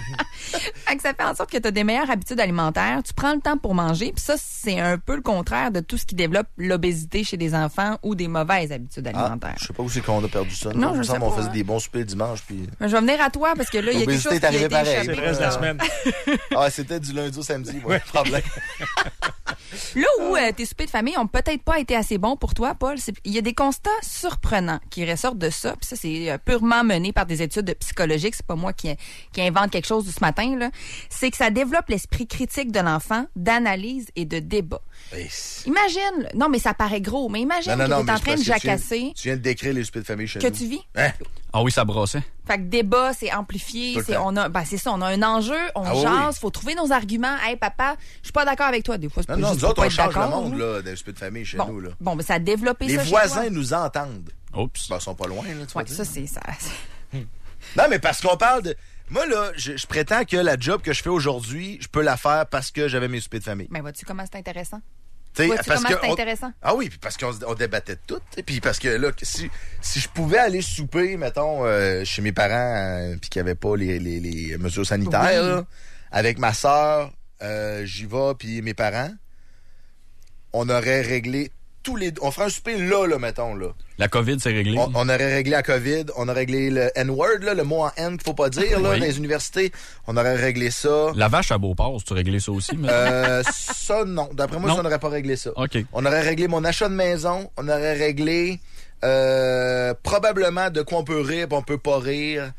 Ça fait en sorte que tu as des meilleures habitudes alimentaires. Tu prends le temps pour manger. Puis ça, c'est un peu le contraire de tout ce qui développe l'obésité chez des enfants ou des mauvaises habitudes alimentaires. Je sais pas où c'est qu'on a perdu ça. Non, je sais pas. On faisait des bons soupers le dimanche. Puis... Je vais venir à toi parce que là, il y a quelque chose qui a été échappé. C'est le reste de la semaine. C'était du lundi au samedi. Ouais, problème. Là où tes soupers de famille ont peut-être pas été assez bons pour toi, Paul, il y a des constats surprenants qui ressortent de ça. Puis ça, c'est purement mené par des études psychologiques. C'est pas moi qui invente quelque chose ce matin. Là. C'est que ça développe l'esprit critique de l'enfant, d'analyse et de débat. Imagine, non mais ça paraît gros, mais imagine que tu es en train de jacasser. Tu viens de décrire les soupers de famille chez nous. Que tu vis. Hein? Ah oui, ça brossait. Fait que débat, c'est amplifié, c'est ça, on a un enjeu, on jase, faut trouver nos arguments. Hey papa, je suis pas d'accord avec toi. Des fois, c'est nous autres, on change le monde là, des soupers de famille chez nous. Là. Bon, ça a développé les ça. Les voisins nous entendent. Oups. Ils sont pas loin, là, tu vois. Ça, c'est ça. Non, mais parce qu'on parle de. Moi, là, je prétends que la job que je fais aujourd'hui, je peux la faire parce que j'avais mes soupers de famille. Mais vois-tu comment c'est intéressant? Vois-tu comment c'est intéressant? Ah oui, puis parce qu'on débattait de tout. Puis parce que là, si je pouvais aller souper, mettons, chez mes parents, puis qu'il n'y avait pas les mesures sanitaires, là, avec ma sœur, j'y vais, puis mes parents, on aurait réglé on ferait un souper là, mettons, là. La COVID, c'est réglé. On aurait réglé la COVID, on aurait réglé le N-word, là, le mot en N qu'il faut pas dire, là, dans les universités. On aurait réglé ça. La vache à Beauport, tu réglé ça aussi? Ça, non. D'après moi, ça, on n'aurait pas réglé ça. OK. On aurait réglé mon achat de maison, on aurait réglé probablement de quoi on peut rire, on peut pas rire.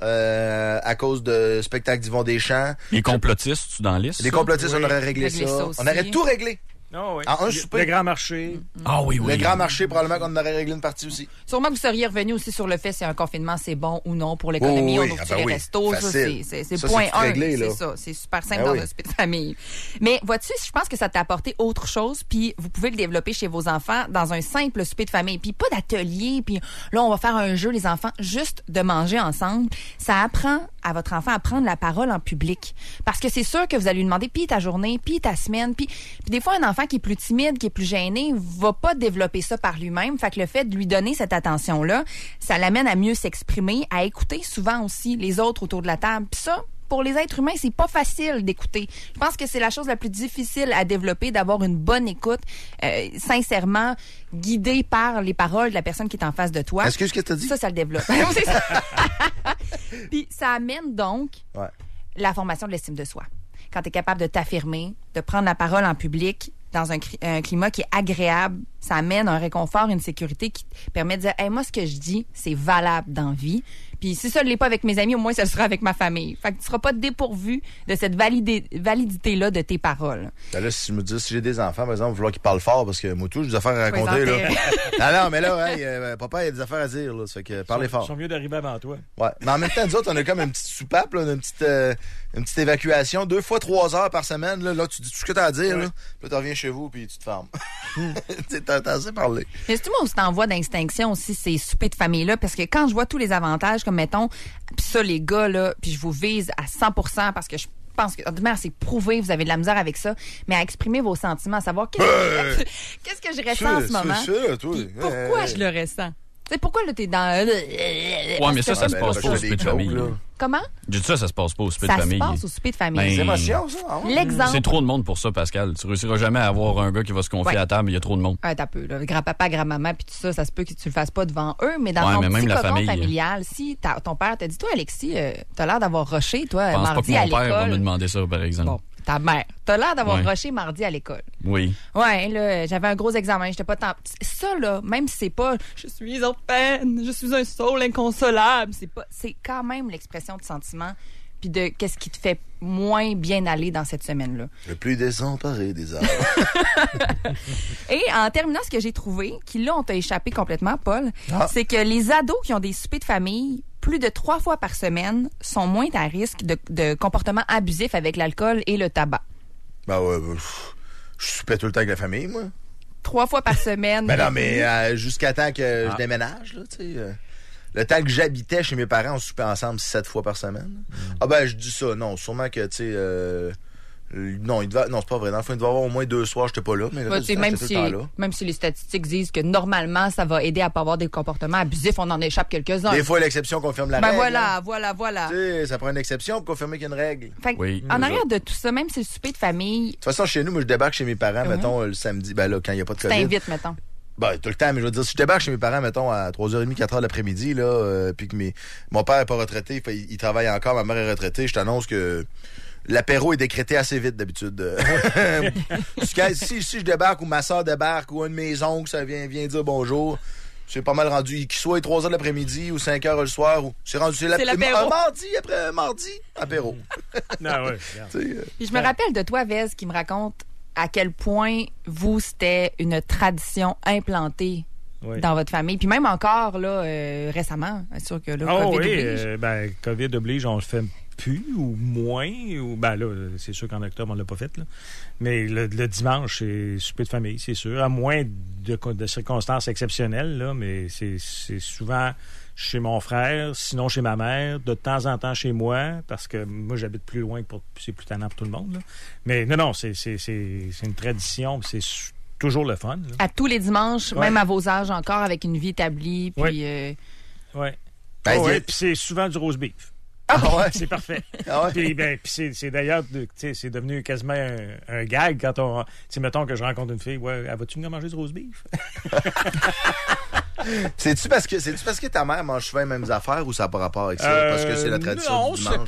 À cause de spectacles d'Yvon Deschamps. Les complotistes, tu dans la liste? Les complotistes, on aurait réglé ça. On aurait tout réglé. Oh, oui. En un souper. Le grand marché. Ah oui. Le grand marché, probablement qu'on aurait réglé une partie aussi. Sûrement que vous seriez revenu aussi sur le fait si un confinement, c'est bon ou non pour l'économie. On ouvre les restos. C'est point 1. C'est ça. C'est super simple dans un souper de famille. Mais vois-tu, je pense que ça t'a apporté autre chose, puis vous pouvez le développer chez vos enfants dans un simple souper de famille. Puis pas d'atelier, puis là, on va faire un jeu, les enfants, juste de manger ensemble. Ça apprend à votre enfant à prendre la parole en public. Parce que c'est sûr que vous allez lui demander, puis ta journée, puis ta semaine, puis des fois, un enfant qui est plus timide, qui est plus gêné, va pas développer ça par lui-même. Fait que le fait de lui donner cette attention-là, ça l'amène à mieux s'exprimer, à écouter souvent aussi les autres autour de la table. Puis ça, pour les êtres humains, c'est pas facile d'écouter. Je pense que c'est la chose la plus difficile à développer, d'avoir une bonne écoute, sincèrement guidée par les paroles de la personne qui est en face de toi. Est-ce que tu as dit? Ça le développe. C'est ça. Puis ça amène donc la formation de l'estime de soi. Quand tu es capable de t'affirmer, de prendre la parole en public dans un climat qui est agréable, ça amène un réconfort, une sécurité qui te permet de dire hey, moi, ce que je dis, c'est valable dans la vie. Puis si ça ne l'est pas avec mes amis, au moins, ça le sera avec ma famille. Fait que tu ne seras pas dépourvu de cette validité-là de tes paroles. Ben là, si j'ai des enfants, par exemple, il va falloir qu'ils parlent fort parce que moi, tout, j'ai des affaires à raconter. Là. non, mais là, papa, il y a des affaires à dire. Là, ça fait que parlez fort. Ils sont mieux d'arriver avant toi. Ouais. Mais en même temps, nous autres, on a comme une petite soupape, là, une petite évacuation, 2 fois 3 heures par semaine. Là, tu dis tout ce que tu as à dire. Là, puis tu reviens chez vous puis tu te fermes. T'as assez parlé. Mais c'est moi où tu t'envoies d'extinction aussi ces soupers de famille-là, parce que quand je vois tous les avantages, comme mettons, puis ça, les gars, là, puis je vous vise à 100% parce que je pense que, c'est prouvé, vous avez de la misère avec ça, mais à exprimer vos sentiments, à savoir qu'est-ce que je ressens en ce moment. Pourquoi je le ressens? Tu sais, pourquoi là, t'es dans... Ouais, mais ça se passe pas au souper de famille. Comment? J'ai dit ça se passe pas au souper de famille. Ça se passe au souper de famille. C'est émotion, ça. Ah ouais. L'exemple. C'est trop de monde pour ça, Pascal. Tu réussiras jamais à avoir un gars qui va se confier à table, il y a trop de monde. T'as peu, là. Grand-papa, grand-maman, puis tout ça, ça se peut que tu le fasses pas devant eux, mais dans ton petit cocon familial, si ton père t'a dit, toi, Alexis, t'as l'air d'avoir rushé, toi, mardi à l'école. Je pense pas que mon père va me demander ça, par exemple. Bon. Ta mère. T'as l'air d'avoir rushé mardi à l'école. Oui. Ouais, là, j'avais un gros examen, j'étais pas tant... Ça, là, même si c'est pas « je suis en peine, je suis un saule inconsolable », c'est quand même l'expression de sentiment puis de qu'est-ce qui te fait moins bien aller dans cette semaine-là. Le plus désemparé des arbres. Et en terminant, ce que j'ai trouvé, qui là, on t'a échappé complètement, Paul, c'est que les ados qui ont des soupers de famille plus de 3 fois par semaine sont moins à risque de comportements abusifs avec l'alcool et le tabac. Ben ouais, je soupais tout le temps avec la famille, moi. 3 fois par semaine. Ben non, mais jusqu'à temps que je déménage, là, tu sais. Le temps que j'habitais chez mes parents, on soupait ensemble 7 fois par semaine. Ah ben, je dis ça, non. Sûrement que, tu sais... non, c'est pas vrai. Dans le fond, il devait y avoir au moins 2 soirs, j'étais pas là, mais même si les statistiques disent que normalement, ça va aider à pas avoir des comportements abusifs, on en échappe quelques-uns. Des fois, l'exception confirme la règle. Voilà. Tu sais, ça prend une exception pour confirmer qu'il y a une règle. Fait en arrière de tout ça, même si le souper de famille... De toute façon, chez nous, moi, je débarque chez mes parents, mettons, le samedi, ben là, quand il n'y a pas de COVID. Tu t'invites, mettons. Ben, tout le temps, mais je veux dire, si je débarque chez mes parents, mettons, à 3h30, 4h l'après-midi, là, puis que mon père est pas retraité, il travaille encore, ma mère est retraitée, je t'annonce que l'apéro est décrété assez vite, d'habitude. Si je débarque, ou ma soeur débarque, ou un de mes oncles, ça vient dire bonjour, c'est pas mal rendu. Qu'il soit 3h l'après-midi, ou 5h le soir, ou c'est rendu, c'est l'apéro. Mardi, apéro. Non, ouais. Puis je me rappelle de toi, Vez, qui me raconte à quel point c'était une tradition implantée dans votre famille. Puis même encore, là, récemment, c'est sûr que là, COVID oblige. COVID oblige, on le fait plus ou moins. Ben là, c'est sûr qu'en octobre, on l'a pas fait. Là. Mais le dimanche, c'est souper de famille, c'est sûr. À moins de circonstances exceptionnelles, là, mais c'est souvent chez mon frère, sinon chez ma mère, de temps en temps chez moi, parce que moi, j'habite plus loin, c'est plus tannant pour tout le monde. Là. Mais non, c'est une tradition, c'est toujours le fun. Là. À tous les dimanches, même à vos âges encore, avec une vie établie. Puis, puis c'est souvent du roast beef. Ah ouais? C'est parfait. Ah ouais? Puis c'est d'ailleurs, c'est devenu quasiment un gag quand on... mettons que je rencontre une fille, elle va-tu venir manger du roast beef? C'est-tu parce que ta mère mange souvent les mêmes affaires ou ça n'a pas rapport avec ça? Parce que c'est la tradition du dimanche?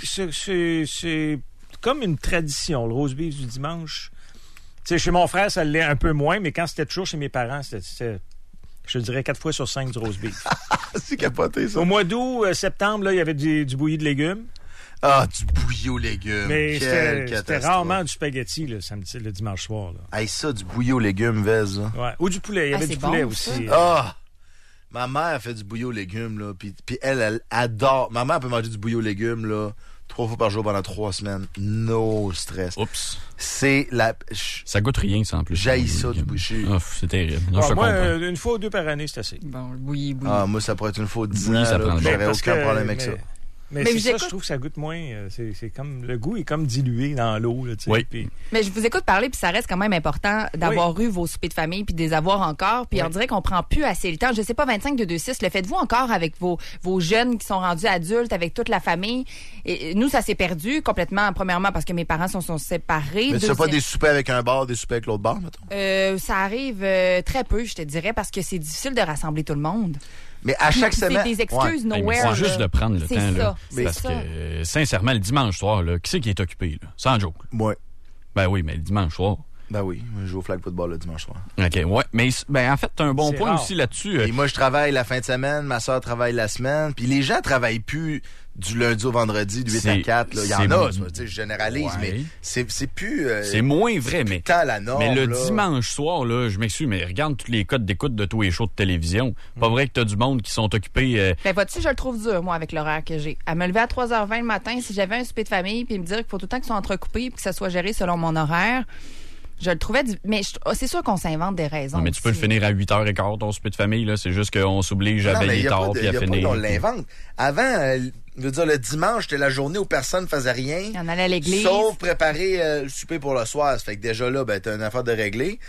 C'est comme une tradition, le roast beef du dimanche. Chez mon frère, ça l'est un peu moins, mais quand c'était toujours chez mes parents, c'était je dirais 4 fois sur 5 du roast beef. C'est capoté, ça. Au mois d'août, septembre, là, il y avait du bouilli de légumes. Ah, du bouilli aux légumes. Mais c'était rarement du spaghetti le dimanche soir. Là. Hey, ça, du bouilli aux légumes, Vez. Ouais. Ou du poulet. Il y avait du poulet aussi. Ah! Ma mère fait du bouilli aux légumes, là. Puis elle adore. Ma mère peut manger du bouilli aux légumes, là, 3 fois par jour pendant 3 semaines. No stress. Oups. C'est la... Ça goûte rien, ça, en plus. J'haïs ça, du bouilli. Oh, c'est terrible. Non, moi, une fois ou 2 par année, c'est assez. Bon, le bouilli. Ah, moi, ça pourrait être une fois 10 ans. Ça prend j'aurais aucun problème avec ça. Mais c'est ça, je trouve que ça goûte moins. C'est comme le goût est comme dilué dans l'eau. Là, puis... Mais je vous écoute parler, puis ça reste quand même important d'avoir eu vos soupers de famille, puis de les avoir encore. Puis on dirait qu'on prend plus assez le temps. Je sais pas, 25-226, le faites-vous encore avec vos jeunes qui sont rendus adultes, avec toute la famille? Et nous, ça s'est perdu complètement, premièrement, parce que mes parents sont séparés. Mais tu fais pas des soupers avec un bar, des soupers avec l'autre bar, mettons? Ça arrive très peu, je te dirais, parce que c'est difficile de rassembler tout le monde. Mais à chaque semaine... C'est des excuses nowhere. C'est juste de prendre le temps. Là, parce ça. que, sincèrement, le dimanche soir, là, qui c'est qui est occupé? Là? Sans joke. Ouais. Ben oui, mais le dimanche soir... Ben oui, je joue au flag football le dimanche soir. OK, ouais. Mais en fait, t'as un bon point aussi là-dessus. Et moi, je travaille la fin de semaine, ma soeur travaille la semaine, puis les gens travaillent plus du lundi au vendredi, de 8 à 4. Là. Il y en a, je généralise, mais c'est plus... c'est moins vrai, mais... la norme, mais le dimanche soir, là, je m'excuse, mais regarde tous les codes d'écoute de tous les shows de télévision. Pas vrai que t'as du monde qui sont occupés... Ben, vois-tu, je le trouve dur, moi, avec l'horaire que j'ai. À me lever à 3h20 le matin, si j'avais un souper de famille, puis me dire qu'il faut tout le temps qu'ils soient entrecoupés, puis que ça soit géré selon mon horaire... Je le trouvais... Mais c'est sûr qu'on s'invente des raisons. Non, mais tu peux le finir à 8h15, ton souper de famille. Là. C'est juste qu'on s'oblige à veiller tard puis à finir. On l'invente. Avant, je veux dire, le dimanche, c'était la journée où personne ne faisait rien. On allait à l'église. Sauf préparer le souper pour le soir. Ça fait que déjà là, t'as une affaire de régler.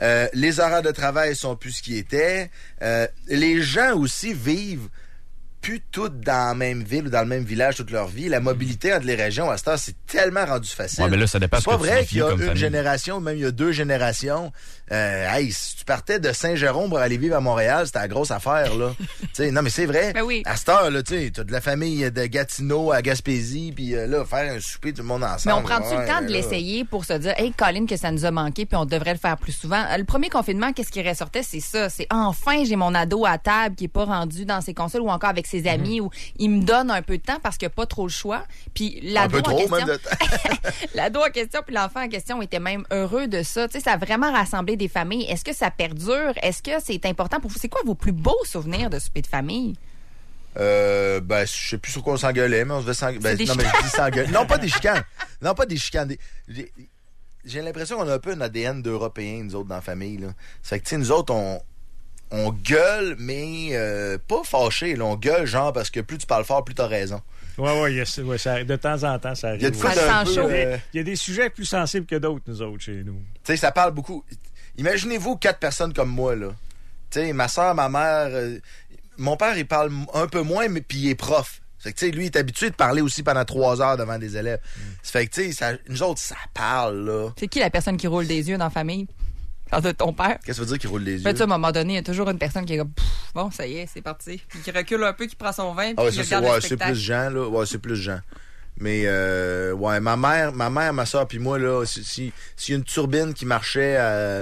Les horaires de travail sont plus ce qui était. Les gens aussi vivent plus toutes dans la même ville ou dans le même village toute leur vie. La mobilité entre les régions, à cette heure, c'est tellement rendu facile. Ouais, mais là, ça dépend. C'est pas vrai qu'il y a une génération, même il y a 2 générations. Si tu partais de Saint-Jérôme pour aller vivre à Montréal, c'était la grosse affaire, là. Non, mais c'est vrai. Ben oui. À cette heure, là, t'as de la famille de Gatineau à Gaspésie, puis là, faire un souper tout le monde ensemble. Mais on prend-tu le temps de l'essayer pour se dire, hey, Colin, que ça nous a manqué, puis on devrait le faire plus souvent? Le premier confinement, qu'est-ce qui ressortait? C'est ça. C'est enfin, j'ai mon ado à table qui est pas rendu dans ses consoles ou encore avec ses amis où il me donne un peu de temps parce qu'il n'y a pas trop le choix. Puis l'ado l'ado en question, puis l'enfant en question était même heureux de ça. Tu sais, ça a vraiment rassemblé des familles. Est-ce que ça perdure? Est-ce que c'est important pour vous? C'est quoi vos plus beaux souvenirs de souper de famille? Je sais plus sur quoi on s'engueulait, mais on se devait s'engueuler. Non, mais je dis s'engueuler. Non, pas des chicanes. Non, pas des chicanes. J'ai l'impression qu'on a un peu un ADN d'Européens, nous autres, dans la famille, là. Ça fait que, tu sais, nous autres, on gueule, mais pas fâché, là. On gueule, genre, parce que plus tu parles fort, plus t'as raison. Oui, ça, de temps en temps, ça arrive. Il y a une fois il y a des sujets plus sensibles que d'autres, nous autres, chez nous. Tu sais, ça parle beaucoup. Imaginez-vous 4 personnes comme moi, là. Tu sais, ma soeur, ma mère... mon père, il parle un peu moins, mais puis il est prof. Fait que, tu sais, lui, il est habitué de parler aussi pendant 3 heures devant des élèves. Ça fait que, tu sais, nous autres, ça parle, là. C'est qui la personne qui roule des yeux dans la famille? De ton père? Qu'est-ce que ça veut dire qu'il roule les yeux? Ben, à un moment donné, il y a toujours une personne qui est comme, bon, ça y est, c'est parti. Puis qui recule un peu, qui prend son vin, puis qui regarde le spectacle. C'est plus Jean, là. Ouais, c'est plus Jean. Mais, ma mère, ma soeur, puis moi, là, s'il y a une turbine qui marchait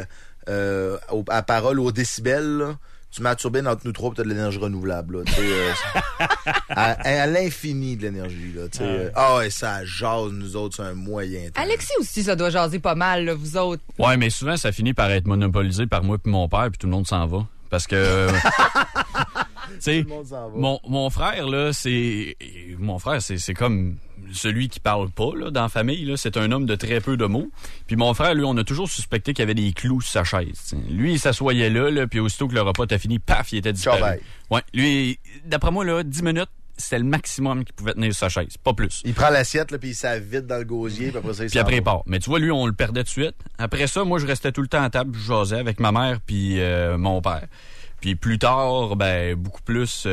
à parole au décibel, là, tu mets la turbine entre nous trois, puis t'as de l'énergie renouvelable, là. À l'infini de l'énergie, là. Ouais, ça jase, nous autres, c'est un moyen. Alexis aussi, ça doit jaser pas mal, là, vous autres. Ouais, mais souvent, ça finit par être monopolisé par moi puis mon père, puis tout le monde s'en va. Parce que... tu sais, mon frère, là, c'est comme celui qui parle pas, là, dans la famille, là. C'est un homme de très peu de mots. Puis mon frère, lui, on a toujours suspecté qu'il y avait des clous sur sa chaise. T'sais. Lui, il s'assoyait là, puis aussitôt que le repas était fini, paf, il était disparu. Ouais, lui, d'après moi, là, 10 minutes, c'était le maximum qu'il pouvait tenir sur sa chaise, pas plus. Il prend l'assiette, là, puis il s'avide dans le gosier, puis après ça, il part. Mais tu vois, lui, on le perdait tout de suite. Après ça, moi, je restais tout le temps à table, je jasais avec ma mère puis mon père. Puis plus tard, beaucoup plus...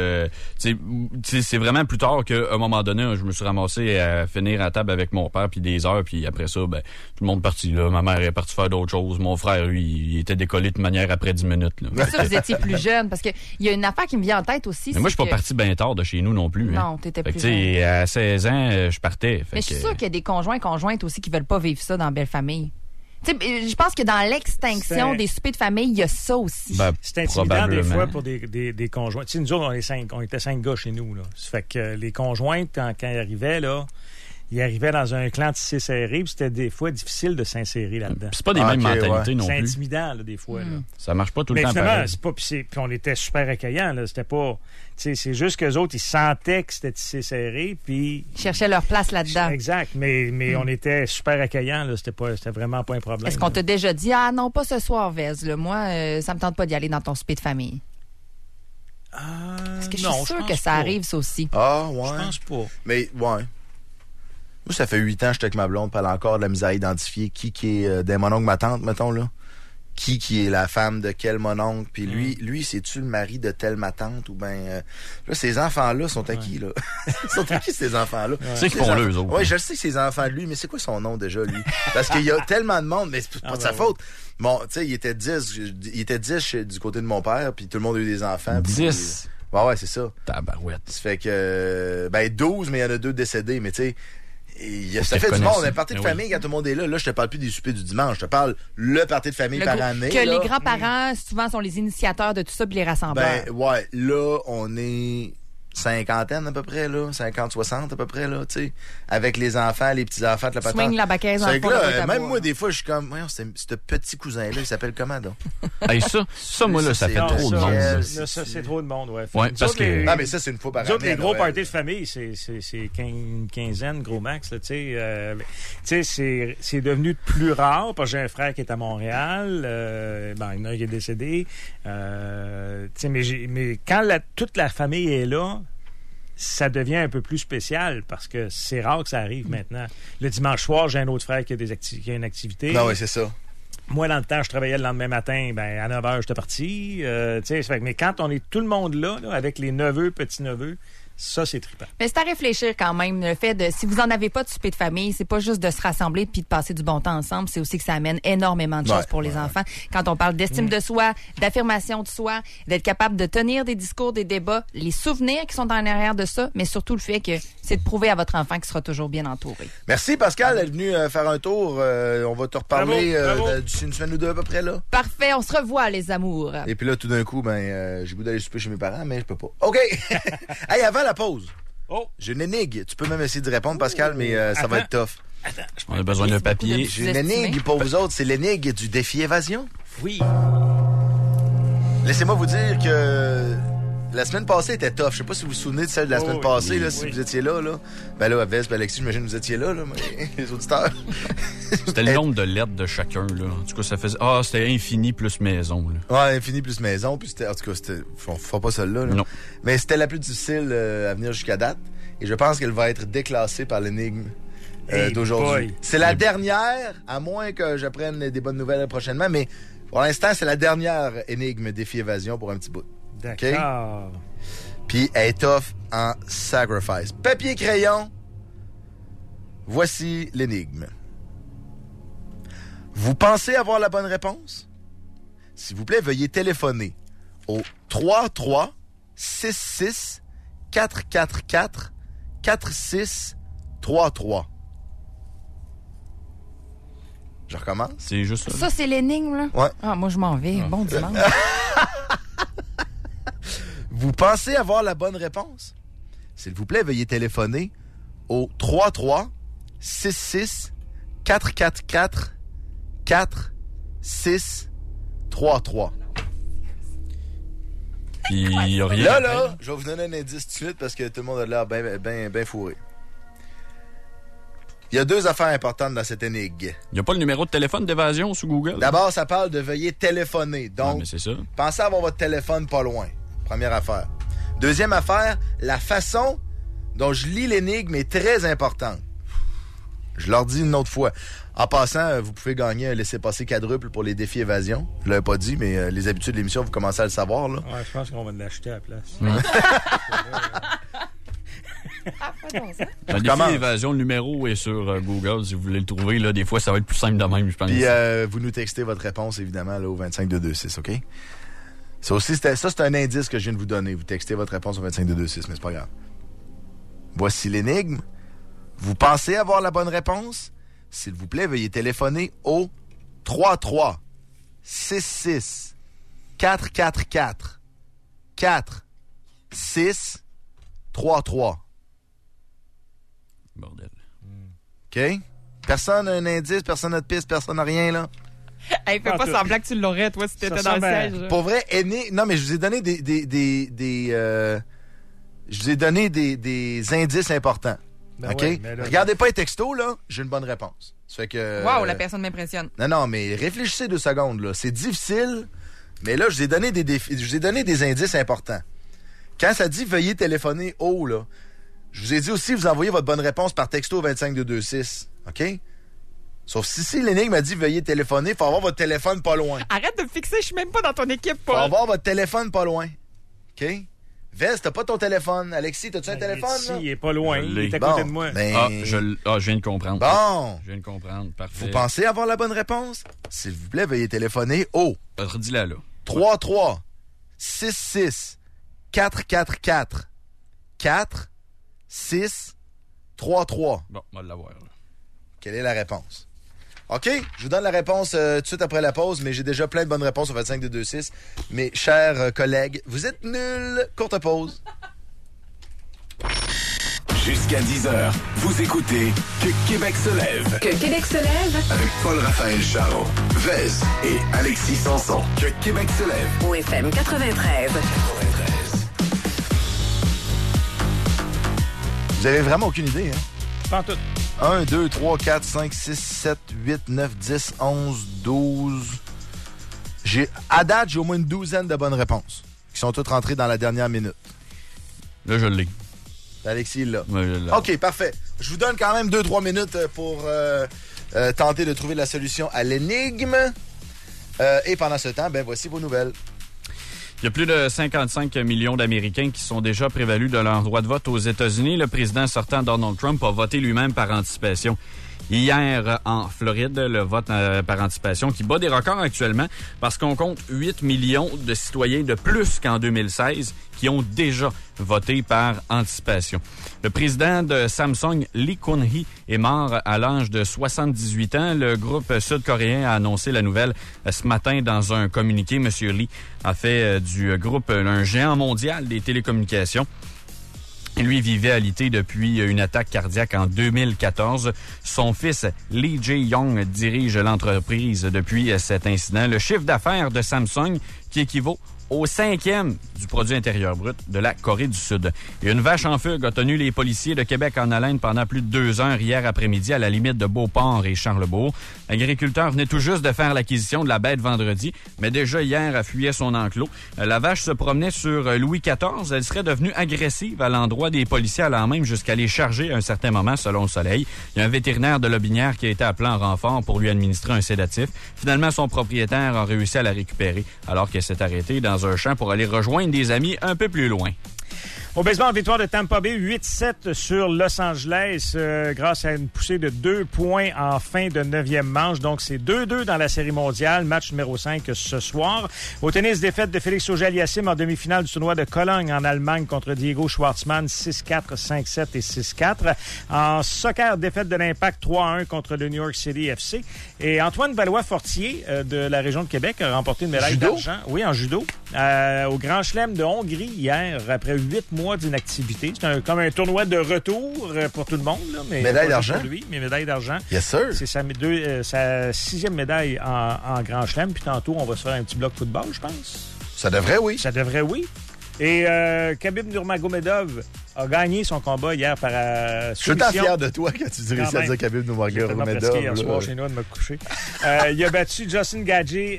c'est vraiment plus tard qu'à un moment donné, je me suis ramassé à finir à table avec mon père, puis des heures, puis après ça, tout le monde est parti là. Ma mère est partie faire d'autres choses. Mon frère, lui, il était décollé de manière après 10 minutes. Là. C'est ça, vous étiez plus jeune, parce qu'il y a une affaire qui me vient en tête aussi. Mais moi, je suis pas parti bien tard de chez nous non plus. Non, t'étais plus jeune. À 16 ans, je partais. Mais je suis sûre qu'il y a des conjointes aussi qui veulent pas vivre ça dans Belle Famille. T'sais, je pense que dans l'extinction des soupers de famille, il y a ça aussi. C'est intimidant des fois pour des conjoints. T'sais, nous autres, on était 5 gars chez nous. Là. Ça fait que les conjointes, quand ils arrivaient, là, ils arrivaient dans un clan tissé serré, puis c'était des fois difficile de s'insérer là-dedans. C'est pas des mêmes mentalités non plus. C'est intimidant, là, des fois. Là. Ça marche pas tout le temps pareil. C'est pas, puis on était super accueillants. Là. C'était pas... C'est juste qu'eux autres, ils sentaient que c'était tissé serré, puis... Ils cherchaient leur place là-dedans. Exact, mais on était super accueillants. Là. C'était vraiment pas un problème. Est-ce qu'on t'a déjà dit, ah non, pas ce soir, Vez, là. Moi, ça me tente pas d'y aller dans ton souper de famille? Parce que je suis sûre que ça arrive, ça aussi. Ah, ouais. Je pense pas. Mais, ouais. Moi, ça fait 8 ans que j'étais avec ma blonde, puis elle a encore de la misère à identifier qui est des mon oncle, ma tante, mettons, là. Qui est la femme de quel mon oncle, puis lui, c'est-tu le mari de telle ma tante, ou là, ces enfants-là sont à qui, là? Sont à qui, ces enfants-là? C'est qu'ils font eux autres. Oui, je le sais que c'est les enfants de lui, mais c'est quoi son nom, déjà, lui? Parce qu'il y a tellement de monde, mais c'est pas de sa faute. Bon, tu sais, il était 10 du côté de mon père, puis tout le monde a eu des enfants. 10? Ouais, c'est ça. Tabarouette. Ça fait que, 12, mais il y en a 2 décédés, mais tu sais, ça fait du monde, un party de famille quand tout le monde est là. Là, je te parle plus des soupers du dimanche. Je te parle le party de famille par année. Que les grands-parents, souvent, sont les initiateurs de tout ça puis les rassembleurs. Ouais. Là, on est 50 à peu près, là. 50-60 à peu près, là, tu sais. Avec les enfants, les petits-enfants de la patente. Swing la baquaise en fond. Même moi, des fois, je suis comme, voyons, ce petit cousin-là, il s'appelle comment, donc? Ça, moi, là, ça fait trop de monde. Ça, c'est trop de monde, ouais. Parce que... Non, mais ça, c'est une fois par année. Les gros parties de famille, c'est une quinzaine, gros max, là, tu sais. C'est devenu plus rare, parce que j'ai un frère qui est à Montréal, il y en a un qui est décédé. Tu sais, mais quand toute la famille est là, ça devient un peu plus spécial parce que c'est rare que ça arrive maintenant. Le dimanche soir, j'ai un autre frère qui a une activité. Non, oui, c'est ça. Moi, dans le temps, je travaillais le lendemain matin, à 9h, j'étais parti. Mais quand on est tout le monde là, avec les neveux, petits-neveux, ça, c'est trippant. Mais c'est à réfléchir quand même, le fait de, si vous en avez pas de souper de famille, c'est pas juste de se rassembler puis de passer du bon temps ensemble, c'est aussi que ça amène énormément de choses pour les enfants. Quand on parle d'estime de soi, d'affirmation de soi, d'être capable de tenir des discours, des débats, les souvenirs qui sont en arrière de ça, mais surtout le fait que c'est de prouver à votre enfant qu'il sera toujours bien entouré. Merci Pascal d'être venu faire un tour. On va te reparler d'ici une semaine ou deux à peu près, là. Parfait, on se revoit les amours. Et puis là, tout d'un coup, j'ai goût d'aller souper chez mes parents, mais je peux pas. OK! Hey, avant la pause, j'ai une énigme. Tu peux même essayer de répondre, Pascal, mais ça va être tough. Attends, on a besoin d'un papier. J'ai une énigme pour vous autres. C'est l'énigme du défi évasion. Oui. Laissez-moi vous dire que La semaine passée était tough. Je sais pas si vous vous souvenez de celle de la semaine passée, là, si vous étiez là. Ben là, Vest, Alexis, j'imagine que vous étiez là, mais les auditeurs. C'était le nombre de lettres de chacun, là. En tout cas, ça faisait... c'était infini plus maison, là. Ouais, infini plus maison. Puis c'était... En tout cas, c'était... Faut pas celle-là, là. Non. Mais c'était la plus difficile à venir jusqu'à date. Et je pense qu'elle va être déclassée par l'énigme d'aujourd'hui. Boy. C'est la dernière, à moins que j'apprenne des bonnes nouvelles prochainement, mais pour l'instant, c'est la dernière énigme défi évasion pour un petit bout. D'accord. Okay? Puis elle est tough en sacrifice. Papier crayon, voici l'énigme. Vous pensez avoir la bonne réponse? S'il vous plaît, veuillez téléphoner au 33 66 444 4633. Je recommence. C'est juste ça. Ça, c'est l'énigme, là? Ouais. Ah, moi, je m'en vais. Bon dimanche. Vous pensez avoir la bonne réponse? S'il vous plaît, veuillez téléphoner au 33 66 444 4633. Puis il y a rien. Là, je vais vous donner un indice tout de suite parce que tout le monde a l'air bien fourré. Il y a 2 affaires importantes dans cette énigme. Il n'y a pas le numéro de téléphone d'évasion sur Google? D'abord, ça parle de veuillez téléphoner. Donc, mais c'est ça. Pensez avoir votre téléphone pas loin. Première affaire. Deuxième affaire, la façon dont je lis l'énigme est très importante. Je leur dis une autre fois. En passant, vous pouvez gagner un laissez-passer quadruple pour les défis évasion. Je l'avais pas dit, mais les habitudes de l'émission, vous commencez à le savoir. Là. Ouais, je pense qu'on va l'acheter à la place. Le défi d'évasion, le numéro est sur Google. Si vous voulez le trouver, là, des fois, ça va être plus simple de même, je pense. Puis vous nous textez votre réponse, évidemment, là, au 25226, OK? Ça, c'est un indice que je viens de vous donner. Vous textez votre réponse au 25226, mais c'est pas grave. Voici l'énigme. Vous pensez avoir la bonne réponse? S'il vous plaît, veuillez téléphoner au 33 66 444 4633. Bordel. OK? Personne n'a un indice, personne n'a de piste, personne n'a rien, là? Hey, fais pas semblant que tu l'aurais, toi, si t'étais dans le siège. Pour vrai, non, mais je vous ai donné des indices importants. Ben OK? ouais, là, regardez pas les textos, là. J'ai une bonne réponse. Ça fait que... Wow, la personne m'impressionne. Non, mais réfléchissez 2 secondes, là. C'est difficile, mais là, je vous ai donné des indices importants. Quand ça dit « Veuillez téléphoner haut », là, je vous ai dit aussi, vous envoyez votre bonne réponse par texto au 25226. OK? Sauf si l'énigme a dit « Veuillez téléphoner », il faut avoir votre téléphone pas loin. Arrête de me fixer, je suis même pas dans ton équipe, Paul. Paul. Faut avoir votre téléphone pas loin. OK? Vest, t'as pas ton téléphone. Alexis, t'as-tu un téléphone, là? Il est pas loin. Il est à côté de moi. Ben... je viens de comprendre. Bon. Je viens de comprendre. Parfait. Vous pensez avoir la bonne réponse? S'il vous plaît, veuillez téléphoner au... Redis-la, là. 33 66 444 4633. Bon, on va l'avoir, là. Quelle est la réponse? OK, je vous donne la réponse tout de suite après la pause, mais j'ai déjà plein de bonnes réponses au 25226. Mes chers collègues, vous êtes nuls. Courte pause. Jusqu'à 10h, vous écoutez Que Québec se lève. Que Québec se lève. Avec Paul-Raphaël Charron, Vez et Alexis Sanson. Que Québec se lève. Au FM 93. Vous avez vraiment aucune idée, hein? Pas tout. 1, 2, 3, 4, 5, 6, 7, 8, 9, 10, 11, 12. À date, j'ai au moins une douzaine de bonnes réponses qui sont toutes rentrées dans la dernière minute. Là, je l'ai. Alexis, là. Ouais, je l'ai. OK, parfait. Je vous donne quand même 2-3 minutes pour tenter de trouver la solution à l'énigme. Et pendant ce temps, ben voici vos nouvelles. Il y a plus de 55 millions d'Américains qui sont déjà prévalus de leur droit de vote aux États-Unis. Le président sortant Donald Trump a voté lui-même par anticipation. Hier, en Floride, le vote par anticipation qui bat des records actuellement parce qu'on compte 8 millions de citoyens de plus qu'en 2016 qui ont déjà voté par anticipation. Le président de Samsung, Lee Kun-hee, est mort à l'âge de 78 ans. Le groupe sud-coréen a annoncé la nouvelle ce matin dans un communiqué. Monsieur Lee a fait du groupe un géant mondial des télécommunications. Lui vivait alité depuis une attaque cardiaque en 2014. Son fils, Lee Jae-yong, dirige l'entreprise depuis cet incident. Le chiffre d'affaires de Samsung, qui équivaut au 5e du produit intérieur brut de la Corée du Sud. Et une vache en fugue a tenu les policiers de Québec en haleine pendant plus de 2 heures hier après-midi à la limite de Beauport et Charlebourg. L'agriculteur venait tout juste de faire l'acquisition de la bête vendredi, mais déjà hier, elle fuyait son enclos. La vache se promenait sur Louis XIV. Elle serait devenue agressive à l'endroit des policiers, allant même jusqu'à les charger à un certain moment, selon le Soleil. Il y a un vétérinaire de Lobinière qui a été appelé en renfort pour lui administrer un sédatif. Finalement, son propriétaire a réussi à la récupérer, alors qu'elle s'est arrêtée dans un champ pour aller rejoindre des amis un peu plus loin. Au baseball, victoire de Tampa Bay, 8-7 sur Los Angeles, grâce à une poussée de 2 points en fin de 9e manche. Donc, c'est 2-2 dans la Série mondiale, match numéro 5 ce soir. Au tennis, défaite de Félix Auger-Aliassime en demi-finale du tournoi de Cologne en Allemagne contre Diego Schwartzmann, 6-4, 5-7 et 6-4. En soccer, défaite de l'Impact 3-1 contre le New York City FC. Et Antoine Valois-Fortier de la région de Québec a remporté une médaille d'argent. Oui, en judo. Au Grand Chelem de Hongrie hier, après 8 mois d'inactivité. C'est comme un tournoi de retour pour tout le monde. Là, mais médaille d'argent? Pour lui, mais médaille d'argent. Yes, sir. C'est sa 6e médaille en Grand Chelem. Puis tantôt, on va se faire un petit bloc football, je pense. Ça devrait, oui. Ça devrait, oui. Et Khabib Nurmagomedov a gagné son combat hier par soumission. Je suis tant fier de toi quand tu réussis à dire Khabib Nurmagomedov. Hier soir chez nous de me coucher. Il a battu Justin Gaethje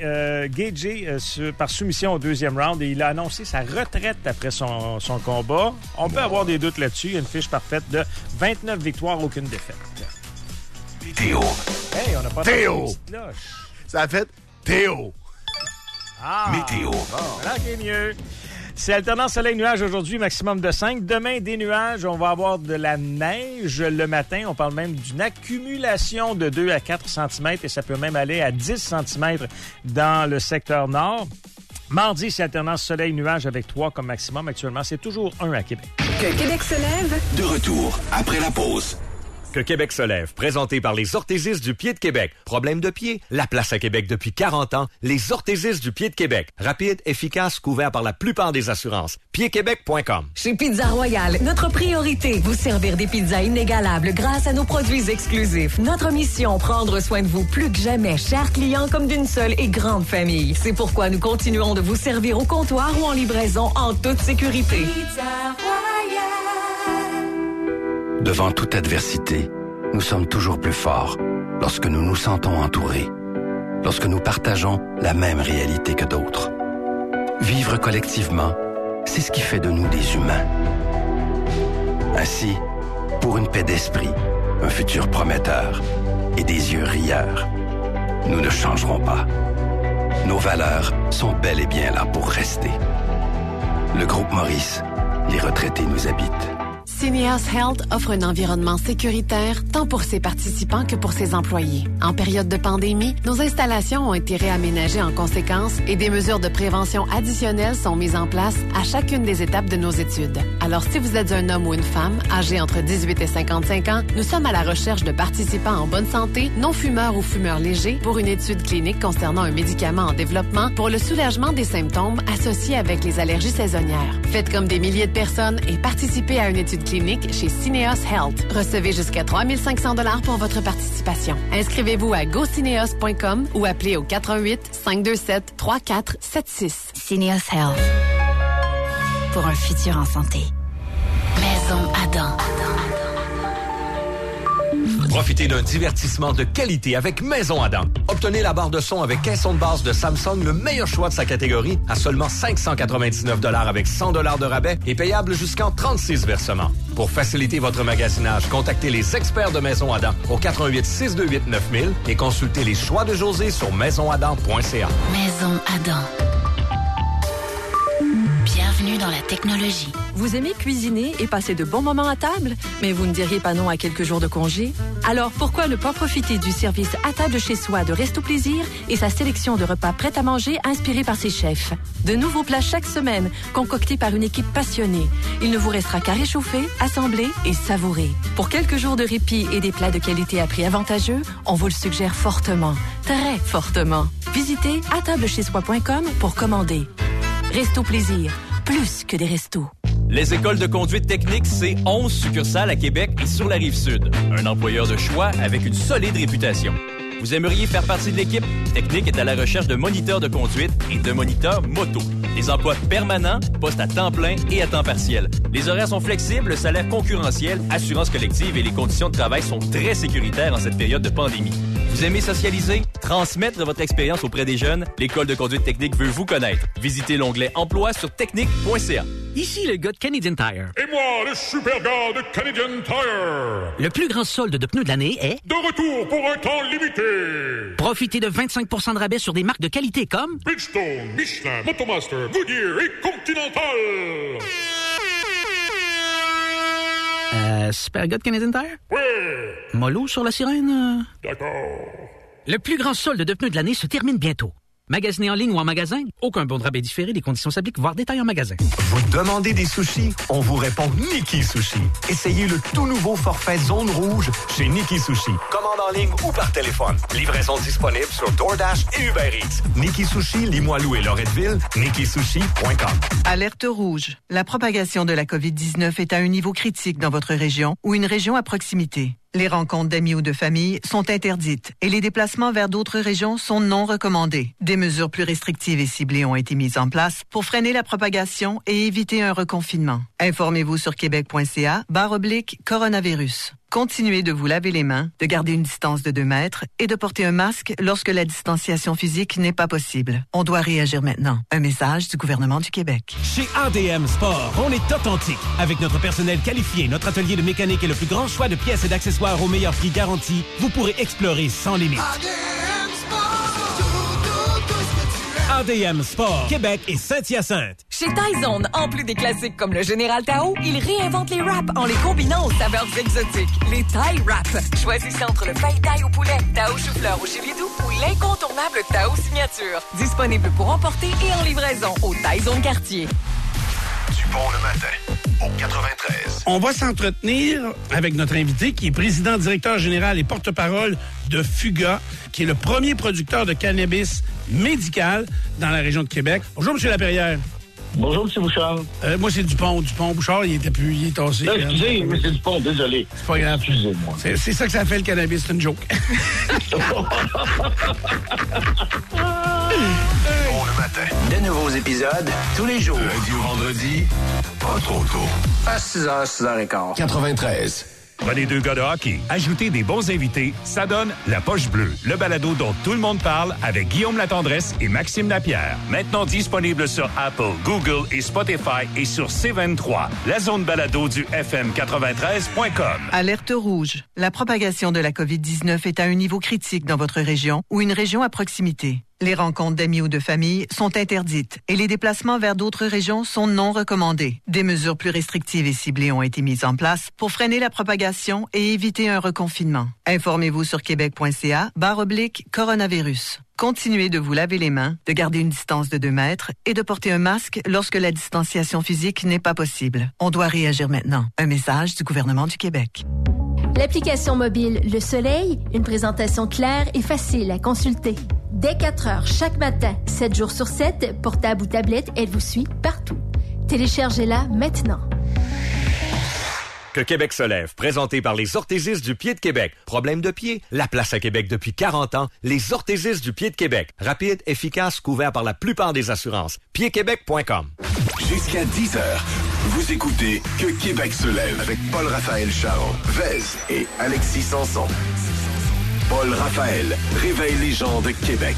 par soumission au 2e round et il a annoncé sa retraite après son combat. On peut avoir des doutes là-dessus. Il y a une fiche parfaite de 29 victoires, aucune défaite. Théo. Hey, on n'a pas Théo. de cloche. Ça a fait Théo. Ah! Météo. Voilà qui est mieux. C'est alternance soleil-nuage aujourd'hui, maximum de 5. Demain, des nuages. On va avoir de la neige le matin. On parle même d'une accumulation de 2 à 4 cm et ça peut même aller à 10 cm dans le secteur nord. Mardi, c'est alternance soleil-nuage avec 3 comme maximum. Actuellement, c'est toujours 1 à Québec. Que Québec se lève. De retour après la pause. Que Québec se lève, présenté par les orthésistes du pied de Québec. Problème de pied? La place à Québec depuis 40 ans. Les orthésistes du pied de Québec. Rapide, efficace, couvert par la plupart des assurances. Piedquebec.com. Chez Pizza Royale, notre priorité, vous servir des pizzas inégalables grâce à nos produits exclusifs. Notre mission, prendre soin de vous plus que jamais, chers clients, comme d'une seule et grande famille. C'est pourquoi nous continuons de vous servir au comptoir ou en livraison en toute sécurité. Pizza Royale. Devant toute adversité, nous sommes toujours plus forts lorsque nous nous sentons entourés, lorsque nous partageons la même réalité que d'autres. Vivre collectivement, c'est ce qui fait de nous des humains. Ainsi, pour une paix d'esprit, un futur prometteur et des yeux rieurs, nous ne changerons pas. Nos valeurs sont bel et bien là pour rester. Le groupe Maurice, les retraités nous habitent. Syneos Health offre un environnement sécuritaire tant pour ses participants que pour ses employés. En période de pandémie, nos installations ont été réaménagées en conséquence et des mesures de prévention additionnelles sont mises en place à chacune des étapes de nos études. Alors, si vous êtes un homme ou une femme âgé entre 18 et 55 ans, nous sommes à la recherche de participants en bonne santé, non-fumeurs ou fumeurs légers pour une étude clinique concernant un médicament en développement pour le soulagement des symptômes associés avec les allergies saisonnières. Faites comme des milliers de personnes et participez à une étude clinique chez Syneos Health. Recevez jusqu'à 3 500 $ pour votre participation. Inscrivez-vous à gocineos.com ou appelez au 418-527-3476. Syneos Health. Pour un futur en santé. Maison Adam. Profitez d'un divertissement de qualité avec Maison Adam. Obtenez la barre de son avec caisson de base de Samsung, le meilleur choix de sa catégorie, à seulement 599 $ avec 100 $ de rabais et payable jusqu'en 36 versements. Pour faciliter votre magasinage, contactez les experts de Maison Adam au 418-628-9000 et consultez les choix de José sur maisonadam.ca. Maison Adam. Bienvenue dans la technologie. Vous aimez cuisiner et passer de bons moments à table, mais vous ne diriez pas non à quelques jours de congé? Alors pourquoi ne pas profiter du service à table chez soi de Resto Plaisir et sa sélection de repas prêts à manger inspirés par ses chefs? De nouveaux plats chaque semaine, concoctés par une équipe passionnée. Il ne vous restera qu'à réchauffer, assembler et savourer. Pour quelques jours de répit et des plats de qualité à prix avantageux, on vous le suggère fortement, très fortement. Visitez atablechezsoi.com pour commander. Resto Plaisir, plus que des restos. Les écoles de conduite technique, c'est 11 succursales à Québec et sur la Rive-Sud. Un employeur de choix avec une solide réputation. Vous aimeriez faire partie de l'équipe? Technique est à la recherche de moniteurs de conduite et de moniteurs moto. Des emplois permanents, postes à temps plein et à temps partiel. Les horaires sont flexibles, le salaire concurrentiel, assurance collective et les conditions de travail sont très sécuritaires en cette période de pandémie. Vous aimez socialiser? Transmettre votre expérience auprès des jeunes? L'École de conduite technique veut vous connaître. Visitez l'onglet Emploi sur technique.ca. Ici le gars de Canadian Tire. Et moi, le super gars de Canadian Tire. Le plus grand solde de pneus de l'année est... De retour pour un temps limité. Profitez de 25% de rabais sur des marques de qualité comme... Bridgestone, Michelin, Motomaster, Goodyear et Continental. Super gars de Canadian Tire? Oui. Mollo sur la sirène? D'accord. Le plus grand solde de pneus de l'année se termine bientôt. Magasinez en ligne ou en magasin, aucun bon de rabais différé, les conditions s'appliquent, voire détail en magasin. Vous demandez des sushis? On vous répond Niki Sushi. Essayez le tout nouveau forfait Zone Rouge chez Niki Sushi. Commande en ligne ou par téléphone. Livraison disponible sur DoorDash et Uber Eats. Niki Sushi, Limoilou et Loretteville, nikisushi.com. Alerte rouge. La propagation de la COVID-19 est à un niveau critique dans votre région ou une région à proximité. Les rencontres d'amis ou de famille sont interdites et les déplacements vers d'autres régions sont non recommandés. Des mesures plus restrictives et ciblées ont été mises en place pour freiner la propagation et éviter un reconfinement. Informez-vous sur québec.ca/coronavirus. Continuez de vous laver les mains, de garder une distance de 2 mètres et de porter un masque lorsque la distanciation physique n'est pas possible. On doit réagir maintenant. Un message du gouvernement du Québec. Chez ADM Sport, on est authentique. Avec notre personnel qualifié, notre atelier de mécanique et le plus grand choix de pièces et d'accessoires au meilleur prix garanti, vous pourrez explorer sans limite. ADM Sport, Québec et Saint-Hyacinthe. Chez Tyzone, en plus des classiques comme le Général Tao, ils réinventent les wraps en les combinant aux saveurs exotiques. Les Thai Wraps. Choisissez entre le Fai Thai au poulet, Tao chou-fleur au chili doux ou l'incontournable Tao signature. Disponible pour emporter et en livraison au Tyzone Quartier. Du bon le matin, au 93. On va s'entretenir avec notre invité qui est président, directeur général et porte-parole de Fuga, qui est le premier producteur de cannabis médical dans la région de Québec. Bonjour, M. Laperrière. Bonjour, M. Bouchard. Moi, c'est Dupont. Bouchard, il est tassé. Non, excusez, mais c'est Dupont, désolé. C'est pas grave. Excusez-moi. C'est ça que ça fait le cannabis, c'est une joke. Bon le matin. De nouveaux épisodes tous les jours. Lundi au vendredi, pas trop tôt. À 6h, 6h15. 93. Prenez 2 gars de hockey. Ajoutez des bons invités, ça donne La Poche Bleue, le balado dont tout le monde parle avec Guillaume Latendresse et Maxime Lapierre. Maintenant disponible sur Apple, Google et Spotify et sur C23, la zone balado du FM93.com. Alerte rouge. La propagation de la COVID-19 est à un niveau critique dans votre région ou une région à proximité. Les rencontres d'amis ou de famille sont interdites et les déplacements vers d'autres régions sont non recommandés. Des mesures plus restrictives et ciblées ont été mises en place pour freiner la propagation et éviter un reconfinement. Informez-vous sur québec.ca/coronavirus. Continuez de vous laver les mains, de garder une distance de 2 mètres et de porter un masque lorsque la distanciation physique n'est pas possible. On doit réagir maintenant. Un message du gouvernement du Québec. L'application mobile Le Soleil, une présentation claire et facile à consulter. Dès 4 heures chaque matin, 7 jours sur 7, portable ou tablette, elle vous suit partout. Téléchargez-la maintenant. Que Québec se lève, présenté par les orthésistes du pied de Québec. Problème de pied? La place à Québec depuis 40 ans. Les orthésistes du pied de Québec. Rapide, efficace, couvert par la plupart des assurances. piedquebec.com. Jusqu'à 10h, vous écoutez Que Québec se lève avec Paul-Raphaël Charon, Vez et Alexis Sanson. Paul-Raphaël réveille les gens de Québec.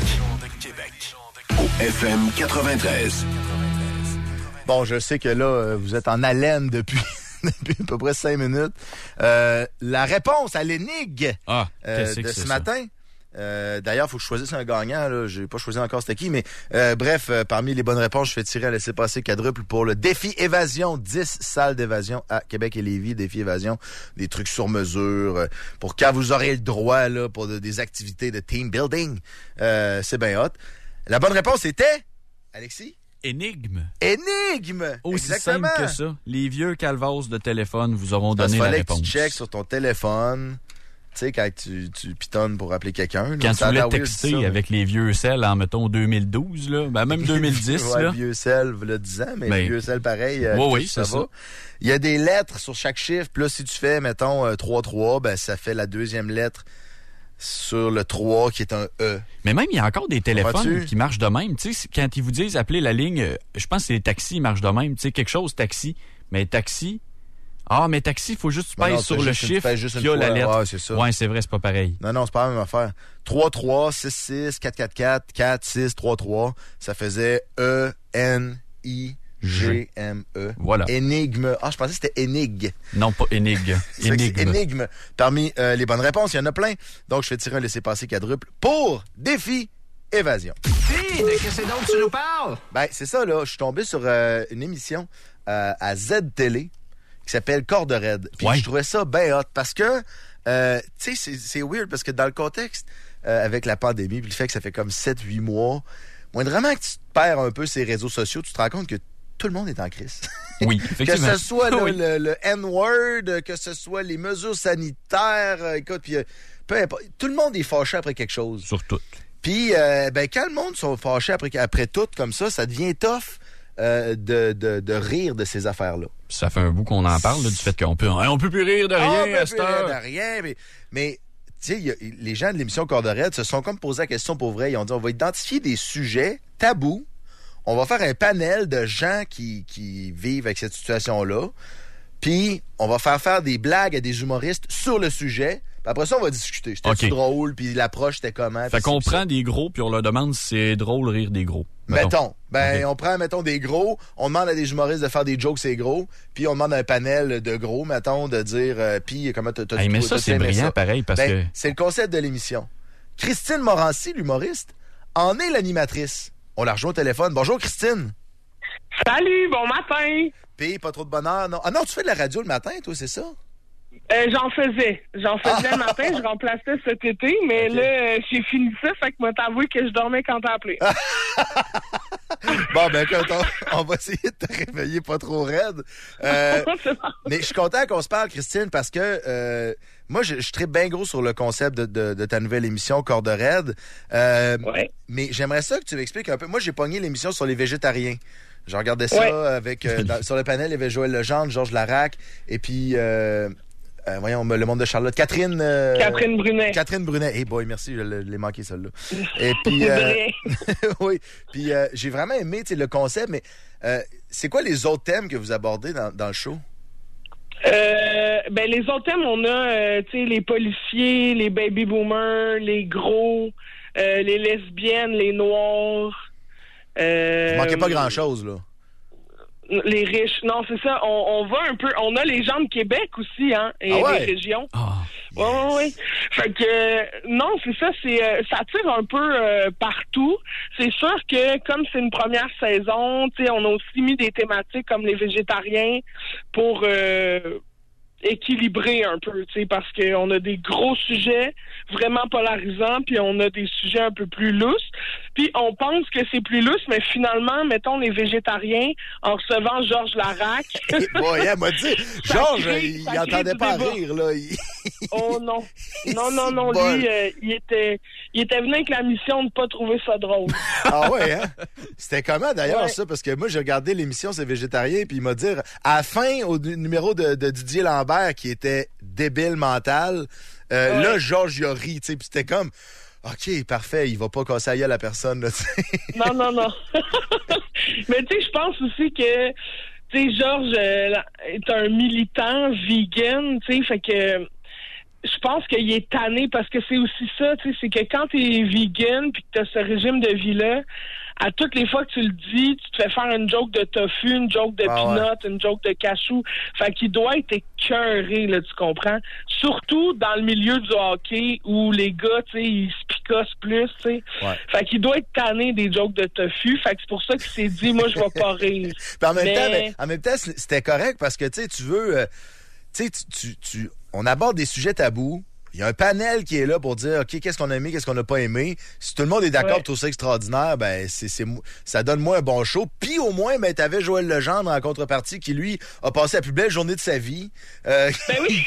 Au FM 93. Bon, je sais que là, vous êtes en haleine depuis à peu près 5 minutes. La réponse à l'énigme de ce matin. D'ailleurs, il faut que je choisisse un gagnant. Là. J'ai pas choisi encore c'était qui, mais bref, parmi les bonnes réponses, je fais tirer à laisser-passer quadruple pour le défi évasion. 10 salles d'évasion à Québec et Lévis. Défi évasion, des trucs sur mesure pour quand vous aurez le droit là pour des activités de team building. C'est bien hot. La bonne réponse était, Alexis? Énigme. Aussi simple que ça. Les vieux calvas de téléphone vous auront donné la réponse. Tu checkes sur ton téléphone. Tu sais, quand tu pitonnes pour appeler quelqu'un. Là, quand tu voulais texter avec les vieux cell en, mettons, 2012, là, ben même 2010. Ouais, là. Vieux cell, voilà 10 ans, mais vieux cell pareil. Oui, ça c'est va. ça. Il y a des lettres sur chaque chiffre. Puis là, si tu fais, mettons, 3-3, ben ça fait la deuxième lettre sur le 3 qui est un E. Mais même, il y a encore des téléphones Vois-tu? qui marchent de même. Tu sais, quand ils vous disent appeler la ligne, je pense que les taxis marchent de même. Tu sais, quelque chose, taxi. Mais taxi... Ah, mais taxi, il faut juste que tu pèses sur le chiffre qui a la lettre. Ouais, c'est ça. Ouais, c'est vrai, c'est pas pareil. Non, c'est pas la même affaire. 3-3, 6-6, 4-4-4, 4-6-3-3. Ça faisait E-N-I-G-M-E. Voilà. Énigme. Ah, je pensais que c'était énigme. Non, pas énigme. Énigme. Parmi les bonnes réponses, il y en a plein. Donc, je fais tirer un laissez-passer quadruple pour défi évasion. Si, de que c'est donc tu nous parles? Ben, c'est ça, là. Je suis tombé sur une émission à Z-Télé qui s'appelle Corde raide. Puis je trouvais ça bien hot parce que, tu sais, c'est weird parce que dans le contexte, avec la pandémie, puis le fait que ça fait comme 7-8 mois, moindrement que tu te perds un peu ces réseaux sociaux, tu te rends compte que tout le monde est en crise. Oui, effectivement. Que ce soit le N-word, que ce soit les mesures sanitaires, écoute, puis peu importe, tout le monde est fâché après quelque chose. Sur tout. Puis, ben, quand le monde sont fâchés après tout comme ça devient tough de rire de ces affaires-là. Ça fait un bout qu'on en parle, là, du fait qu'on peut plus rire de rien à cette heure. On peut plus rire de rien, mais tu sais, les gens de l'émission Corde raide se sont comme posé la question pour vrai. Ils ont dit, on va identifier des sujets tabous. On va faire un panel de gens qui vivent avec cette situation-là. Puis, on va faire des blagues à des humoristes sur le sujet. Puis après ça, on va discuter. C'était drôle, puis l'approche, c'était comment. Fait qu'on prend des gros, puis on leur demande si c'est drôle rire des gros. Mettons. On prend, des gros, on demande à des humoristes de faire des jokes, c'est gros, puis on demande à un panel de gros, mettons, de dire, puis comment t'as mais ça, c'est brillant, pareil, parce que... C'est le concept de l'émission. Christine Morancy, l'humoriste, en est l'animatrice. On la rejoint au téléphone. Bonjour, Christine. Salut, bon matin. Puis, pas trop de bonheur, non? Ah non, tu fais de la radio le matin, toi, c'est ça? J'en faisais le matin, je remplaçais cet été, mais là, j'ai fini ça, fait que moi t'avouer que je dormais quand t'as appelé. Bon, ben, on va essayer de te réveiller pas trop raide. Mais je suis content qu'on se parle, Christine, parce que moi, je tripe bien gros sur le concept de ta nouvelle émission, Corde raide. Mais j'aimerais ça que tu m'expliques un peu. Moi, j'ai pogné l'émission sur les végétariens. Je regardais ça avec sur le panel, il y avait Joël Legendre, Georges Larac, et puis... voyons, le monde de Charlotte. Catherine Brunet. Catherine Brunet. Hey boy, merci, je l'ai manqué celle-là. Et puis, oui. Puis, j'ai vraiment aimé le concept, mais c'est quoi les autres thèmes que vous abordez dans le show? Les autres thèmes, on a, les policiers, les baby boomers, les gros, les lesbiennes, les noirs. Vous manquez pas grand-chose, là. Les riches, non, c'est ça. On va un peu. On a les gens de Québec aussi, hein, et les régions. Oui. Fait que non, c'est ça. Ça tire un peu partout. C'est sûr que comme c'est une première saison, tu sais, on a aussi mis des thématiques comme les végétariens pour équilibrer un peu, tu sais, parce qu'on a des gros sujets vraiment polarisants, puis on a des sujets un peu plus lousses. Puis on pense que c'est plus lousse, mais finalement, mettons les végétariens, en recevant Georges Larac... elle m'a dit, Georges, il entendait pas rire, là. Oh non. Non, lui, il était venu avec la mission de pas trouver ça drôle. Ah ouais, hein? C'était comment, d'ailleurs, ça? Parce que moi, j'ai regardé l'émission C'est végétarien, puis il m'a dit, à la fin, au numéro de Didier Lambert, qui était débile mental, là, Georges, il a ri, tu sais, puis c'était comme... OK, parfait, il va pas casser la gueule à la personne, là, tu sais. Non. Mais tu sais, je pense aussi que, tu sais, Georges est un militant vegan, tu sais, fait que je pense qu'il est tanné parce que c'est aussi ça, tu sais, c'est que quand t'es vegan puis que t'as ce régime de vie-là, à toutes les fois que tu le dis, tu te fais faire une joke de tofu, une joke de peanut, une joke de cachou. Fait qu'il doit être écœuré, là, tu comprends? Surtout dans le milieu du hockey où les gars, tu sais, ils se picossent plus, tu sais. Ouais. Fait qu'il doit être tanné des jokes de tofu. Fait que c'est pour ça qu'il s'est dit, moi, je vais pas rire. Puis en même temps, c'était correct parce que, tu sais, tu veux... tu sais, on aborde des sujets tabous. Il y a un panel qui est là pour dire, OK, qu'est-ce qu'on a aimé, qu'est-ce qu'on n'a pas aimé. Si tout le monde est d'accord, tout ça extraordinaire, ben, ça donne moins un bon show. Puis au moins, ben, t'avais Joël Legendre en contrepartie qui, lui, a passé la plus belle journée de sa vie. Ben oui!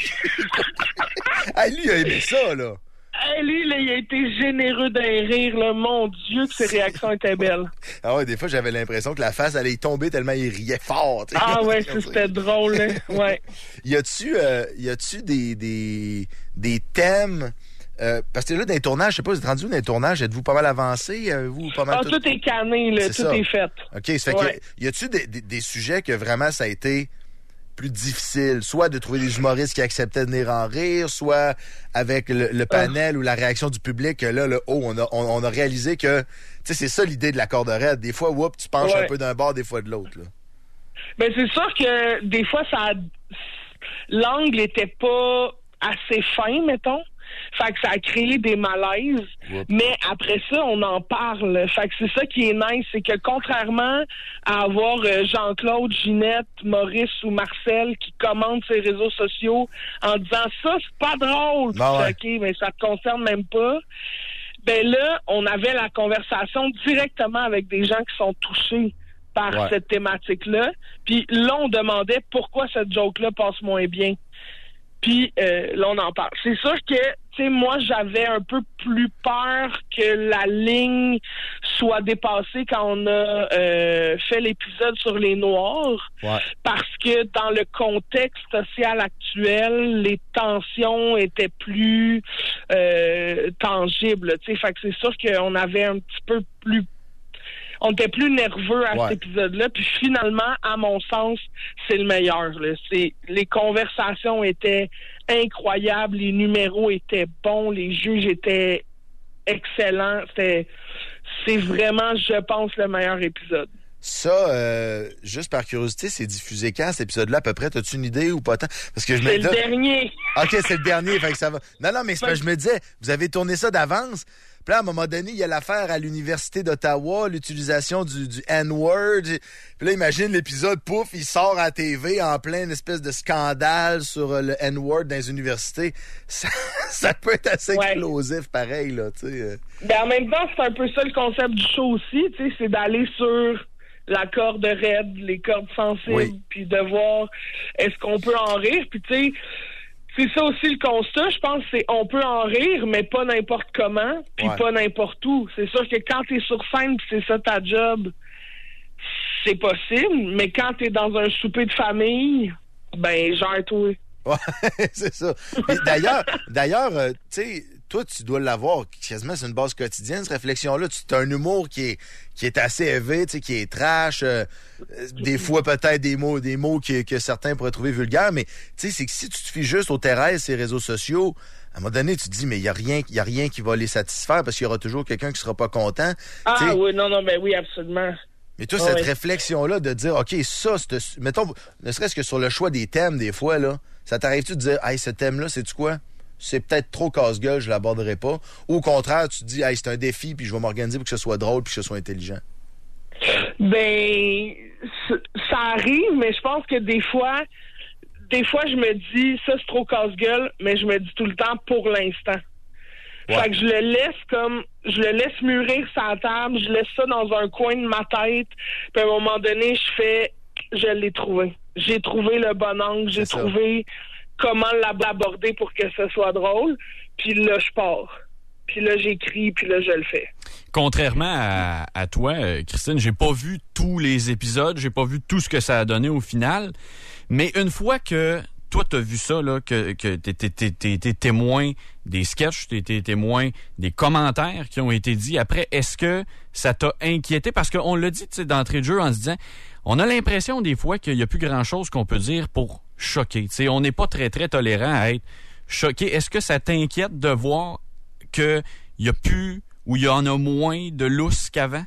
Lui, il a aimé ça, là. Lui, là, il a été généreux d'un rire, là. Mon Dieu, que ses réactions étaient belles. Ah ouais, des fois, j'avais l'impression que la face allait y tomber tellement il riait fort. T'sais. Ah ouais, c'était drôle, là. Ouais. Y a-tu des thèmes parce que là, dans les tournages, je sais pas, vous êtes rendu où dans les tournages? Êtes-vous pas mal avancé? Avez-vous pas mal tout est canné, là, tout est fait. OK, ça fait que y a-tu des sujets que vraiment ça a été plus difficile, soit de trouver des humoristes qui acceptaient de venir en rire, soit avec le panel ou la réaction du public, là, on a réalisé que, tu sais, c'est ça l'idée de la corde raide. Des fois, tu penches un peu d'un bord, des fois de l'autre, là. Ben, c'est sûr que des fois, l'angle était pas assez fin, mettons. Fait que ça a créé des malaises. Mais après ça, on en parle. Fait que c'est ça qui est nice, c'est que contrairement à avoir Jean-Claude, Ginette, Maurice ou Marcel qui commentent ses réseaux sociaux en disant ça, c'est pas drôle. OK, mais ça te concerne même pas. Ben là, on avait la conversation directement avec des gens qui sont touchés par cette thématique-là. Puis là, on demandait pourquoi cette joke-là passe moins bien. Puis là, on en parle. C'est sûr que, tu sais, moi, j'avais un peu plus peur que la ligne soit dépassée quand on a fait l'épisode sur les Noirs. Parce que dans le contexte social actuel, les tensions étaient plus tangibles. Tu sais, fait que c'est sûr qu'on avait un petit peu plus... On était plus nerveux à cet épisode-là. Puis finalement, à mon sens, c'est le meilleur. Là. Les conversations étaient incroyables, les numéros étaient bons, les juges étaient excellents. C'est vraiment, je pense, le meilleur épisode. Ça, juste par curiosité, c'est diffusé quand, cet épisode-là, à peu près? T'as-tu une idée ou pas tant? Parce que c'est le dernier. OK, c'est le dernier, fait que ça va. Non, mais c'est parce que je me disais, vous avez tourné ça d'avance. Puis là, à un moment donné, il y a l'affaire à l'Université d'Ottawa, l'utilisation du N-word. Puis là, imagine l'épisode, pouf, il sort à la TV en plein espèce de scandale sur le N-word dans les universités. Ça peut être assez explosif, pareil, là, tu sais. Ben, en même temps, c'est un peu ça le concept du show aussi, tu sais, c'est d'aller sur la corde raide, les cordes sensibles, puis de voir est-ce qu'on peut en rire. Puis tu sais, c'est ça aussi le constat, je pense, c'est on peut en rire, mais pas n'importe comment, puis pas n'importe où. C'est sûr que quand t'es sur scène, pis c'est ça ta job, c'est possible, mais quand t'es dans un souper de famille, ben gère-toi. Ouais, c'est ça. D'ailleurs, tu sais, toi, tu dois l'avoir quasiment sur une base quotidienne, cette réflexion-là. Tu as un humour qui est assez élevé, tu sais, qui est trash. Des fois, peut-être des mots que certains pourraient trouver vulgaires, mais tu sais, c'est que si tu te fies juste aux terrestres, ces réseaux sociaux, à un moment donné, tu te dis, mais il y a rien qui va les satisfaire parce qu'il y aura toujours quelqu'un qui sera pas content. Ah oui, non, ben oui, absolument. Mais toi, cette réflexion-là de dire, OK, ça, mettons, ne serait-ce que sur le choix des thèmes, des fois, là, ça t'arrive-tu de dire, hey, ce thème-là, sais-tu quoi? C'est peut-être trop casse-gueule, je l'aborderai pas. Ou au contraire, tu te dis, hey, c'est un défi, puis je vais m'organiser pour que ce soit drôle, puis que ce soit intelligent. Ben, ça arrive, mais je pense que des fois, je me dis, ça, c'est trop casse-gueule, mais je me dis tout le temps, pour l'instant. Fait que je le laisse mûrir sa table, je laisse ça dans un coin de ma tête, puis à un moment donné, je l'ai trouvé. J'ai trouvé le bon angle, j'ai trouvé comment l'aborder pour que ce soit drôle, puis là, je pars. Puis là, j'écris, puis là, je le fais. Contrairement à toi, Christine, j'ai pas vu tous les épisodes, j'ai pas vu tout ce que ça a donné au final, mais une fois que toi, t'as vu ça, là, que t'es témoin des sketchs, t'es témoin des commentaires qui ont été dits après, est-ce que ça t'a inquiété? Parce qu'on l'a dit, tu sais, d'entrée de jeu en se disant, on a l'impression des fois qu'il y a plus grand-chose qu'on peut dire pour choquer. Tu sais, on n'est pas très, très tolérant à être choqué. Est-ce que ça t'inquiète de voir qu'il y a plus ou il y en a moins de lousse qu'avant?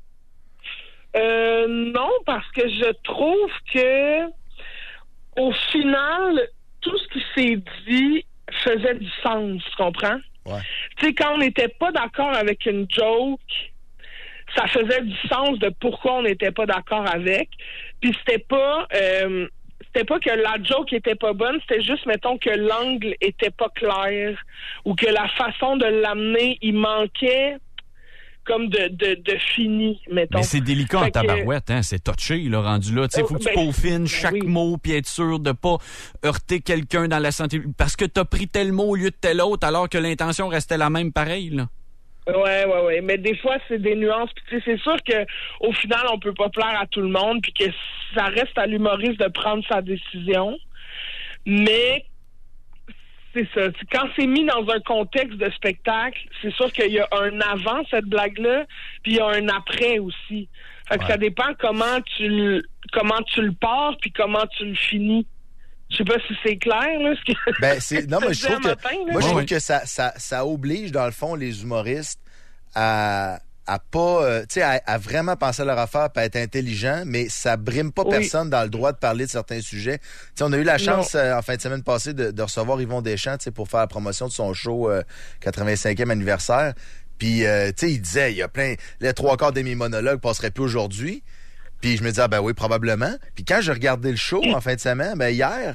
Non, parce que je trouve que au final, tout ce qui s'est dit faisait du sens, tu comprends? Tu sais, quand on n'était pas d'accord avec une joke, ça faisait du sens de pourquoi on n'était pas d'accord avec. Puis c'était pas que la joke était pas bonne, c'était juste, mettons, que l'angle était pas clair ou que la façon de l'amener, il manquait comme de fini, mettons. Mais c'est délicat en tabarouette, hein? C'est touché, là, rendu là. Tu sais, faut que tu peaufines chaque mot puis être sûr de pas heurter quelqu'un dans la santé. Parce que t'as pris tel mot au lieu de tel autre alors que l'intention restait la même pareil, là. Ouais. Mais des fois, c'est des nuances. Puis tu sais, c'est sûr que au final, on peut pas plaire à tout le monde puis que ça reste à l'humoriste de prendre sa décision. Mais C'est ça. Quand c'est mis dans un contexte de spectacle, c'est sûr qu'il y a un avant cette blague-là, puis il y a un après aussi. Fait que ça dépend comment tu le pars, puis comment tu le finis. Je sais pas si c'est clair, là. Ce que ben, non, mais je trouve que, matin, moi, je trouve que ça oblige, dans le fond, les humoristes à pas, tu sais, à vraiment penser à leur affaire, à être intelligent, mais ça brime pas personne dans le droit de parler de certains sujets. Tu sais, on a eu la chance, en fin de semaine passée, de recevoir Yvon Deschamps, tu sais, pour faire la promotion de son show 85e anniversaire. Puis, tu sais, il disait, il y a plein, les 3/4 de mes monologues passeraient plus aujourd'hui. Puis je me disais, ben oui, probablement. Puis quand j'ai regardé le show en fin de semaine, ben hier,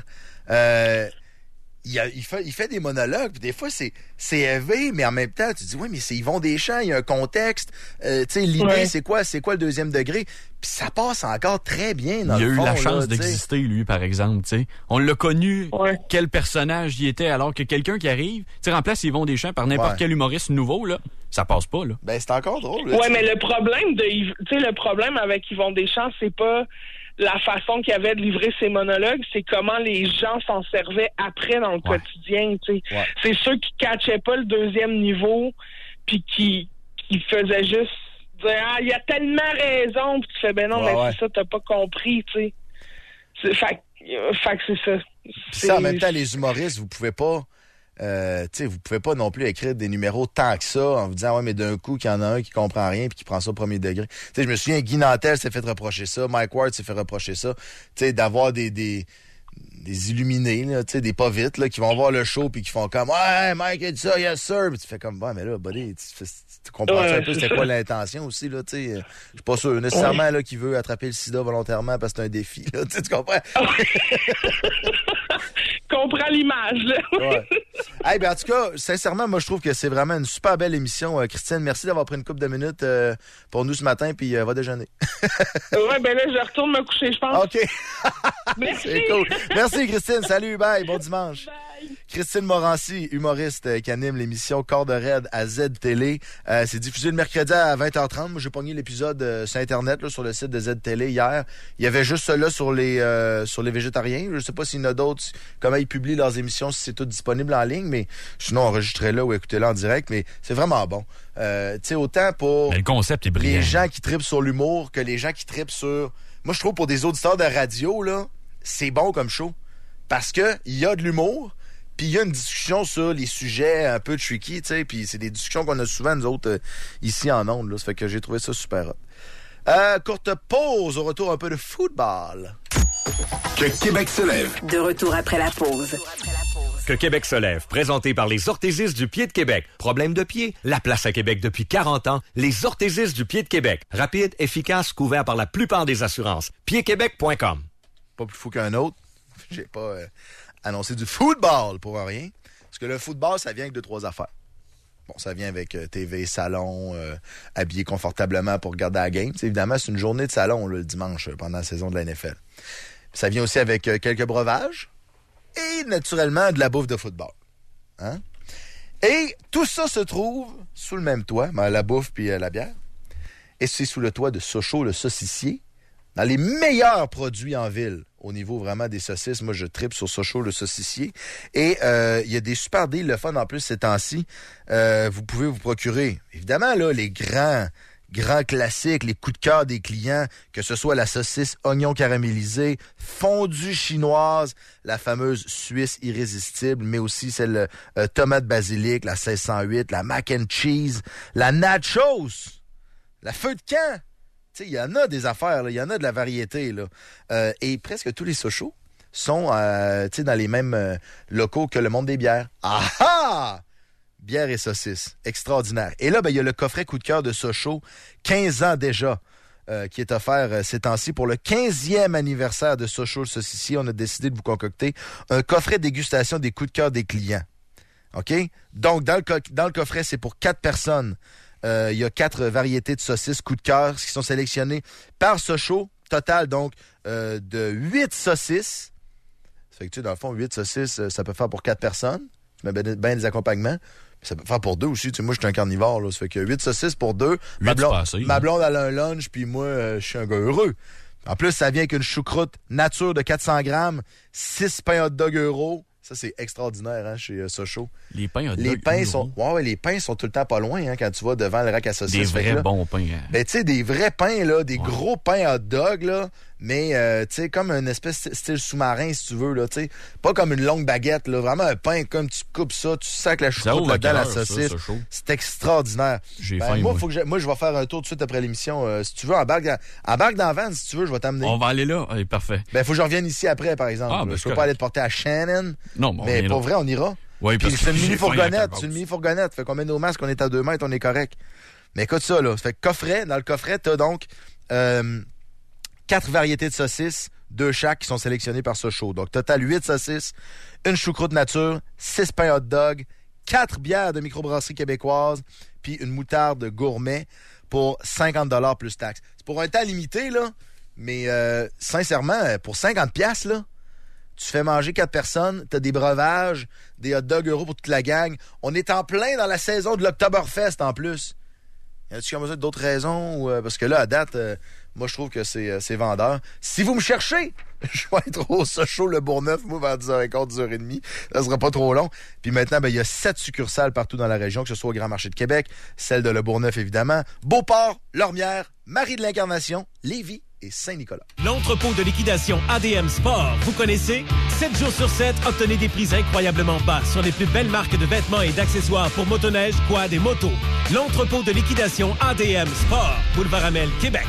il fait des monologues, puis des fois, c'est élevé, mais en même temps, tu te dis, oui, mais c'est Yvon Deschamps, il y a un contexte. Tu sais, l'idée, c'est quoi le deuxième degré? Puis ça passe encore très bien dans le fond. Il a eu la chance là, d'exister, lui, par exemple. T'sais. On l'a connu, quel personnage il était, alors que quelqu'un qui arrive, remplace Yvon Deschamps par n'importe quel humoriste nouveau, là, ça passe pas. Là. Ben, c'est encore drôle. Là, mais le problème avec Yvon Deschamps, c'est pas la façon qu'il avait de livrer ses monologues, c'est comment les gens s'en servaient après dans le quotidien. C'est ceux qui catchaient pas le deuxième niveau, puis qui faisaient juste dire « Ah, il a tellement raison », puis tu fais « Ben non, mais c'est ça, t'as pas compris, tu sais. » Fait que c'est ça. Puis ça, en même temps, les humoristes, vous pouvez pas... vous pouvez pas non plus écrire des numéros tant que ça en vous disant ouais mais d'un coup qu'il y en a un qui comprend rien puis qui prend ça au premier degré. Je me souviens Guy Nantel s'est fait reprocher ça, Mike Ward s'est fait reprocher ça, d'avoir des illuminés là, des pas vite là qui vont voir le show puis qui font comme ouais Mike a dit ça yes sir, puis tu fais comme mais là buddy tu comprends un peu c'était quoi l'intention aussi là, je suis pas sûr nécessairement là qu'il veut attraper le sida volontairement parce que c'est un défi là, tu comprends. Comprends l'image, là. Hey, ben, en tout cas, sincèrement, moi, je trouve que c'est vraiment une super belle émission. Christine, merci d'avoir pris une couple de minutes pour nous ce matin, puis va déjeuner. Ben là, je retourne me coucher, je pense. OK. Merci. C'est cool. Merci, Christine. Salut, bye. Bon dimanche. Bye. Christine Morancy, humoriste qui anime l'émission Corde raide à Z-Télé. C'est diffusé le mercredi à 20h30. Moi, j'ai pogné l'épisode sur Internet, là, sur le site de Z-Télé hier. Il y avait juste cela sur les végétariens. Je sais pas s'il y en a d'autres, comment ils publient leurs émissions, si c'est tout disponible en ligne, mais sinon, enregistrez-le ou écoutez-le en direct. Mais c'est vraiment bon. Tu sais, autant pour le concept est brillant. Les gens qui trippent sur l'humour que les gens qui trippent sur... Moi, je trouve pour des auditeurs de radio, là, c'est bon comme show. Parce que il y a de l'humour, puis il y a une discussion sur les sujets un peu tricky, tu sais, puis c'est des discussions qu'on a souvent, nous autres, ici en ondes, là. Ça fait que j'ai trouvé ça super hot. Courte pause, au retour un peu de football. Que Québec se lève. De retour après la pause. Que Québec se lève, présenté par les orthésistes du Pied de Québec. Problème de pied? La place à Québec depuis 40 ans. Les orthésistes du Pied de Québec. Rapide, efficace, couvert par la plupart des assurances. piedquebec.com. Pas plus fou qu'un autre. J'ai pas annoncé du football pour rien. Parce que le football, ça vient avec 2-3 affaires. Bon, ça vient avec TV, salon, habillé confortablement pour regarder la game. T'sais, évidemment, c'est une journée de salon là, le dimanche pendant la saison de la NFL. Ça vient aussi avec quelques breuvages et naturellement de la bouffe de football. Hein? Et tout ça se trouve sous le même toit, la bouffe puis la bière. Et c'est sous le toit de Sochaux, le saucissier, dans les meilleurs produits en ville. Au niveau vraiment des saucisses, moi je tripe sur Sochaux, le saucissier. Et il y a des super deals, le fun en plus ces temps-ci. Vous pouvez vous procurer, évidemment, là, les grands classiques, les coups de cœur des clients, que ce soit la saucisse oignon caramélisé, fondue chinoise, la fameuse suisse irrésistible, mais aussi celle tomate basilic, la 1608, la mac and cheese, la nachos, la feu de camp. Il y en a des affaires, il y en a de la variété. Là. Et presque tous les Sochaux sont dans les mêmes locaux que le monde des bières. Ah ah! Bière et saucisses. Extraordinaire. Et là, il y a le coffret coup de cœur de Sochaux, 15 ans déjà, qui est offert ces temps-ci. Pour le 15e anniversaire de Sochaux, le saucissier, on a décidé de vous concocter un coffret dégustation des coups de cœur des clients. OK? Donc, dans le coffret, c'est pour 4 personnes. Il y a 4 variétés de saucisses coup de cœur qui sont sélectionnées par Sochaux. Total, donc, de 8 saucisses. Ça fait que, dans le fond, 8 saucisses, ça peut faire pour 4 personnes. Tu mets bien des accompagnements. Ça peut faire pour 2 aussi. Moi, je suis un carnivore. Là. Ça fait que 8 saucisses pour 2. Ma blonde, elle a un lunch, puis moi, je suis un gars heureux. En plus, ça vient avec une choucroute nature de 400 grammes, 6 pains hot dog euros, Ça, c'est extraordinaire, hein, chez Sochaux. Les pains, les pains sont, les pains sont tout le temps pas loin, hein, quand tu vas devant le rack à saucisses. Des vrais bons pains. Hein. Ben, tu sais, des vrais pains, là, des gros pains hot dog, là, mais, tu sais, comme une espèce de style sous-marin, si tu veux, là, tu sais. Pas comme une longue baguette, là. Vraiment un pain, comme tu coupes ça, tu sacs la choucroute là-dedans, la saucisse. C'est extraordinaire. J'ai faim, moi, moi, je vais faire un tour tout de suite après l'émission. Si tu veux, embarque dans la van, si tu veux, je vais t'amener. On va aller là. Allez, parfait. Ben, faut que je revienne ici après, par exemple. Je peux pas aller te porter à Shannon. Non, mais pour vrai, on ira. Oui, parce que c'est une mini-fourgonnette. C'est une mini-fourgonnette. Fait qu'on met nos masques, on est à 2 mètres, on est correct. Mais écoute ça, là. Fait que coffret, dans le coffret, t'as donc 4 variétés de saucisses, 2 chaque, qui sont sélectionnées par Sochaux. Donc, total 8 saucisses, une choucroute nature, 6 pains hot dog, 4 bières de microbrasserie québécoise, puis une moutarde gourmet pour 50$ plus taxes. C'est pour un temps limité, là. Mais sincèrement, pour 50$, là, tu fais manger 4 personnes, t'as des breuvages, des hot dogs euros pour toute la gang. On est en plein dans la saison de l'Oktoberfest en plus. Y a-tu comme ça d'autres raisons? Ou, parce que là, à date, moi, je trouve que c'est vendeur. Si vous me cherchez, je vais être au Sochaux, le Bourgneuf, moi, vers 10h15, 10h30. Ça sera pas trop long. Puis maintenant, il y a 7 succursales partout dans la région, que ce soit au Grand Marché de Québec, celle de Le Bourgneuf, évidemment, Beauport, Lormière, Marie de l'Incarnation, Lévis et Saint-Nicolas. L'entrepôt de liquidation ADM Sport, vous connaissez? 7 jours sur 7, obtenez des prix incroyablement bas sur les plus belles marques de vêtements et d'accessoires pour motoneige, quad et moto. L'entrepôt de liquidation ADM Sport, Boulevard Amel, Québec.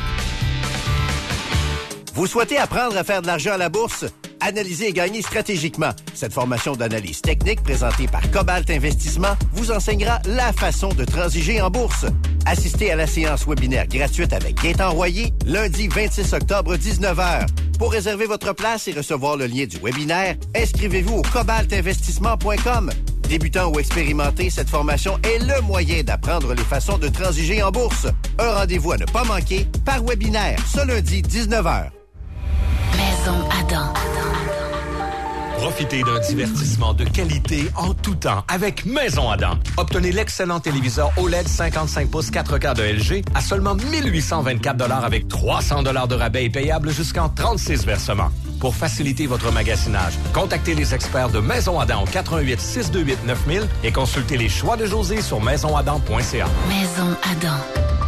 Vous souhaitez apprendre à faire de l'argent à la bourse? Analyser et gagner stratégiquement. Cette formation d'analyse technique présentée par Cobalt Investissement vous enseignera la façon de transiger en bourse. Assistez à la séance webinaire gratuite avec Gaëtan Royer, lundi 26 octobre, 19h. Pour réserver votre place et recevoir le lien du webinaire, inscrivez-vous au cobaltinvestissement.com. Débutant ou expérimenté, cette formation est le moyen d'apprendre les façons de transiger en bourse. Un rendez-vous à ne pas manquer par webinaire, ce lundi, 19h. Maison Adam. Profitez d'un divertissement de qualité en tout temps avec Maison Adam. Obtenez l'excellent téléviseur OLED 55 pouces 4K de LG à seulement 1824$ avec 300$ de rabais et payable jusqu'en 36 versements. Pour faciliter votre magasinage, contactez les experts de Maison Adam au 88 628 9000 et consultez les choix de José sur maisonadam.ca. Maison Adam.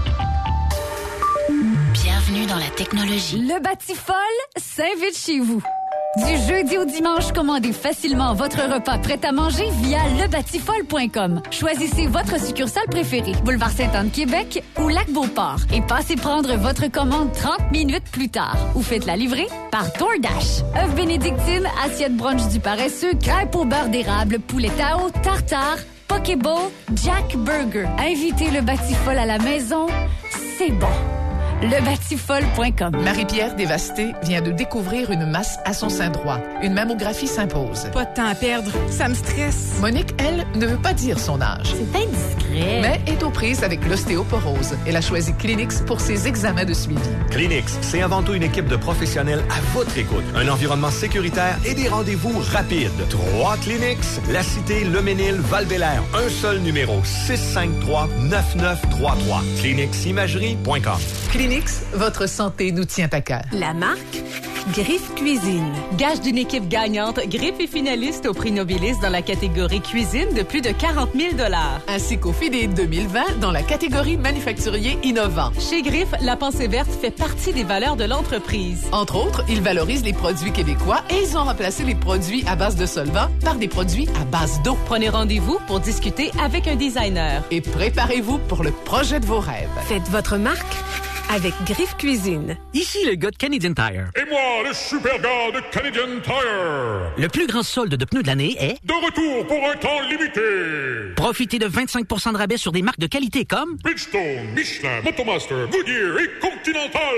Bienvenue dans la technologie. Le Batifol s'invite chez vous. Du jeudi au dimanche, commandez facilement votre repas prêt à manger via lebatifol.com. Choisissez votre succursale préférée, Boulevard Sainte-Anne, Québec ou Lac-Beauport, et passez prendre votre commande 30 minutes plus tard. Ou faites-la livrer par DoorDash. Œufs bénédictine, assiette brunch du paresseux, crêpes au beurre d'érable, poulet Tao, tartare, Pokéball, Jack Burger. Invitez le Batifol à la maison, c'est bon. Lebatifol.com. Marie-Pierre, dévastée, vient de découvrir une masse à son sein droit. Une mammographie s'impose. Pas de temps à perdre. Ça me stresse. Monique, elle, ne veut pas dire son âge. C'est indiscret. Mais est aux prises avec l'ostéoporose. Elle a choisi Clinix pour ses examens de suivi. Clinix, c'est avant tout une équipe de professionnels à votre écoute. Un environnement sécuritaire et des rendez-vous rapides. 3 Clinix, La Cité, Le Ménil, Val-Bélair. Un seul numéro, 653-9933. ClinixImagerie.com. Clinix, votre santé nous tient à cœur. La marque Griffe Cuisine. Gage d'une équipe gagnante, Griffe est finaliste au prix Nobilis dans la catégorie cuisine de plus de 40 000 $. Ainsi qu'au FIDE 2020 dans la catégorie manufacturier innovant. Chez Griffe, la pensée verte fait partie des valeurs de l'entreprise. Entre autres, ils valorisent les produits québécois et ils ont remplacé les produits à base de solvants par des produits à base d'eau. Prenez rendez-vous pour discuter avec un designer. Et préparez-vous pour le projet de vos rêves. Faites votre marque avec Griffe Cuisine. Ici le gars de Canadian Tire. Et moi, le super gars de Canadian Tire. Le plus grand solde de pneus de l'année est... de retour pour un temps limité. Profitez de 25% de rabais sur des marques de qualité comme... Bridgestone, Michelin, Motomaster, Goodyear et Continental.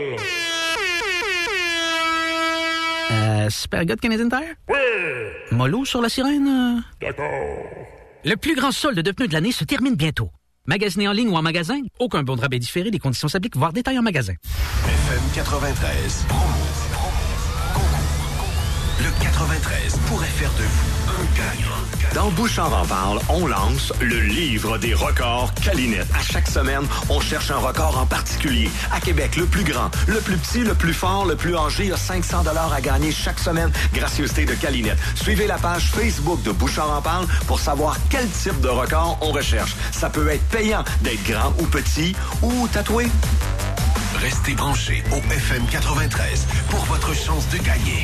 Super gars de Canadian Tire? Oui. Mollo sur la sirène? D'accord. Le plus grand solde de pneus de l'année se termine bientôt. Magasinez en ligne ou en magasin, aucun bon de rabais différé, les conditions s'appliquent, voire détail en magasin. FM 93, promo, concours. Le 93 pourrait faire de vous un Dans Bouchard en parle, on lance le livre des records Calinette. À chaque semaine, on cherche un record en particulier. À Québec, le plus grand, le plus petit, le plus fort, le plus âgé, il y a 500 $ à gagner chaque semaine. Gracieuseté de Calinette. Suivez la page Facebook de Bouchard en parle pour savoir quel type de record on recherche. Ça peut être payant d'être grand ou petit ou tatoué. Restez branchés au FM 93 pour votre chance de gagner.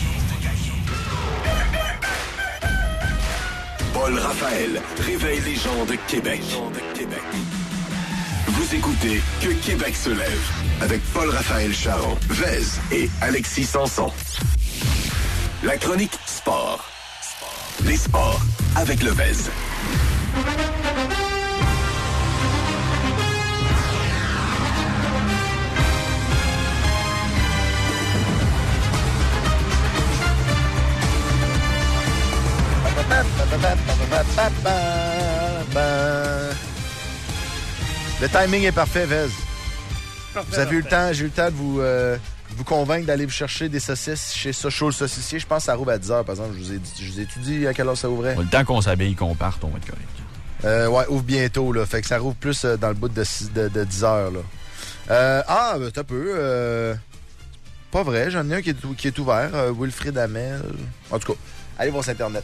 Paul Raphaël réveille les gens de Québec. Vous écoutez Que Québec se lève avec Paul Raphaël Charon, Vez et Alexis Sanson. La chronique sport. Les sports avec le Vez. Le timing est parfait, Vez. Vous avez eu le temps, j'ai eu le temps de vous convaincre d'aller vous chercher des saucisses chez Sochaux le saucissier. Je pense que ça rouvre à 10h, par exemple. Je vous ai dit à quelle heure ça ouvrait. Le temps qu'on s'habille, qu'on parte, on va être correct. Ouais, ouvre bientôt, là. Fait que ça rouvre plus dans le bout de 10h, là. T'as peu. Pas vrai, j'en ai un qui est ouvert. Wilfrid Hamel. En tout cas, allez voir sur Internet.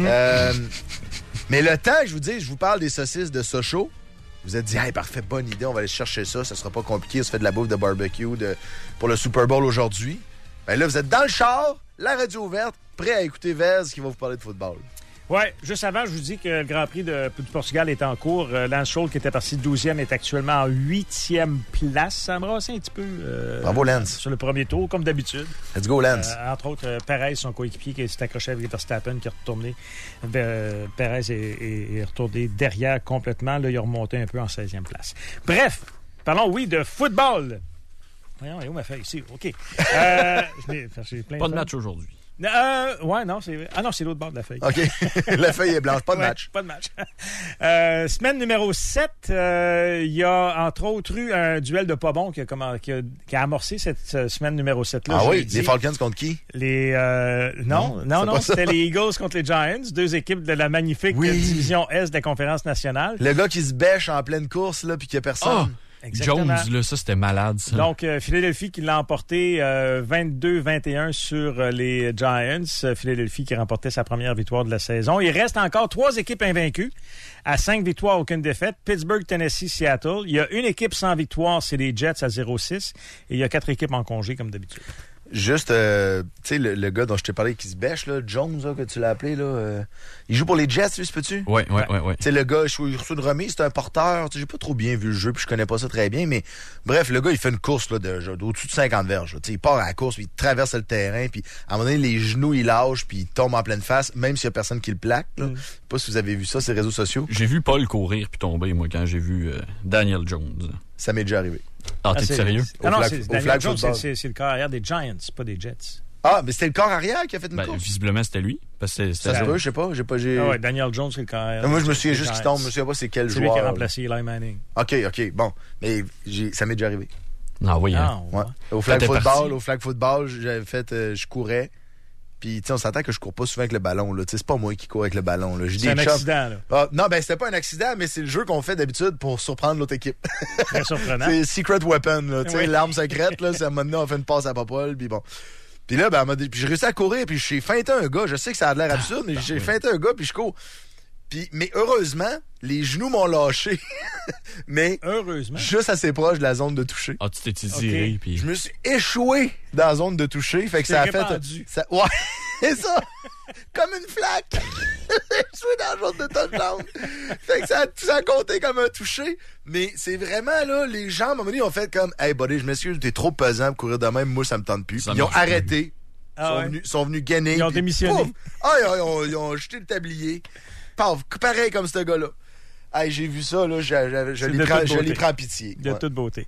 Mais le temps que je vous parle des saucisses de Sochaux, vous êtes dit, hey, parfait, bonne idée, on va aller chercher ça sera pas compliqué, on se fait de la bouffe de barbecue pour le Super Bowl aujourd'hui. Ben là, vous êtes dans le char, la radio ouverte, prêt à écouter Vez qui va vous parler de football. Ouais, juste avant, je vous dis que le Grand Prix du Portugal est en cours. Lance Stroll, qui était parti 12e, est actuellement en 8e place. Ça me brasse un petit peu. Bravo, Lance. Sur le premier tour, comme d'habitude. Let's go, Lance. Entre autres, Perez, son coéquipier, qui s'est accroché avec Verstappen, qui est retourné. Perez est retourné derrière complètement. Là, il a remonté un peu en 16e place. Bref, parlons, de football. Voyons, où ma feuille? Ici, OK. J'ai plein pas de match aujourd'hui. Non, c'est... Ah non, c'est l'autre bord de la feuille. OK. La feuille est blanche, pas de match. Pas de match. Semaine numéro 7, il y a entre autres eu un duel de pas bon qui a amorcé cette semaine numéro 7-là. Ah oui, les Falcons contre qui? Non, c'était les Eagles contre les Giants, deux équipes de la magnifique division Est de la Conférence nationale. Le gars qui se bêche en pleine course, là, puis qu'il n'y a personne. Oh! Exactement. Jones, là, ça, c'était malade, ça. Donc, Philadelphie qui l'a emporté 22-21 sur les Giants. Philadelphie qui remportait sa première victoire de la saison. Il reste encore 3 équipes invaincues à 5 victoires, aucune défaite. Pittsburgh, Tennessee, Seattle. Il y a une équipe sans victoire, c'est les Jets à 0-6. Et il y a 4 équipes en congé, comme d'habitude. Juste, tu sais, le gars dont je t'ai parlé qui se bêche, là, Jones, là, que tu l'as appelé, là, il joue pour les Jets, lui, peux-tu? Oui. Tu sais, le gars, il reçoit une remise, c'est un porteur. J'ai pas trop bien vu le jeu, puis je connais pas ça très bien, mais bref, le gars, il fait une course là, d'au-dessus de 50 verges. Il part à la course, puis il traverse le terrain, puis à un moment donné, les genoux, il lâche, puis il tombe en pleine face, même s'il y a personne qui le plaque. Là. Je sais pas si vous avez vu ça, ces réseaux sociaux. J'ai vu Paul courir puis tomber, moi, quand j'ai vu Daniel Jones. Ça m'est déjà arrivé. Ah, t'es sérieux? Daniel Jones, c'est le corps arrière des Giants, pas des Jets. Ah, mais c'était le corps arrière qui a fait une course? Visiblement, c'était lui. Parce que ça se peut, je sais pas. Ah ouais, Daniel Jones, c'est le corps arrière. Moi, je me souviens juste qu'il tombe. Je me souviens pas c'est quel joueur. C'est lui qui a remplacé Eli Manning. OK. Bon. Mais ça m'est déjà arrivé. Ah oui, ouais. Au flag football, j'avais fait, je courais. Puis, tu sais, on s'entend que je cours pas souvent avec le ballon, là. Tu sais, c'est pas moi qui cours avec le ballon, là. C'est un accident, là. Ah, non, c'était pas un accident, mais c'est le jeu qu'on fait d'habitude pour surprendre l'autre équipe. Très surprenant. C'est Secret Weapon, là. Tu sais, l'arme secrète, là. C'est à un moment donné, on fait une passe à Popol, puis bon. Puis là, puis j'ai réussi à courir, puis j'ai feinté un gars. Je sais que ça a l'air absurde, mais j'ai feinté un gars, puis je cours. Mais heureusement, les genoux m'ont lâché. Mais heureusement, juste assez proche de la zone de toucher. Ah, tu t'es tiré, puis... Je me suis échoué dans la zone de toucher. Fait que ça a fait... Ouais, c'est ça! Comme une flaque! Échoué dans la zone de touchdown. Fait que ça a compté comme un toucher. Mais c'est vraiment, là, les gens, à un moment donné, ont fait comme, hey, buddy, je m'excuse, t'es trop pesant pour courir de même. Moi, ça me tente plus. Ils ont arrêté. Ils sont venus gagner. Ils ont démissionné. Ils ont jeté le tablier. Pareil comme ce gars-là. Hey, j'ai vu ça, là, je l'ai pris en pitié. De toute beauté.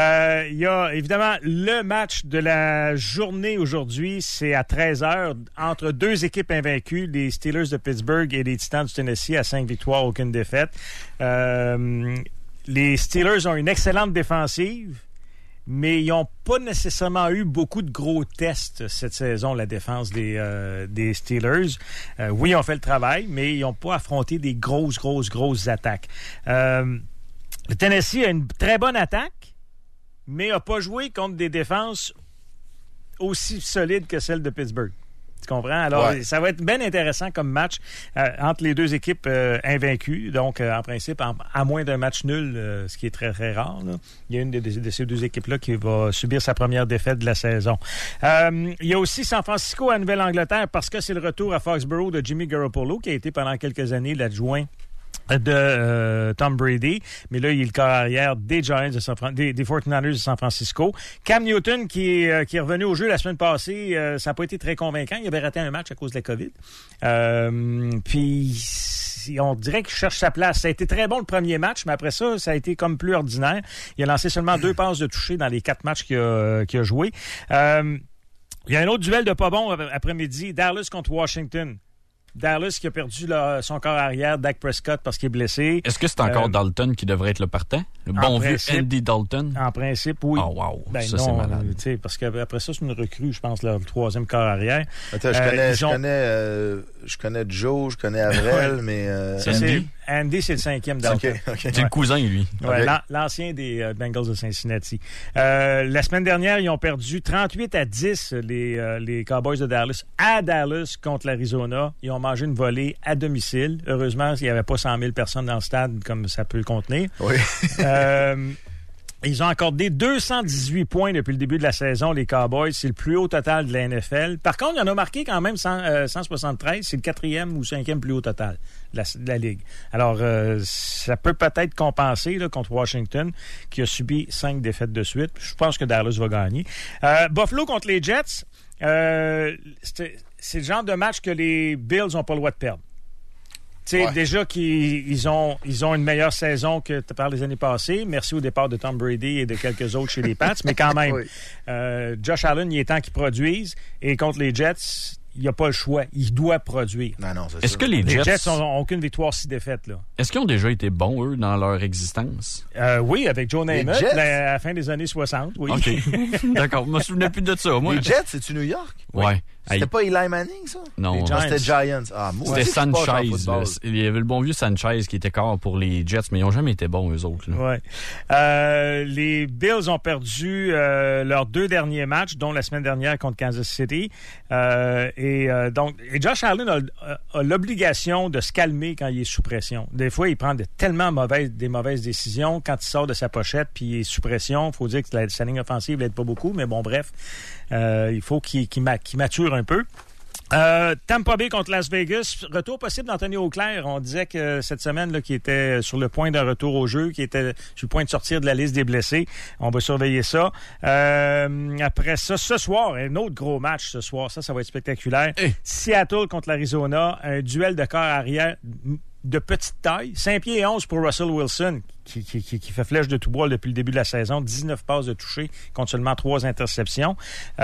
Il y a évidemment le match de la journée aujourd'hui, c'est à 13h, entre 2 équipes invaincues, les Steelers de Pittsburgh et les Titans du Tennessee à 5 victoires, aucune défaite. Les Steelers ont une excellente défensive mais ils n'ont pas nécessairement eu beaucoup de gros tests cette saison, la défense des Steelers. Oui, ils ont fait le travail, mais ils n'ont pas affronté des grosses attaques. Le Tennessee a une très bonne attaque, mais n'a pas joué contre des défenses aussi solides que celle de Pittsburgh. Tu comprends? Alors, ça va être bien intéressant comme match entre les deux équipes invaincues. Donc, en principe, à moins d'un match nul, ce qui est très, très rare, là, il y a une de ces deux équipes-là qui va subir sa première défaite de la saison. Il y a aussi San Francisco à Nouvelle-Angleterre parce que c'est le retour à Foxborough de Jimmy Garoppolo, qui a été pendant quelques années l'adjoint de Tom Brady, mais là, il est le corps arrière des Giants des 49ers de San Francisco. Cam Newton, qui est revenu au jeu la semaine passée, ça n'a pas été très convaincant. Il avait raté un match à cause de la COVID. Puis, on dirait qu'il cherche sa place. Ça a été très bon le premier match, mais après ça, ça a été comme plus ordinaire. Il a lancé seulement 2 passes de toucher dans les 4 matchs qu'il a joué. Il y a un autre duel de pas bon après-midi, Dallas contre Washington. Dallas qui a perdu son corps arrière, Dak Prescott, parce qu'il est blessé. Est-ce que c'est encore Dalton qui devrait être le partant? Le bon vieux Andy Dalton? En principe, oui. Oh, wow. Ben ça, non, c'est malade. Parce qu'après ça, c'est une recrue, je pense, le 3e corps arrière. Attends, je connais Joe, je connais Avril, mais... Andy, c'est le 5e Dalton. Okay. C'est le cousin, lui. Ouais, l'ancien des Bengals de Cincinnati. La semaine dernière, ils ont perdu 38-10, les Cowboys de Dallas, à Dallas contre l'Arizona. Ils ont mangé une volée à domicile. Heureusement, il n'y avait pas 100 000 personnes dans le stade comme ça peut le contenir. Oui. Ils ont accordé 218 points depuis le début de la saison, les Cowboys. C'est le plus haut total de la NFL. Par contre, il y en a marqué quand même 173. C'est le 4e ou 5e plus haut total de la Ligue. Alors, ça peut peut-être compenser là, contre Washington, qui a subi 5 défaites de suite. Je pense que Dallas va gagner. Buffalo contre les Jets, c'est le genre de match que les Bills n'ont pas le droit de perdre. Déjà qu'ils ont une meilleure saison que par les années passées. Merci au départ de Tom Brady et de quelques autres chez les Pats, mais quand même, Josh Allen, il est temps qu'il produise. Et contre les Jets, il n'y a pas le choix. Il doit produire. Non, c'est Est-ce que les Jets n'ont aucune victoire, 6 défaites. Là. Est-ce qu'ils ont déjà été bons, eux, dans leur existence? Oui, avec Joe Namath, à la fin des années 60. Oui. OK. D'accord. Je me souvenais plus de ça, moi. Les Jets, c'est-tu New York? Ouais. C'était pas Eli Manning, ça? Non. C'était Giants. C'était Sanchez. Il y avait le bon vieux Sanchez qui était corps pour les Jets, mais ils n'ont jamais été bons, eux autres. Ouais. Les Bills ont perdu leurs 2 derniers matchs, dont la semaine dernière contre Kansas City. Et Josh Allen a l'obligation de se calmer quand il est sous pression. Des fois, il prend tellement des mauvaises décisions quand il sort de sa pochette puis il est sous pression. Il faut dire que sa ligne offensive n'aide pas beaucoup, mais bon, bref, il faut qu'il mature un peu. Tampa Bay contre Las Vegas, retour possible d'Anthony Auclair. On disait que cette semaine, là, qu'il était sur le point d'un retour au jeu, qu'il était sur le point de sortir de la liste des blessés. On va surveiller ça. Après ça, ce soir, un autre gros match ce soir. Ça va être spectaculaire. Seattle contre l'Arizona, un duel de corps arrière de petite taille. 5 pieds et 11 pour Russell Wilson, qui fait flèche de tout bois depuis le début de la saison. 19 passes de toucher contre seulement 3 interceptions.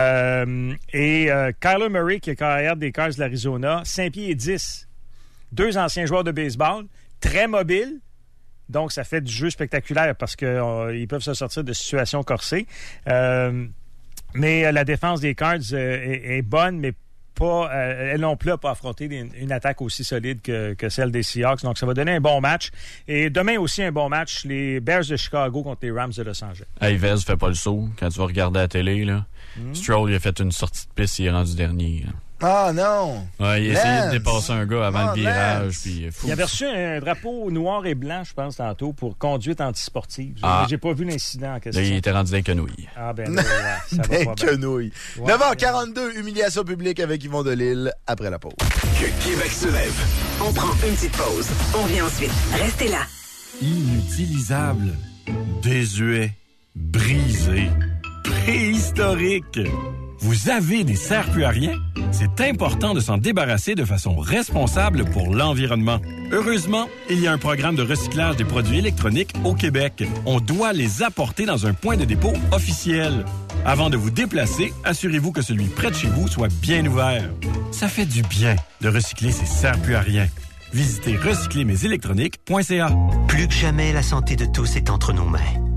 Et Kyler Murray, qui est carrière des Cards de l'Arizona, 5 pieds et 10. 2 anciens joueurs de baseball, très mobiles. Donc, ça fait du jeu spectaculaire parce qu'ils peuvent se sortir de situations corsées. Mais la défense des Cards est bonne, mais elle non plus n'a pas affronté une attaque aussi solide que celle des Seahawks. Donc, ça va donner un bon match. Et demain aussi, un bon match, les Bears de Chicago contre les Rams de Los Angeles. Hey, Vez, fais pas le saut quand tu vas regarder la télé. Là. Stroll, il a fait une sortie de piste, il est rendu dernier. Là. Ah non! Ouais, il a essayé de dépasser un gars avant le virage. Puis, il avait reçu un drapeau noir et blanc, je pense, tantôt, pour conduite antisportive. J'ai pas vu l'incident en question. Là, il était rendu dans les quenouilles. Ah ben là, ça va pas bien. Quenouilles. 9h42, humiliation publique avec Yvon Delisle après la pause. Que Québec se lève. On prend une petite pause. On revient ensuite. Restez là. Inutilisable, désuet, brisé, préhistorique. Vous avez des serre-plus-à-rien? C'est important de s'en débarrasser de façon responsable pour l'environnement. Heureusement, il y a un programme de recyclage des produits électroniques au Québec. On doit les apporter dans un point de dépôt officiel. Avant de vous déplacer, assurez-vous que celui près de chez vous soit bien ouvert. Ça fait du bien de recycler ces serre-plus-à-rien. Visitez recyclermesélectroniques.ca. Plus que jamais, la santé de tous est entre nos mains.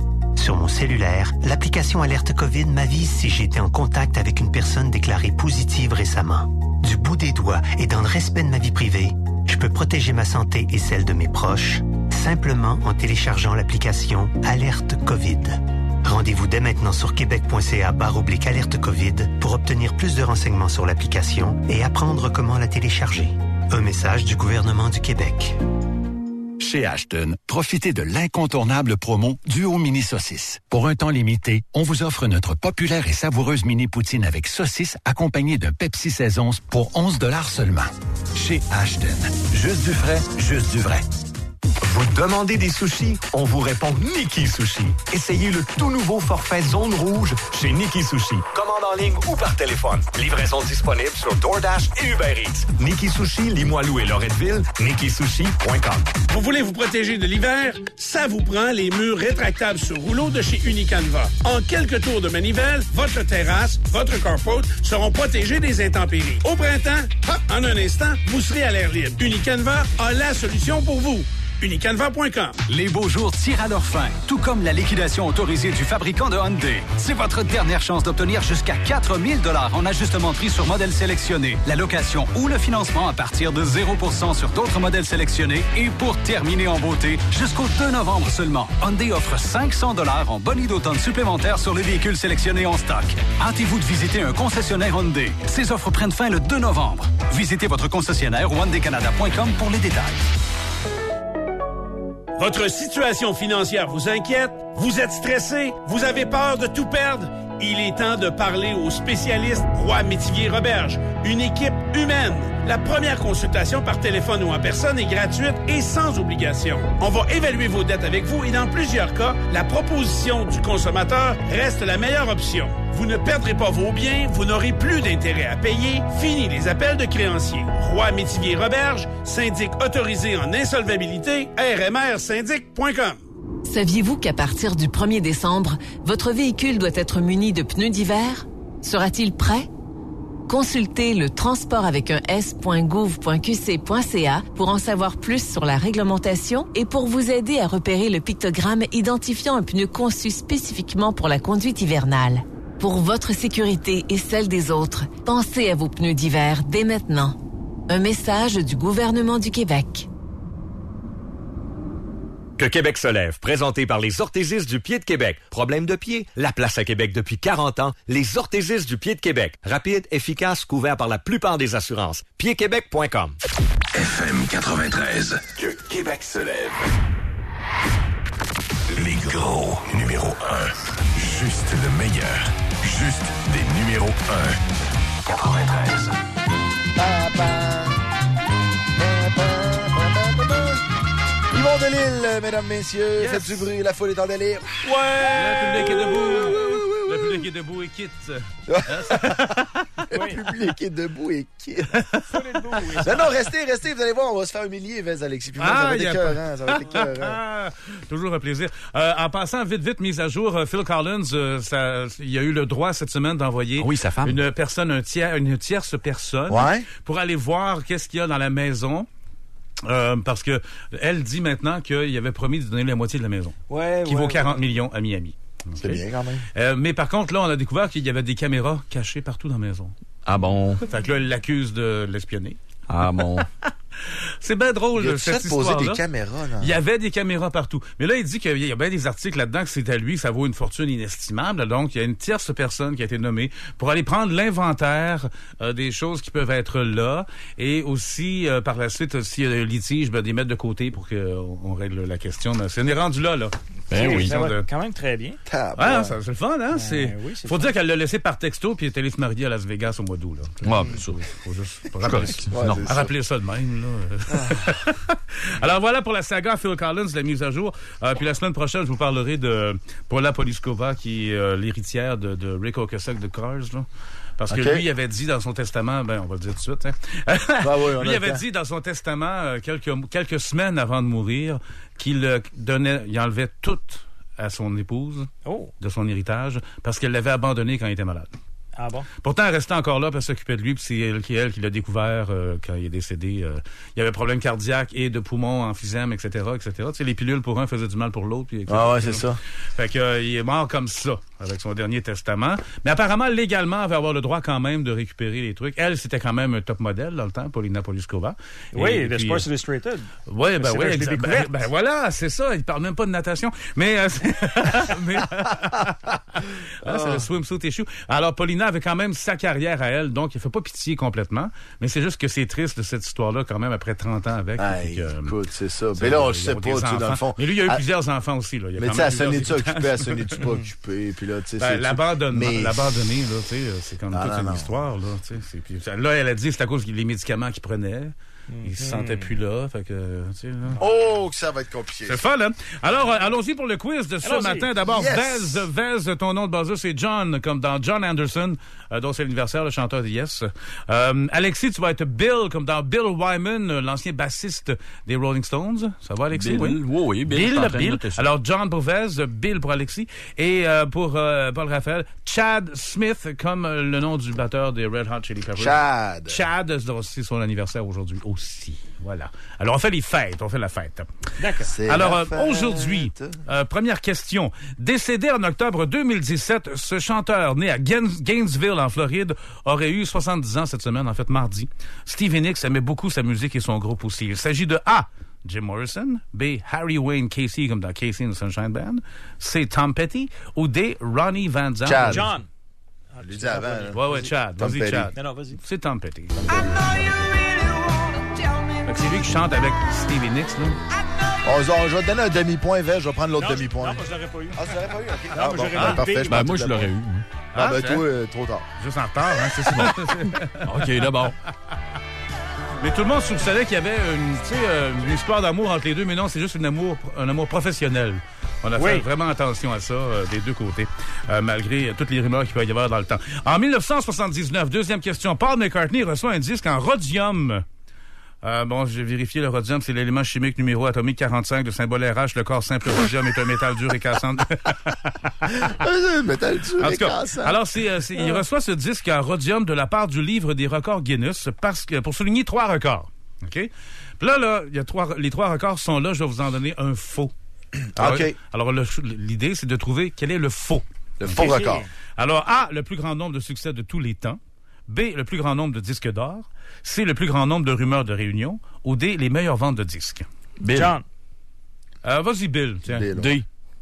Sur mon cellulaire, l'application Alerte COVID m'avise si j'ai été en contact avec une personne déclarée positive récemment. Du bout des doigts et dans le respect de ma vie privée, je peux protéger ma santé et celle de mes proches simplement en téléchargeant l'application Alerte COVID. Rendez-vous dès maintenant sur québec.ca/alerte COVID pour obtenir plus de renseignements sur l'application et apprendre comment la télécharger. Un message du gouvernement du Québec. Chez Ashton, profitez de l'incontournable promo Duo Mini Saucisse. Pour un temps limité, on vous offre notre populaire et savoureuse mini poutine avec saucisse accompagnée d'un Pepsi Saison pour 11 $ seulement. Chez Ashton, juste du frais, juste du vrai. Vous demandez des sushis? On vous répond Niki Sushi. Essayez le tout nouveau forfait Zone Rouge chez Niki Sushi. Commande en ligne ou par téléphone. Livraison disponible sur DoorDash et Uber Eats. Niki Sushi, Limoilou et Loretteville, nikisushi.com. Vous voulez vous protéger de l'hiver? Ça vous prend les murs rétractables sur rouleau de chez Unicanva. En quelques tours de manivelle, votre terrasse, votre carport seront protégés des intempéries. Au printemps, hop, en un instant, vous serez à l'air libre. Unicanva a la solution pour vous. Unicanva.com. Les beaux jours tirent à leur fin, tout comme la liquidation autorisée du fabricant de Hyundai. C'est votre dernière chance d'obtenir jusqu'à 4 000 $ en ajustement de prix sur modèles sélectionnés, la location ou le financement à partir de 0% sur d'autres modèles sélectionnés. Et pour terminer en beauté, jusqu'au 2 novembre seulement, Hyundai offre 500 $ en bonus d'automne supplémentaires sur les véhicules sélectionnés en stock. Hâtez-vous de visiter un concessionnaire Hyundai. Ces offres prennent fin le 2 novembre. Visitez votre concessionnaire ou hyundaicanada.com pour les détails. Votre situation financière vous inquiète? Vous êtes stressé? Vous avez peur de tout perdre? Il est temps de parler aux spécialistes Roy Métivier Roberge, une équipe humaine. La première consultation par téléphone ou en personne est gratuite et sans obligation. On va évaluer vos dettes avec vous et dans plusieurs cas, la proposition du consommateur reste la meilleure option. Vous ne perdrez pas vos biens, vous n'aurez plus d'intérêt à payer. Fini les appels de créanciers. Roy Métivier Roberge, syndic autorisé en insolvabilité, rmrsyndic.com. Saviez-vous qu'à partir du 1er décembre, votre véhicule doit être muni de pneus d'hiver? Sera-t-il prêt? Consultez le transport avec un s.gouv.qc.ca pour en savoir plus sur la réglementation et pour vous aider à repérer le pictogramme identifiant un pneu conçu spécifiquement pour la conduite hivernale. Pour votre sécurité et celle des autres, pensez à vos pneus d'hiver dès maintenant. Un message du gouvernement du Québec. Que Québec se lève, présenté par les orthésistes du pied de Québec. Problème de pied? La place à Québec depuis 40 ans. Les orthésistes du pied de Québec. Rapide, efficace, couvert par la plupart des assurances. Piedquebec.com. FM 93. Que Québec se lève. Les gros numéro 1. Juste le meilleur. Juste des numéros 1. 93. Yvon Delisle, mesdames, messieurs, yes. Faites du bruit, la foule est en délire. Ouais! Le public est debout. Le public est debout et quitte. Le public est debout et quitte. Non, restez, vous allez voir, on va se faire humilier, Vez, Alexis. Puis moi, ça va être écœurant, Toujours un plaisir. En passant, vite, mise à jour, Phil Collins, il a eu le droit cette semaine d'envoyer sa femme. une tierce personne pour aller voir qu'est-ce qu'il y a dans la maison. Parce que elle dit maintenant qu'il avait promis de donner la moitié de la maison, qui vaut 40 millions à Miami. C'est bien quand même. Mais par contre, là, on a découvert qu'il y avait des caméras cachées partout dans la maison. Ah bon? Fait que là, elle l'accuse de l'espionner. Ah bon? C'est bien drôle, cette histoire-là. Poser des caméras, là. Il y avait des caméras partout. Mais là, il dit qu'il y a bien des articles là-dedans que c'est à lui, que ça vaut une fortune inestimable. Donc, il y a une tierce personne qui a été nommée pour aller prendre l'inventaire des choses qui peuvent être là. Et aussi, par la suite, s'il y a un litige, des mettre de côté pour qu'on règle la question. Mais c'est rendu là. Ben oui. Ça va quand même très bien. C'est le fun, hein? Faut dire qu'elle l'a laissé par texto puis elle est allée se marier à Las Vegas au mois d'août, là. Bien sûr. Faut juste rappeler ça de même, là. Alors voilà pour la saga Phil Collins, la mise à jour. Puis la semaine prochaine, je vous parlerai de Paula Poliskova, qui est l'héritière de Rick Ocasek de Cars, là. Parce que lui, il avait dit dans son testament, on va le dire tout de suite, hein. Lui, il avait dit dans son testament, quelques semaines avant de mourir, qu'il enlevait tout à son épouse de son héritage parce qu'elle l'avait abandonné quand il était malade. Ah bon? Pourtant, elle restait encore là, puis elle s'occupait de lui, puis c'est elle qui l'a découvert quand il est décédé. Il avait problème cardiaque et de poumons, emphysème, etc., etc. Tu sais, les pilules pour un faisaient du mal pour l'autre. Puis, ah ouais, c'est ça. Fait que il est mort comme ça, avec son dernier testament. Mais apparemment, légalement, elle va avoir le droit quand même de récupérer les trucs. Elle, c'était quand même un top modèle dans le temps, Paulina Poliskova. Oui, le Sports Illustrated. Oui, ben oui, ben voilà, c'est ça. Il parle même pas de natation. Mais, c'est le swimsuit issue. Alors, Paulina avait quand même sa carrière à elle, donc il fait pas pitié complètement. Mais c'est juste que c'est triste de cette histoire-là quand même après 30 ans avec. Écoute, c'est ça. Mais là, on sait pas, tu sais, dans le fond. Mais lui, il y a eu plusieurs enfants aussi, là. Mais tu sais, elle s'en est-tu occupée, elle s'en est-tu pas occupée, puis là, tu sais. L'abandonner, là, tu sais, c'est comme toute une histoire, là, tu sais. Puis là, elle a dit, c'est à cause des médicaments qu'il prenait. Il se sentait plus là, fait que, tu sais, là. Oh, que ça va être compliqué. C'est fun, hein? Alors, allons-y pour le quiz de ce matin. D'abord, Vez, ton nom de buzzer, c'est John, comme dans John Anderson, dont c'est l'anniversaire, le chanteur de Yes. Alexis, tu vas être Bill, comme dans Bill Wyman, l'ancien bassiste des Rolling Stones. Ça va, Alexis? Bill, oui, Bill. Alors, John pour Vez, Bill pour Alexis, et pour Paul Raphaël, Chad Smith, comme le nom du batteur des Red Hot Chili Peppers. Chad, c'est son anniversaire aujourd'hui aussi. Voilà. Alors, on fait la fête. D'accord. Alors, aujourd'hui, première question. Décédé en octobre 2017, ce chanteur né à Gainesville, en Floride, aurait eu 70 ans cette semaine, en fait, mardi. Stevie Nicks aimait beaucoup sa musique et son groupe aussi. Il s'agit de A. Jim Morrison, B. Harry Wayne Casey, comme dans Casey and the Sunshine Band, C. Tom Petty, ou D. Ronnie Van Zant. Chad. John. Je l'ai dit avant. Ouais, Chad. Vas-y, Chad. Non, vas-y. C'est Tom Petty. C'est lui qui chante avec Stevie Nicks, là. Je vais te donner un demi-point, Vez. Je vais prendre l'autre demi-point. Non, moi, je l'aurais pas eu. Ah, tu l'aurais pas eu? OK. Non, moi, j'aurais parfait. Moi, je l'aurais eu. Ah, ben, toi, trop tard. Juste en retard, hein, c'est bon. OK, d'abord. Mais tout le monde soupçonnait qu'il y avait une histoire d'amour entre les deux, mais non, c'est juste un amour professionnel. On a fait vraiment attention à ça des deux côtés, malgré toutes les rumeurs qu'il peut y avoir dans le temps. En 1979, deuxième question, Paul McCartney reçoit un disque en rhodium. J'ai vérifié le rhodium, c'est l'élément chimique numéro atomique 45 de symbole RH. Le corps simple rhodium est un métal dur et cassant. Un métal dur et cassant. Alors, il reçoit ce disque en rhodium de la part du livre des records Guinness pour souligner 3 records. OK? Puis là, les 3 records sont là. Je vais vous en donner un faux. OK. Alors, l'idée, c'est de trouver quel est le faux. Le faux record. Alors, A, le plus grand nombre de succès de tous les temps. B, le plus grand nombre de disques d'or. C, le plus grand nombre de rumeurs de réunion. Ou D, les meilleures ventes de disques. Bill. John. Vas-y, Bill. Tiens. Bill, D.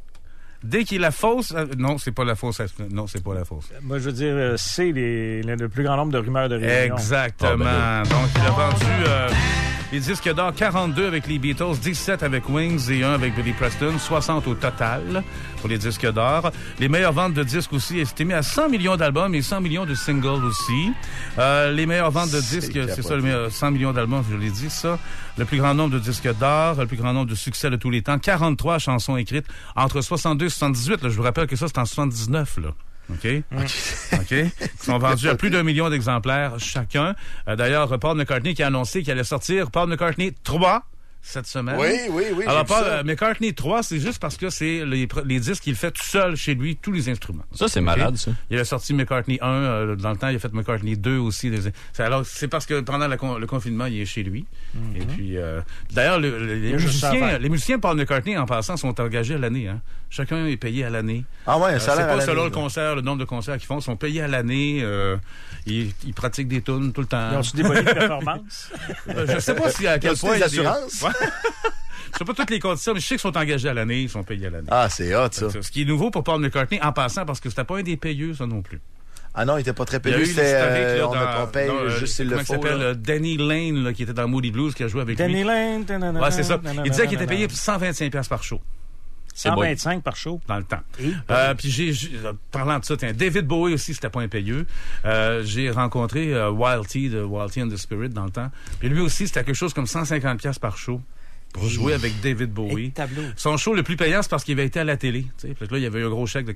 D qui est la fausse. Non, c'est pas la fausse. Non, c'est pas la fausse. Moi, je veux dire, c'est le plus grand nombre de rumeurs de réunion. Exactement. Donc, il a vendu les disques d'or 42 avec les Beatles, 17 avec Wings et 1 avec Billy Preston, 60 au total pour les disques d'or. Les meilleures ventes de disques aussi estimées à 100 millions d'albums et 100 millions de singles aussi. Les meilleures ventes de disques, c'est ça, 100 millions d'albums, je l'ai dit ça. Le plus grand nombre de disques d'or, le plus grand nombre de succès de tous les temps, 43 chansons écrites entre 62 et 78. Là, je vous rappelle que ça, c'est en 79, là. OK? Ils sont vendus à plus d'1 million d'exemplaires chacun. D'ailleurs, Paul McCartney qui a annoncé qu'il allait sortir Paul McCartney 3 cette semaine. Oui. Alors, McCartney 3, c'est juste parce que c'est les disques qu'il fait tout seul chez lui, tous les instruments. Ça, c'est malade, ça. Il a sorti McCartney 1, dans le temps, il a fait McCartney 2 aussi. Alors, c'est parce que pendant le confinement, il est chez lui. Et puis, d'ailleurs, les musiciens Paul McCartney, en passant, sont engagés à l'année. Hein. Chacun est payé à l'année. Ah ouais, ça c'est pas selon le concert, le nombre de concerts qu'ils font, ils sont payés à l'année. Ils pratiquent des tunes tout le temps. Ils ont-tu des bonus de performance? Je sais pas si à quel point. Des assurances? Je sais pas toutes les conditions, mais je sais qu'ils sont engagés à l'année, ils sont payés à l'année. Ah, c'est hot, ça. Ce qui est nouveau pour Paul McCartney, en passant, parce que c'était pas un des payeux, ça non plus. Ah non, il était pas très payeux. On paye juste s'il le faut. Il s'appelle Danny Lane, là, qui était dans Moody Blues, qui a joué avec lui. Danny Lane. Ouais, c'est ça. Il disait qu'il était payé 125$ par show. 125 par show. Dans le temps. Puis parlant de ça, David Bowie aussi, c'était pas impayeux. J'ai rencontré Wild T de Wild T and the Spirit dans le temps. Puis lui aussi, c'était quelque chose comme 150$ par show pour jouer avec David Bowie. Son show le plus payant, c'est parce qu'il avait été à la télé. Puis là, il y avait eu un gros chèque de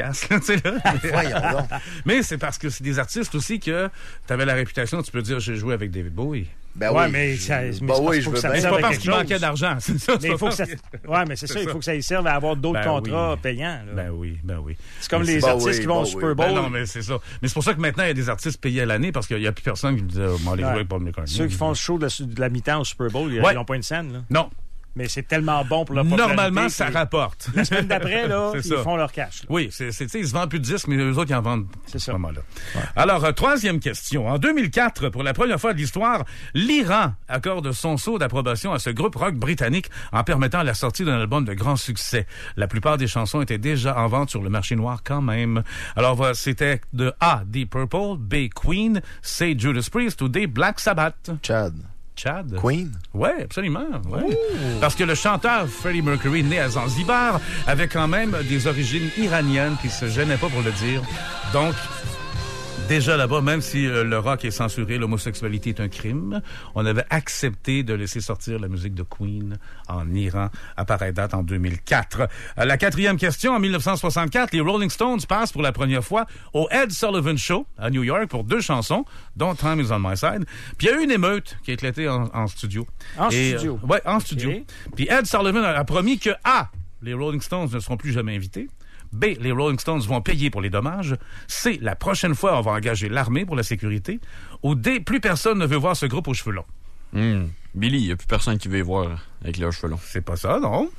400$. Voyons donc. Mais c'est parce que c'est des artistes aussi que tu avais la réputation, tu peux dire, j'ai joué avec David Bowie. Ben ouais, oui. mais ça, oui, je veux bien. C'est pas parce qu'il manquait d'argent, c'est ça. Mais il faut que ça. Ouais, mais c'est ça, il faut que ça y serve à avoir d'autres contrats payants. Là. Ben oui. C'est comme les artistes qui vont au Super Bowl. Non, mais c'est ça. Mais c'est pour ça que maintenant, il y a des artistes payés à l'année parce qu'il n'y a plus personne qui me dit, moi, les jouer avec Paul McCartney. Ceux qui font le show de la mi-temps au Super Bowl, ils n'ont pas une scène, là. Non. Mais c'est tellement bon pour leur popularité. Normalement, ça rapporte. La semaine d'après, là, ils font leur cash. Là. Oui, ils se vendent plus de 10, mais eux autres, ils en vendent à ce moment-là. Ouais. Alors, troisième question. En 2004, pour la première fois de l'histoire, l'Iran accorde son sceau d'approbation à ce groupe rock britannique en permettant la sortie d'un album de grand succès. La plupart des chansons étaient déjà en vente sur le marché noir quand même. Alors, c'était de A, Deep Purple, B, Queen, C, Judas Priest ou D, Black Sabbath. Chad. Queen? Oui, absolument. Ouais. Parce que le chanteur Freddie Mercury, né à Zanzibar, avait quand même des origines iraniennes, puis il se gênait pas pour le dire. Donc, déjà là-bas, même si le rock est censuré, l'homosexualité est un crime, on avait accepté de laisser sortir la musique de Queen en Iran à pareille date en 2004. La quatrième question, en 1964, les Rolling Stones passent pour la première fois au Ed Sullivan Show à New York pour 2 chansons, dont Time Is On My Side. Puis il y a eu une émeute qui a éclaté en studio. Studio? Oui, en studio. Puis Ed Sullivan a promis que A, les Rolling Stones ne seront plus jamais invités. B, les Rolling Stones vont payer pour les dommages. C, la prochaine fois, on va engager l'armée pour la sécurité. Ou D, plus personne ne veut voir ce groupe aux cheveux longs. Billy, il n'y a plus personne qui veut y voir avec leurs cheveux longs. C'est pas ça, non?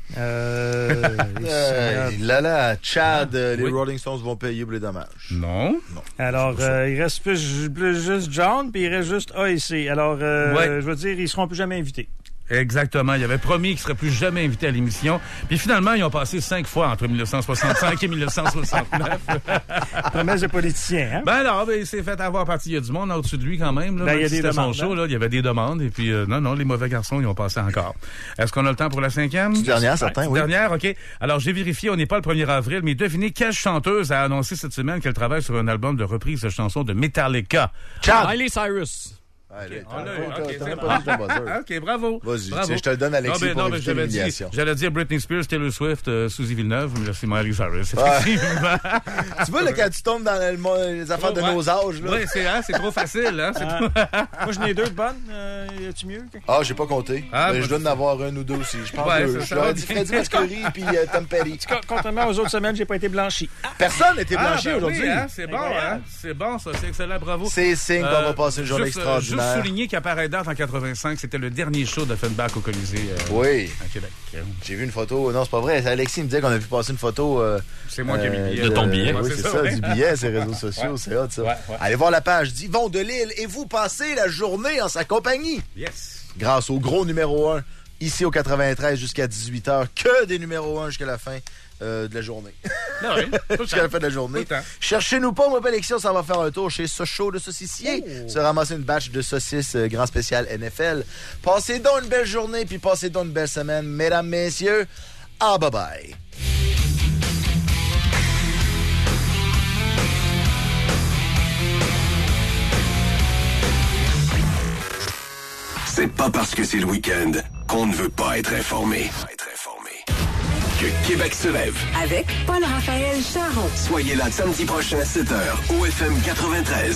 Chad, les Rolling Stones vont payer pour les dommages. Non. Alors, il reste plus juste John, puis il reste juste A et C. Alors, je veux dire, ils seront plus jamais invités. Exactement. Il avait promis qu'ils ne seraient plus jamais invités à l'émission. Puis finalement, ils ont passé 5 fois entre 1965 et 1969. Promesse de politicien, hein? Ben non, il s'est fait avoir partie. Il y a du monde au-dessus de lui quand même. Là, ben, il y a des demandes. Son show, là, il y avait des demandes. Et puis, non, les mauvais garçons, ils ont passé encore. Est-ce qu'on a le temps pour la 5e? Dernière, certain, oui. Dernière, OK. Alors, j'ai vérifié, on n'est pas le 1er avril, mais devinez quelle chanteuse a annoncé cette semaine qu'elle travaille sur un album de reprise de chansons de Metallica. Miley Cyrus. OK, bravo. Vas-y, je te le donne, Alexis, pour éviter l'humiliation. J'allais dire Britney Spears, Taylor Swift, Suzy Villeneuve, mais là, c'est Miley Cyrus, effectivement. Tu vois, là, quand tu tombes dans les affaires de nos âges, là. Oui, c'est trop facile, hein. Moi, j'en ai 2 de bonnes. Y a-tu mieux? Ah, j'ai pas compté. Mais je dois en avoir 1 ou 2 aussi. Je pense que je dois dire Freddie Mercury puis Tom Petty. Contrairement aux autres semaines, j'ai pas été blanchi. Personne n'a été blanchi aujourd'hui. Oui, hein? C'est bon, hein? C'est bon, ça. C'est excellent. Bravo. C'est signe qu'on va passer une journée extraordinaire. Juste souligner qu'à pareille date, en 85, c'était le dernier show d'Offenbach au Colisée oui. à Québec. J'ai vu une photo. Non, c'est pas vrai. Alexis me disait qu'on a vu passer une photo. C'est moi qui ai mis le billet. De ton billet. Oui, c'est ça, du billet, ces réseaux sociaux. C'est hot, ça. Allez voir la page d'Yvon Delisle et vous passez la journée en sa compagnie. Yes. Grâce au gros numéro 1, ici au 93 jusqu'à 18h. Que des numéros 1 jusqu'à la fin de la journée. Non, oui. Jusqu'à la fin de la journée. Cherchez-nous pas, moi, Alexis, ça va faire un tour chez Sochaux de saucissier. Se ramasser une batch de saucisses grand spécial NFL. Passez donc une belle journée, puis passez donc une belle semaine, mesdames, messieurs. Ah, bye-bye. C'est pas parce que c'est le week-end qu'on ne veut pas être informé. Que Québec se lève. Avec Paul-Raphaël Charon. Soyez là samedi prochain à 7h au FM 93.